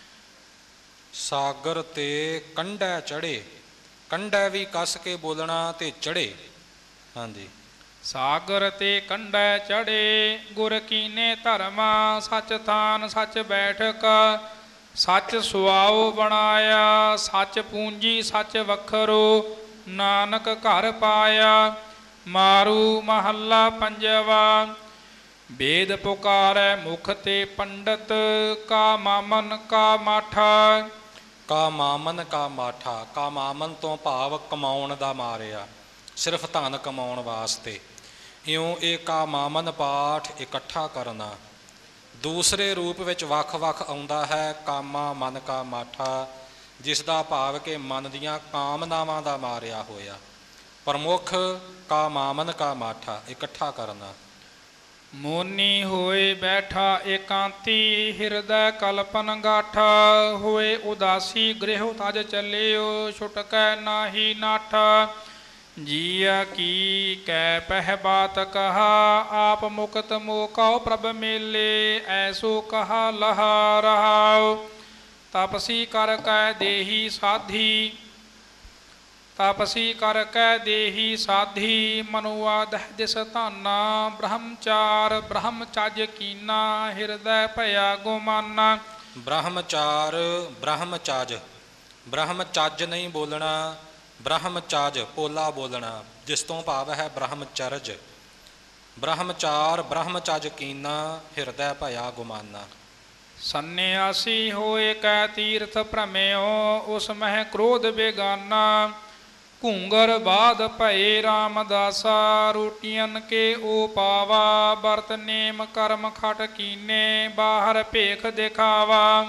ਸਾਗਰ ਤੇ ਕੰਢੈ ਚੜੇ, ਕੰਢੈ ਵੀ ਕੱਸ ਕੇ ਬੋਲਣਾ ਤੇ ਚੜੇ। ਹਾਂਜੀ। ਸਾਗਰ ਤੇ ਕੰਢੈ ਚੜੇ, ਗੁਰ ਕੀਨੇ ਧਰਮਾ। ਸੱਚ ਥਾਨ ਸੱਚ ਬੈਠਕ, ਸੱਚ ਸੁਆਓ ਬਣਾਇਆ। ਸੱਚ ਪੂੰਜੀ ਸੱਚ ਵਖਰੋ, ਨਾਨਕ ਘਰ ਪਾਇਆ। ਮਾਰੂ ਮਹੱਲਾ ਪੰਜਵਾ। ਵੇਦ ਪੁਕਾਰੈ ਮੁਖ ਤੇ ਪੰਡਤ, ਕਾ ਮਾਮਨ ਕਾ ਮਾਠਾ। ਕਾ ਮਾਮਨ ਕਾ ਮਾਠਾ, ਕਾ ਮਾਮਨ ਤੋਂ ਭਾਵ ਕਮਾਉਣ ਦਾ ਮਾਰਿਆ, ਸਿਰਫ ਧਨ ਕਮਾਉਣ ਵਾਸਤੇ। ਇਉਂ ਇਹ ਕਾ ਮਾਮਨ ਪਾਠ ਇਕੱਠਾ ਕਰਨਾ। ਦੂਸਰੇ ਰੂਪ ਵਿੱਚ ਵੱਖ ਵੱਖ ਆਉਂਦਾ ਹੈ ਕਾਮਾ ਮਨ ਕਾ ਮਾਠਾ, ਜਿਸ ਦਾ ਭਾਵ ਕਿ ਮਨ ਦੀਆਂ ਕਾਮਨਾਵਾਂ ਦਾ ਮਾਰਿਆ ਹੋਇਆ। ਪ੍ਰਮੁੱਖ ਕਾ ਮਾਮਨ ਕਾ ਮਾਠਾ ਇਕੱਠਾ ਕਰਨਾ। ਮੋਨੀ ਹੋਏ ਬੈਠਾ ਏਕਾਂਤੀ, ਹਿਰਦੈ ਕਲਪਨ ਗਾਠਾ। ਹੋਏ ਉਦਾਸੀ ਗ੍ਰਹਿ ਤਜ ਚੱਲਿਓ, ਛੁਟਕੈ ਨਾਹੀ ਨਾਠਾ। ਜੀਆ ਕੀ ਕੈ ਪਹਿ ਬਾਤ ਕਹਾ, ਆਪ ਮੁਕਤ ਮੋ ਕਉ ਪ੍ਰਭ ਮੇਲੇ। ਐਸੋ ਕਹਾ ਲਹਾ ਰਹਾਉ, ਤਪਸੀ ਕਰ ਕੈ ਦੇਹੀ ਸਾਧੀ। ਤਪਸੀ ਕਰ ਕੈ ਦੇਹੀ ਸਾਧੀ, ਮਨੁਆ ਦਹਿ ਦਿਸ ਧਾਨਾ। ਬ੍ਰਹਮਚਾਰ ਬ੍ਰਹਮਚਜ ਕੀਨਾ, ਹਿਰਦੈ ਭਇਆ ਗੁਮਾਨਾ। ਬ੍ਰਹਮਚਾਰ ਬ੍ਰਹਮਚਜ, ਬ੍ਰਹਮਚਜ ਨਹੀਂ ਬੋਲਣਾ, ਬ੍ਰਹਮਚਜ ਪੋਲਾ ਬੋਲਣਾ, ਜਿਸ ਤੋਂ ਭਾਵ ਹੈ ਬ੍ਰਹਮਚਰਜ। ਬ੍ਰਹਮਚਾਰ ਬ੍ਰਹਮਚਜ ਕੀਨਾ, ਹਿਰਦੈ ਭਇਆ ਗੁਮਾਨਾ। ਸੰਨਿਆਸੀ ਹੋਏ ਕੈ ਤੀਰਥ ਭ੍ਰਮਿਓ, ਉਸ ਮਹਿ ਕ੍ਰੋਧ ਬੇਗਾਨਾ। ਘੂੰਗਰ ਬਾਦ ਭਏ ਰਾਮਦਾਸਾ, ਰੋਟੀਅਨ ਕੇ ਓ ਪਾਵਾ। ਵਰਤ ਨੇਮ ਕਰਮ ਖਟ ਕੀਨੇ, ਬਾਹਰ ਭੇਖ ਦਿਖਾਵਾ।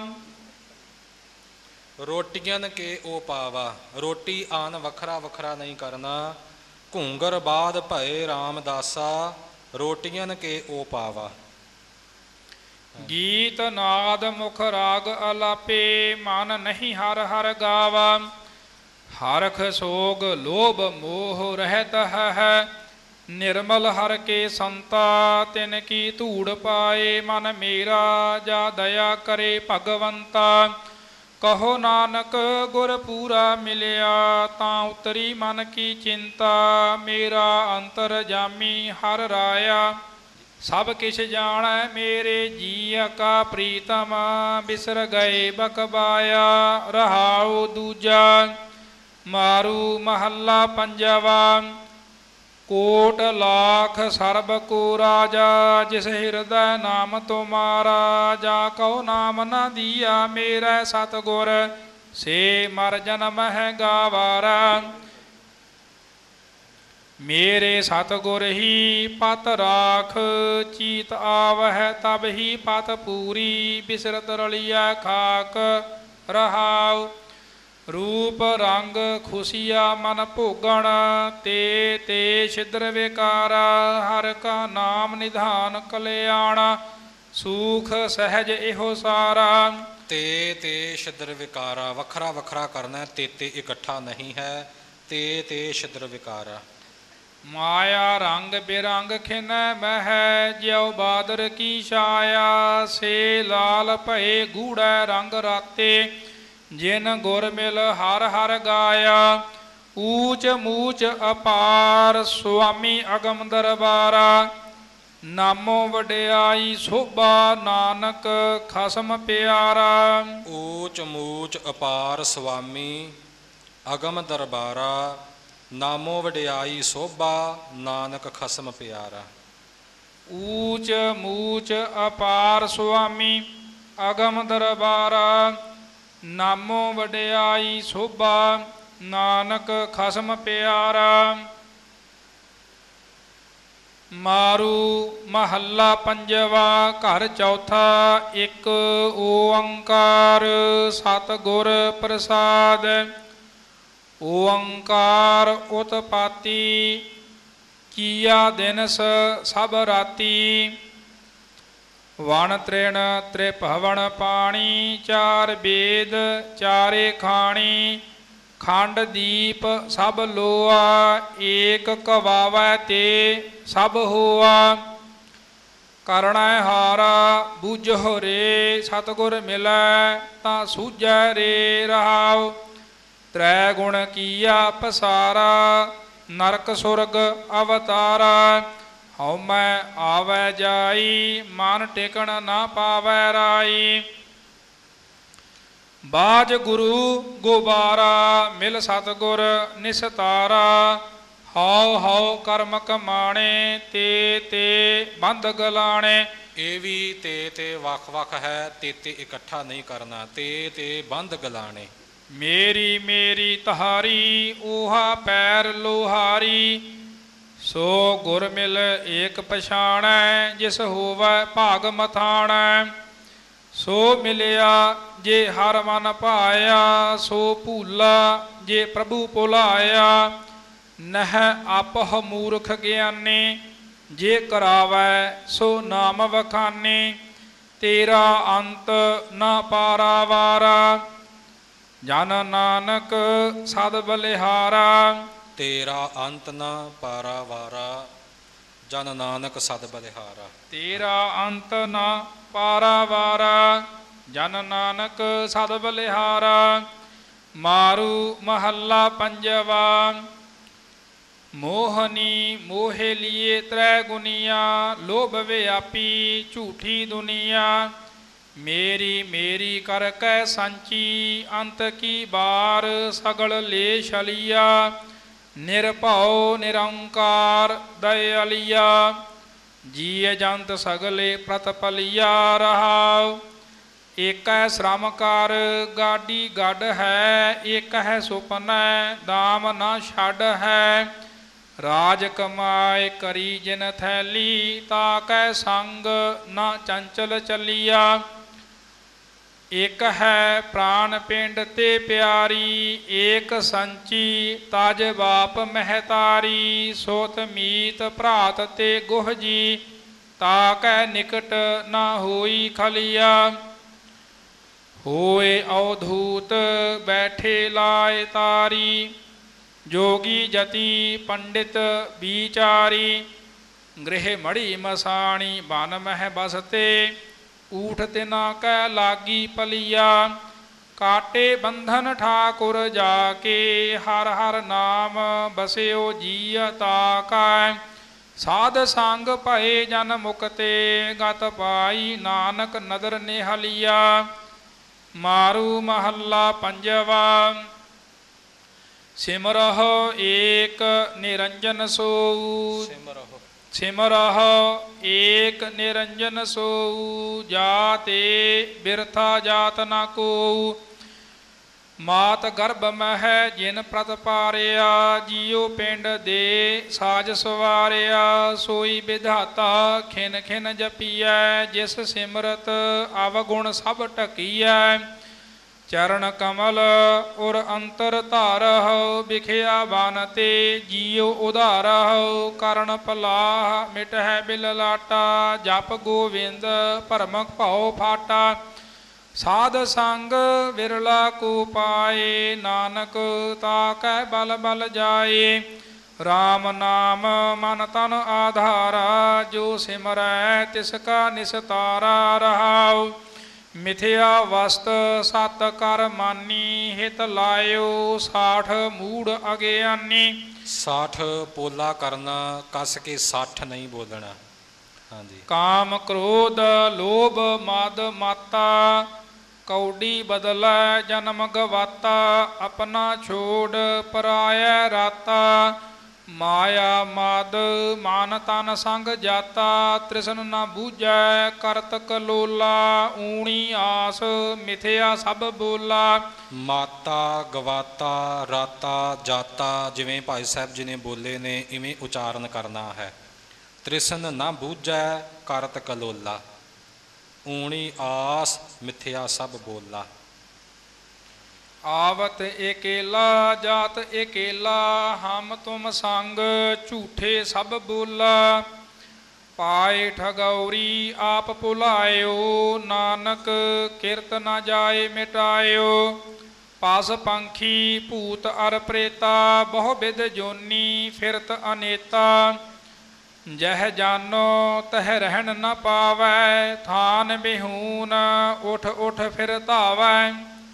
ਰੋਟੀਆਂ ਕੇ ਉਹ ਪਾਵਾ, ਰੋਟੀ ਆਨ ਵੱਖਰਾ ਵੱਖਰਾ ਨਹੀਂ ਕਰਨਾ। ਘੂੰਗਰ ਬਾਦ ਭਏ ਰਾਮਦਾਸਾ, ਰੋਟੀਆਂ ਕੇ ਉਹ ਪਾਵਾ। ਗੀਤ ਨਾਦ ਮੁਖ ਰਾਗ ਅਲਾਪੇ, ਮਨ ਨਹੀਂ ਹਰ ਹਰ ਗਾਵਾ। ਹਰਖ ਸੋਗ ਲੋਭ ਮੋਹ ਰਹਿਤ ਹੈ, ਨਿਰਮਲ ਹਰ ਕੇ ਸੰਤਾ। ਤਿਨ ਕੀ ਧੂੜ ਪਾਏ ਮਨ ਮੇਰਾ, ਜਾ ਦਇਆ ਕਰੇ ਭਗਵੰਤਾ। ਕਹੋ ਨਾਨਕ ਗੁਰ ਪੂਰਾ ਮਿਲਿਆ, ਤਾਂ ਉਤਰੀ ਮਨ ਕੀ ਚਿੰਤਾ। ਮੇਰਾ ਅੰਤਰ ਜਾਮੀ ਹਰ ਰਾਇਆ, ਸਭ ਕਿਛ ਜਾਣੈ ਮੇਰੇ ਜੀਅ ਕਾ ਪ੍ਰੀਤਮ। ਬਿਸਰ ਗਏ ਬਕਬਾਇਆ, ਰਹਾਉ ਦੂਜਾ। ਮਾਰੂ ਮਹੱਲਾ ਪੰਜਵਾ। ਕੋਟ ਲਾਖ ਸਰਬ ਕੋ ਰਾਜਾ, ਜਿਸ ਹਿਰਦੈ ਨਾਮ ਤੁਮਾਰਾ। ਜਾ ਕਉ ਨਾਮ ਨ ਦੀਆ ਮੇਰਾ ਸਤਿਗੁਰ, ਸੇ ਮਰ ਜਨਮ ਹੈ ਗਾਵਾਰਾ। ਮੇਰੇ ਸਤਿਗੁਰ ਹੀ ਪਤ ਰਾਖ, ਚੀਤ ਆਵਹਿ ਤਬ ਹੀ ਪਤ ਪੂਰੀ। ਬਿਸਰਤ ਰਲਿਆ ਖਾਕ ਰਹਾਉ, ਰੂਪ ਰੰਗ ਖੁਸ਼ੀਆ ਮਨ ਭੋਗਣ। ਤੇ ਤੇ ਛਿਦਰ ਵਿਕਾਰਾ, ਹਰ ਕਾ ਨਾਮ ਨਿਧਾਨ ਕਲਿਆਣ। ਸੂਖ ਸਹਿਜ ਇਹੋ ਸਾਰਾ। ਤੇ ਤੇ ਛਿਦਰ ਵਿਕਾਰਾ ਵੱਖਰਾ ਵੱਖਰਾ ਕਰਨਾ, ਤੇ ਤੇ ਇਕੱਠਾ ਨਹੀਂ ਹੈ। ਤੇ ਤੇ ਛਿਦਰ ਵਿਕਾਰਾ। ਮਾਇਆ ਰੰਗ ਬਿਰੰਗ ਖਿਨੈ ਮਹਿ, ਜਿਉ ਬਾਦਰ ਕੀ ਛਾਇਆ। ਸੇ ਲਾਲ ਭਏ ਗੂੜੈ ਰੰਗ ਰਾਤੇ, ਜਿਨ ਗੁਰ ਮਿਲ ਹਰ ਹਰ ਗਾਇਆ। ਊਚ ਮੂਚ ਅਪਾਰ ਸੁਆਮੀ ਅਗਮ ਦਰਬਾਰਾ, ਨਾਮੋ ਵਡਿਆਈ ਸੋਭਾ ਨਾਨਕ ਖਸਮ ਪਿਆਰਾ। ਊਚ ਮੂਚ ਅਪਾਰ ਸੁਆਮੀ ਅਗਮ ਦਰਬਾਰਾ, ਨਾਮੋ ਵਡਿਆਈ ਸੋਭਾ ਨਾਨਕ ਖਸਮ ਪਿਆਰਾ। ਊਚ ਮੂਚ ਅਪਾਰ ਸੁਆਮੀ ਅਗਮ ਦਰਬਾਰਾ, ਨਾਮੋ ਵਡਿਆਈ ਸੋਭਾ ਨਾਨਕ ਖਸਮ ਪਿਆਰਾ। ਮਾਰੂ ਮਹੱਲਾ ਪੰਜਵਾ, ਘਰ ਚੌਥਾ। ਇੱਕ ਓੰਕਾਰ ਸਤਿਗੁਰ ਪ੍ਰਸਾਦ। ਓੰਕਾਰ ਉਤਪਾਤੀ, ਕੀਆ ਦਿਨਸ ਸਭ ਰਾਤੀ। ਵਣ ਤ੍ਰਿਣ ਤ੍ਰਿਭਵਨ ਪਾਣੀ, ਚਾਰ ਵੇਦ ਚਾਰੇ ਖਾਣੀ। ਖੰਡ ਦੀਪ ਸਭ ਲੋਆ, ਏਕ ਕਵਾਵੈ ਤੇ ਸਭ ਹੋਆ। ਕਰਣੈ ਹਾਰਾ ਬੂਝੋ ਰੇ, ਸਤਿਗੁਰ ਮਿਲੈ ਤਾਂ ਸੂਝੈ ਰੇ ਰਹਾਉ। ਤ੍ਰੈ ਗੁਣ ਕੀਆ ਪਸਾਰਾ, ਨਰਕ ਸੁਰਗ ਅਵਤਾਰਾ। ਹਉਮੈ ਆਵੈ ਜਾਈ, ਮਨ ਟਿਕਣ ਨਾ ਪਾਵੈ ਰਾਈ। ਬਾਜ ਗੁਰੂ ਗੋਬਾਰਾ, ਮਿਲ ਸਤਿਗੁਰ ਨਿਸਤਾਰਾ। ਹਉ ਹਉ ਕਰਮ ਕਮਾਣੇ, ਤੇ ਤੇ ਬੰਦ ਗਲਾਣੇ। ਇਹ ਵੀ ਤੇ ਤੇ ਵੱਖ ਵੱਖ ਹੈ, ਤੇ ਤੇ ਇਕੱਠਾ ਨਹੀਂ ਕਰਨਾ। ਤੇ ਤੇ ਬੰਦ ਗਲਾਣੇ। ਮੇਰੀ ਮੇਰੀ ਤਹਾਰੀ, ਓਹਾ ਪੈਰ ਲੋਹਾਰੀ। ਸੋ ਗੁਰ ਮਿਲ ਏਕ ਪਛਾਣੈ, ਜਿਸ ਹੋਵੈ ਭਾਗ ਮਥਾਣੈ। ਸੋ ਮਿਲਿਆ ਜੇ ਹਰ ਮਨ ਭਾਇਆ, ਸੋ ਭੂਲਾ ਜੇ ਪ੍ਰਭੂ ਭੁਲਾਇਆ। ਨਹਿ ਆਪਹੁ ਮੂਰਖ ਗਿਆਨੀ, ਜੇ ਕਰਾਵੈ ਸੋ ਨਾਮ ਵਖਾਨੀ। ਤੇਰਾ ਅੰਤ ਨਾ ਪਾਰਾਵਾਰਾ, ਜਨ ਨਾਨਕ ਸਦ ਬਲਿਹਾਰਾ। ਤੇਰਾ ਅੰਤ ਨਾ ਪਾਰਾਵਾਰਾ, ਜਨ ਨਾਨਕ ਸਦ ਬਲਿਹਾਰਾ। ਤੇਰਾ ਅੰਤ ਨਾ ਪਾਰਾਵਾਰਾ, ਜਨ ਨਾਨਕ ਸਦ ਬਲਿਹਾਰਾ। ਮਾਰੂ ਮਹੱਲਾ ਪੰਜਵਾ। ਮੋਹਨੀ ਮੋਹਿ ਲੀਏ ਤ੍ਰੈ ਗੁਨੀਆ, ਲੋਭ ਵਿਆਪੀ ਝੂਠੀ ਦੁਨੀਆ। ਮੇਰੀ ਮੇਰੀ ਕਰ ਕੈ ਸੰਚੀ, ਅੰਤ ਕੀ ਬਾਰ ਸਗਲ ਲੈ ਛਲੀਆ। ਨਿਰਭਉ ਨਿਰੰਕਾਰ ਦਇਆਲੀਆ, ਜੀਅ ਜੰਤ ਸਗਲੇ ਪ੍ਰਤਪਲੀਆ ਰਹਾਉ। ਏਕੈ ਸ਼੍ਰਮ ਕਰ ਗਾਡੀ ਗੱਡ ਹੈ, ਏਕ ਹੈ ਸੁਪਨੈ ਦਾਮ ਨਾ ਛੱਡ ਹੈ। ਰਾਜ ਕਮਾਏ ਕਰੀ ਜਿਨ ਥੈਲੀ, ਤਾ ਕੈ ਸੰਗ ਨਾ ਚੰਚਲ ਚੱਲੀਆ। ਇਕ ਹੈ ਪ੍ਰਾਨ ਪਿੰਡ ਤੇ ਪਿਆਰੀ, ਏਕ ਸੰਚੀ ਤਜ ਬਾਪ ਮਹਿਤਾਰੀ। ਸੋਤ ਮੀਤ ਭਰਾਤ ਤੇ ਗੁਹ ਜੀ, ਤਾ ਕੈ ਨਿਕਟ ਨਾ ਹੋਈ ਖਲੀਆ। ਹੋਏ ਅਵਧੂਤ ਬੈਠੇ ਲਾਏ ਤਾਰੀ, ਜੋਗੀ ਜਤੀ ਪੰਡਿਤ ਵਿਚਾਰੀ। ਗ੍ਰਹਿ ਮੜੀ ਮਸਾਣੀ ਬਨ ਮਹਿ ਬਸਤੇ, ਊਠ ਤਿਨਾ ਕੈ ਲਾਗੀ ਪਲੀਆ। ਕਾਟੇ ਬੰਧਨ ਠਾਕੁਰ ਜਾ ਕੇ, ਹਰ ਹਰ ਨਾਮ ਬਸਿਓ ਜੀਅ ਤਾ ਕੈ। ਸਾਧ ਸੰਗ ਭਏ ਜਨ ਮੁਕਤੇ, ਗਤ ਪਾਈ ਨਾਨਕ ਨਦਰ ਨਿਹਲੀਆ। ਮਾਰੂ ਮਹੱਲਾ ਪੰਜਵਾ। ਸਿਮਰਹੁ ਏਕ ਨਿਰੰਜਨ ਸੋਊ, ਸਿਮਰਹੁ ਸਿਮਰਹੁ ਏਕ ਨਿਰੰਜਨ ਸੋਊ। ਜਾਤੇ ਬਿਰਥਾ ਜਾਤ ਨਾ ਕੋਊ, ਮਾਤ ਗਰਭ ਮਹਿ ਜਿਨ ਪ੍ਰਤ ਪਾਰਿਆ। ਜੀਉ ਪਿੰਡ ਦੇ ਸਾਜ ਸਵਾਰਿਆ, ਸੋਈ ਵਿਧਾਤਾ ਖਿਨ ਖਿਨ ਜਪੀਐ। ਜਿਸ ਸਿਮਰਤ ਅਵਗੁਣ ਸਭ ਢਕੀਐ, ਚਰਨ ਕਮਲ ਉਰ ਅੰਤਰ ਧਾਰਹੁ। ਵਿਖਿਆ ਬਨ ਤੇ ਜੀਉ ਉਧਾਰਹੁ, ਕਰਨ ਪਲਾਹ ਮਿਟਹਿ ਬਿਲ ਲਾਟਾ। ਜਪ ਗੋਵਿੰਦ ਭਰਮਕ ਭਉ ਫਾਟਾ, ਸਾਧ ਸੰਗ ਵਿਰਲਾ ਕੋ ਪਾਏ। ਨਾਨਕ ਤਾ ਕੈ ਬਲ ਬਲ ਜਾਏ, RAM ਨਾਮ ਮਨ ਤਨ ਆਧਾਰਾ, ਜੋ ਸਿਮਰੈ ਤਿਸ ਕਾ ਨਿਸਤਾਰਾ ਰਹਾਉ। ਮਿਥਿਆ ਵਸਤ ਸਤ ਕਰ ਮਾਨੀ, ਹਿਤ ਲਾਇਓ ਸਾਠ ਮੂੜ ਅਗਿਆਨੀ। ਸਾਠ ਪੋਲਾ ਕਰਨਾ, ਕੱਸ ਕੇ ਸੱਠ ਨਹੀਂ ਬੋਲਣਾ। ਹਾਂਜੀ। ਕਾਮ ਕ੍ਰੋਧ ਲੋਭ ਮਦ ਮਾਤਾ, ਕੌਡੀ ਬਦਲੈ ਜਨਮ ਗਵਾਤਾ। ਆਪਣਾ ਛੋੜ ਪਰਾਇਐ ਰਾਤਾ, ਮਾਇਆ ਮਦ ਮਾਨ ਤਨ ਸੰਗ ਜਾਤਾ। ਤ੍ਰਿਸ਼ਨ ਨ ਬੂਝੈ ਕਰਤ ਕਲੋਲਾ, ਊਣੀ ਆਸ ਮਿਥਿਆ ਸਭ ਬੋਲਾ। ਮਾਤਾ ਗਵਾਤਾ ਰਾਤਾ ਜਾਤਾ, ਜਿਵੇਂ ਭਾਈ ਸਾਹਿਬ ਜੀ ਨੇ ਬੋਲੇ ਨੇ ਇਵੇਂ ਉਚਾਰਨ ਕਰਨਾ ਹੈ। ਤ੍ਰਿਸ਼ਨ ਨਾ ਬੂਝੈ ਕਰਤ ਕਲੋਲਾ, ਊਣੀ ਆਸ ਮਿਥਿਆ ਸਭ ਬੋਲਾ। ਆਵਤ ਏਕੇਲਾ ਜਾਤ ਏਕੇਲਾ, ਹਮ ਤੁਮ ਸੰਗ ਝੂਠੇ ਸਭ ਬੋਲਾ। ਪਾਏ ਠਗੌਰੀ ਆਪ ਭੁਲਾਇਓ, ਨਾਨਕ ਕਿਰਤ ਨ ਜਾਏ ਮਿਟਾਇਓ। ਪਸ ਪੰਖੀ ਭੂਤ ਅਰ ਪ੍ਰੇਤਾ, ਬਹੁ ਬਿਧ ਜੋਨੀ ਫਿਰਤ ਅਨੇਤਾ। ਜਹ ਜਾਨੋ ਤਹ ਰਹਿਣ ਨ ਪਾਵੈ, ਥਾਨ ਬਿਹੂਨ ਉਠ ਉਠ ਫਿਰ ਧਾਵੈ।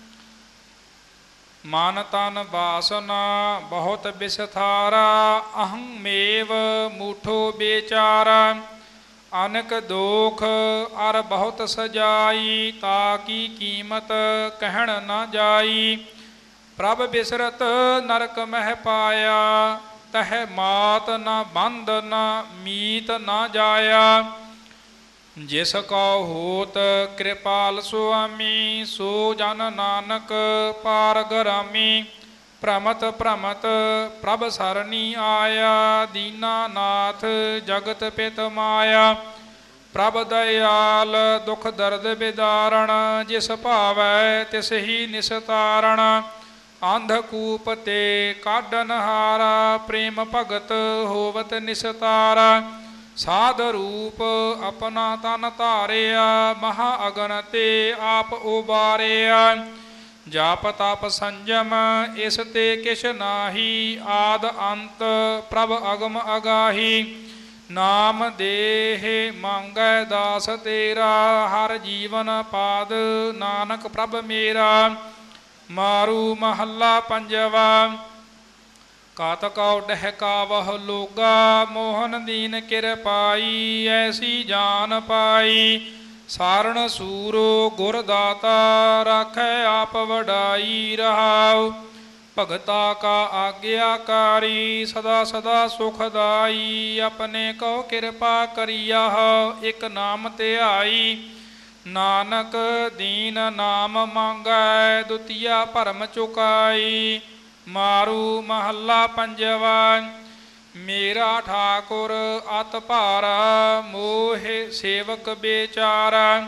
ਮਨ ਤਨ ਬਾਸਨਾ ਬਹੁਤ ਬਿਸਥਾਰਾ, ਅਹੰ ਮੇਵ ਮੂਠੋ ਬੇਚਾਰਾ। ਅਨਕ ਦੋਖ ਅਰ ਬਹੁਤ ਸਜਾਈ, ਤਾ ਕੀ ਕੀਮਤ ਕਹਿਣ ਨ ਜਾਈ। ਪ੍ਰਭ ਬਿਸਰਤ ਨਰਕ ਮਹਿ ਪਾਇਆ, ਤਹ ਮਾਤ ਨ ਬੰਧ ਨ ਮੀਤ ਨ ਜਾਇਆ। ਜਿਸ ਕਉ ਹੋਤ ਕਿਰਪਾਲ ਸੁਆਮੀ, ਸੋ ਜਨ ਨਾਨਕ ਪਾਰ ਗਰਾਮੀ। ਭ੍ਰਮਤ ਭ੍ਰਮਤ ਪ੍ਰਭ ਸਰਨੀ ਆਇਆ, ਦੀਨਾ ਨਾਥ ਜਗਤ ਪਿਤ ਮਾਇਆ। ਪ੍ਰਭ ਦਇਆਲ ਦੁਖ ਦਰਦ ਬਿਦਾਰਣ, ਜਿਸ ਭਾਵੈ ਤਿਸ ਹੀ ਨਿਸਤਾਰਣ। ਅੰਧਕੂਪ ਤੇ ਕਾਢਨ ਹਾਰਾ, ਪ੍ਰੇਮ ਭਗਤ ਹੋਵਤ ਨਿਸਤਾਰਾ। ਸਾਧ ਰੂਪ ਆਪਣਾ ਤਨ ਧਾਰਿਆ, ਮਹਾ ਅਗਨ ਤੇ ਆਪ ਉਬਾਰਿਆ। ਜਾਪ ਤਪ ਸੰਜਮ ਇਸ ਤੇ ਕਿਛ ਨਾਹੀ, ਆਦ ਅੰਤ ਪ੍ਰਭ ਅਗਮ ਅਗਾਹੀ। ਨਾਮ ਦੇਹ ਮੰਗੈ ਦਾਸ ਤੇਰਾ, ਹਰ ਜੀਵਨ ਪਾਦ ਨਾਨਕ ਪ੍ਰਭ ਮੇਰਾ। ਮਾਰੂ ਮਹੱਲਾ ਪੰਜਵਾ। ਕਾਤ ਕਉ ਡਹਿਕਾਵਹੁ ਲੋਗਾ, ਮੋਹਨ ਦੀਨ ਕਿਰਪਾਈ। ਐਸੀ ਜਾਨ ਪਾਈ ਸਾਰਣ ਸੂਰੋ ਗੁਰ ਦਾਤਾ, ਰਾਖੈ ਆਪ ਵਡਾਈ ਰਹਾਉ। ਭਗਤਾ ਕਾ ਆਗਿਆਕਾਰੀ, ਸਦਾ ਸਦਾ ਸੁਖਦਾਈ। ਆਪਣੇ ਕਉ ਕਿਰਪਾ ਕਰੀਆ, ਇਕ ਨਾਮ ਧਿਆਈ। ਨਾਨਕ ਦੀਨ ਨਾਮ ਮੰਗੈ, ਦੁਤੀਆ ਭਰਮ ਚੁਕਾਈ। ਮਾਰੂ ਮਹੱਲਾ ਪੰਜਵਾ। ਮੇਰਾ ਠਾਕੁਰ ਅਤ ਭਾਰਾ, ਮੋਹਿ ਸੇਵਕ ਬੇਚਾਰਾ।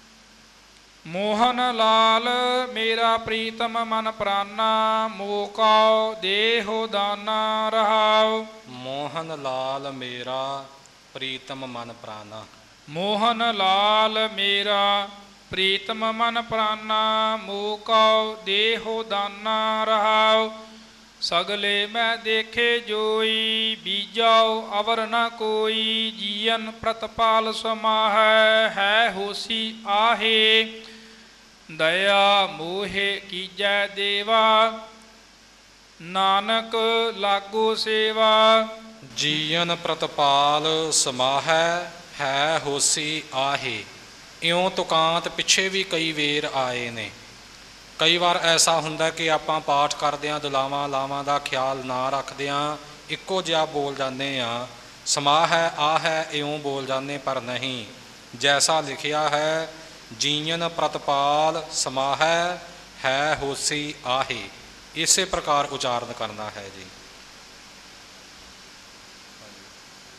ਮੋਹਨ ਲਾਲ ਮੇਰਾ ਪ੍ਰੀਤਮ ਮਨ ਪ੍ਰਾਨਾ, ਮੋਹ ਕਉ ਦੇਹੁ ਦਾਨਾ ਰਹਾਉ। ਮੋਹਨ ਲਾਲ ਮੇਰਾ ਪ੍ਰੀਤਮ ਮਨ ਪ੍ਰਾਨਾ। ਮੋਹਨ ਲਾਲ ਮੇਰਾ ਪ੍ਰੀਤਮ ਮਨ ਪ੍ਰਾਨਾ, ਮੋਹ ਕਉ ਦੇਹੁ ਦਾਨਾ ਰਹਾਉ। ਸਗਲੇ ਮੈਂ ਦੇਖੇ ਜੋਈ, ਬੀਜਾਉ ਅਵਰ ਨ ਕੋਈ। ਜੀਅਨ ਪ੍ਰਤਪਾਲ ਸਮਾਹੈ, ਹੈ ਹੋਸੀ ਆਹੇ। ਦਇਆ ਮੋਹਿ ਕੀਜੈ ਦੇਵਾ, ਨਾਨਕ ਲਾਗੋ ਸੇਵਾ। ਜੀਅਨ ਪ੍ਰਤਪਾਲ ਸਮਾਹੈ, ਹੈ ਹੋਸੀ ਆਹੇ। ਇਉਂ ਤੁਕਾਂਤ ਪਿੱਛੇ ਵੀ ਕਈ ਵੇਰ ਆਏ ਨੇ। ਕਈ ਵਾਰ ਐਸਾ ਹੁੰਦਾ ਕਿ ਆਪਾਂ ਪਾਠ ਕਰਦਿਆਂ ਦੁਲਾਵਾਂ ਲਾਵਾਂ ਦਾ ਖਿਆਲ ਨਾ ਰੱਖਦਿਆਂ ਇੱਕੋ ਜਿਹਾ ਬੋਲ ਜਾਂਦੇ ਹਾਂ। ਸਮਾਹ ਹੈ ਆ ਹੈ ਇਉਂ ਬੋਲ ਜਾਂਦੇ, ਪਰ ਨਹੀਂ। ਜੈਸਾ ਲਿਖਿਆ ਹੈ, ਜੀਅਨ ਪ੍ਰਤਪਾਲ ਸਮਾਹੈ, ਹੈ ਹੋਸੀ ਆਹੇ, ਇਸੇ ਪ੍ਰਕਾਰ ਉਚਾਰਨ ਕਰਨਾ ਹੈ ਜੀ।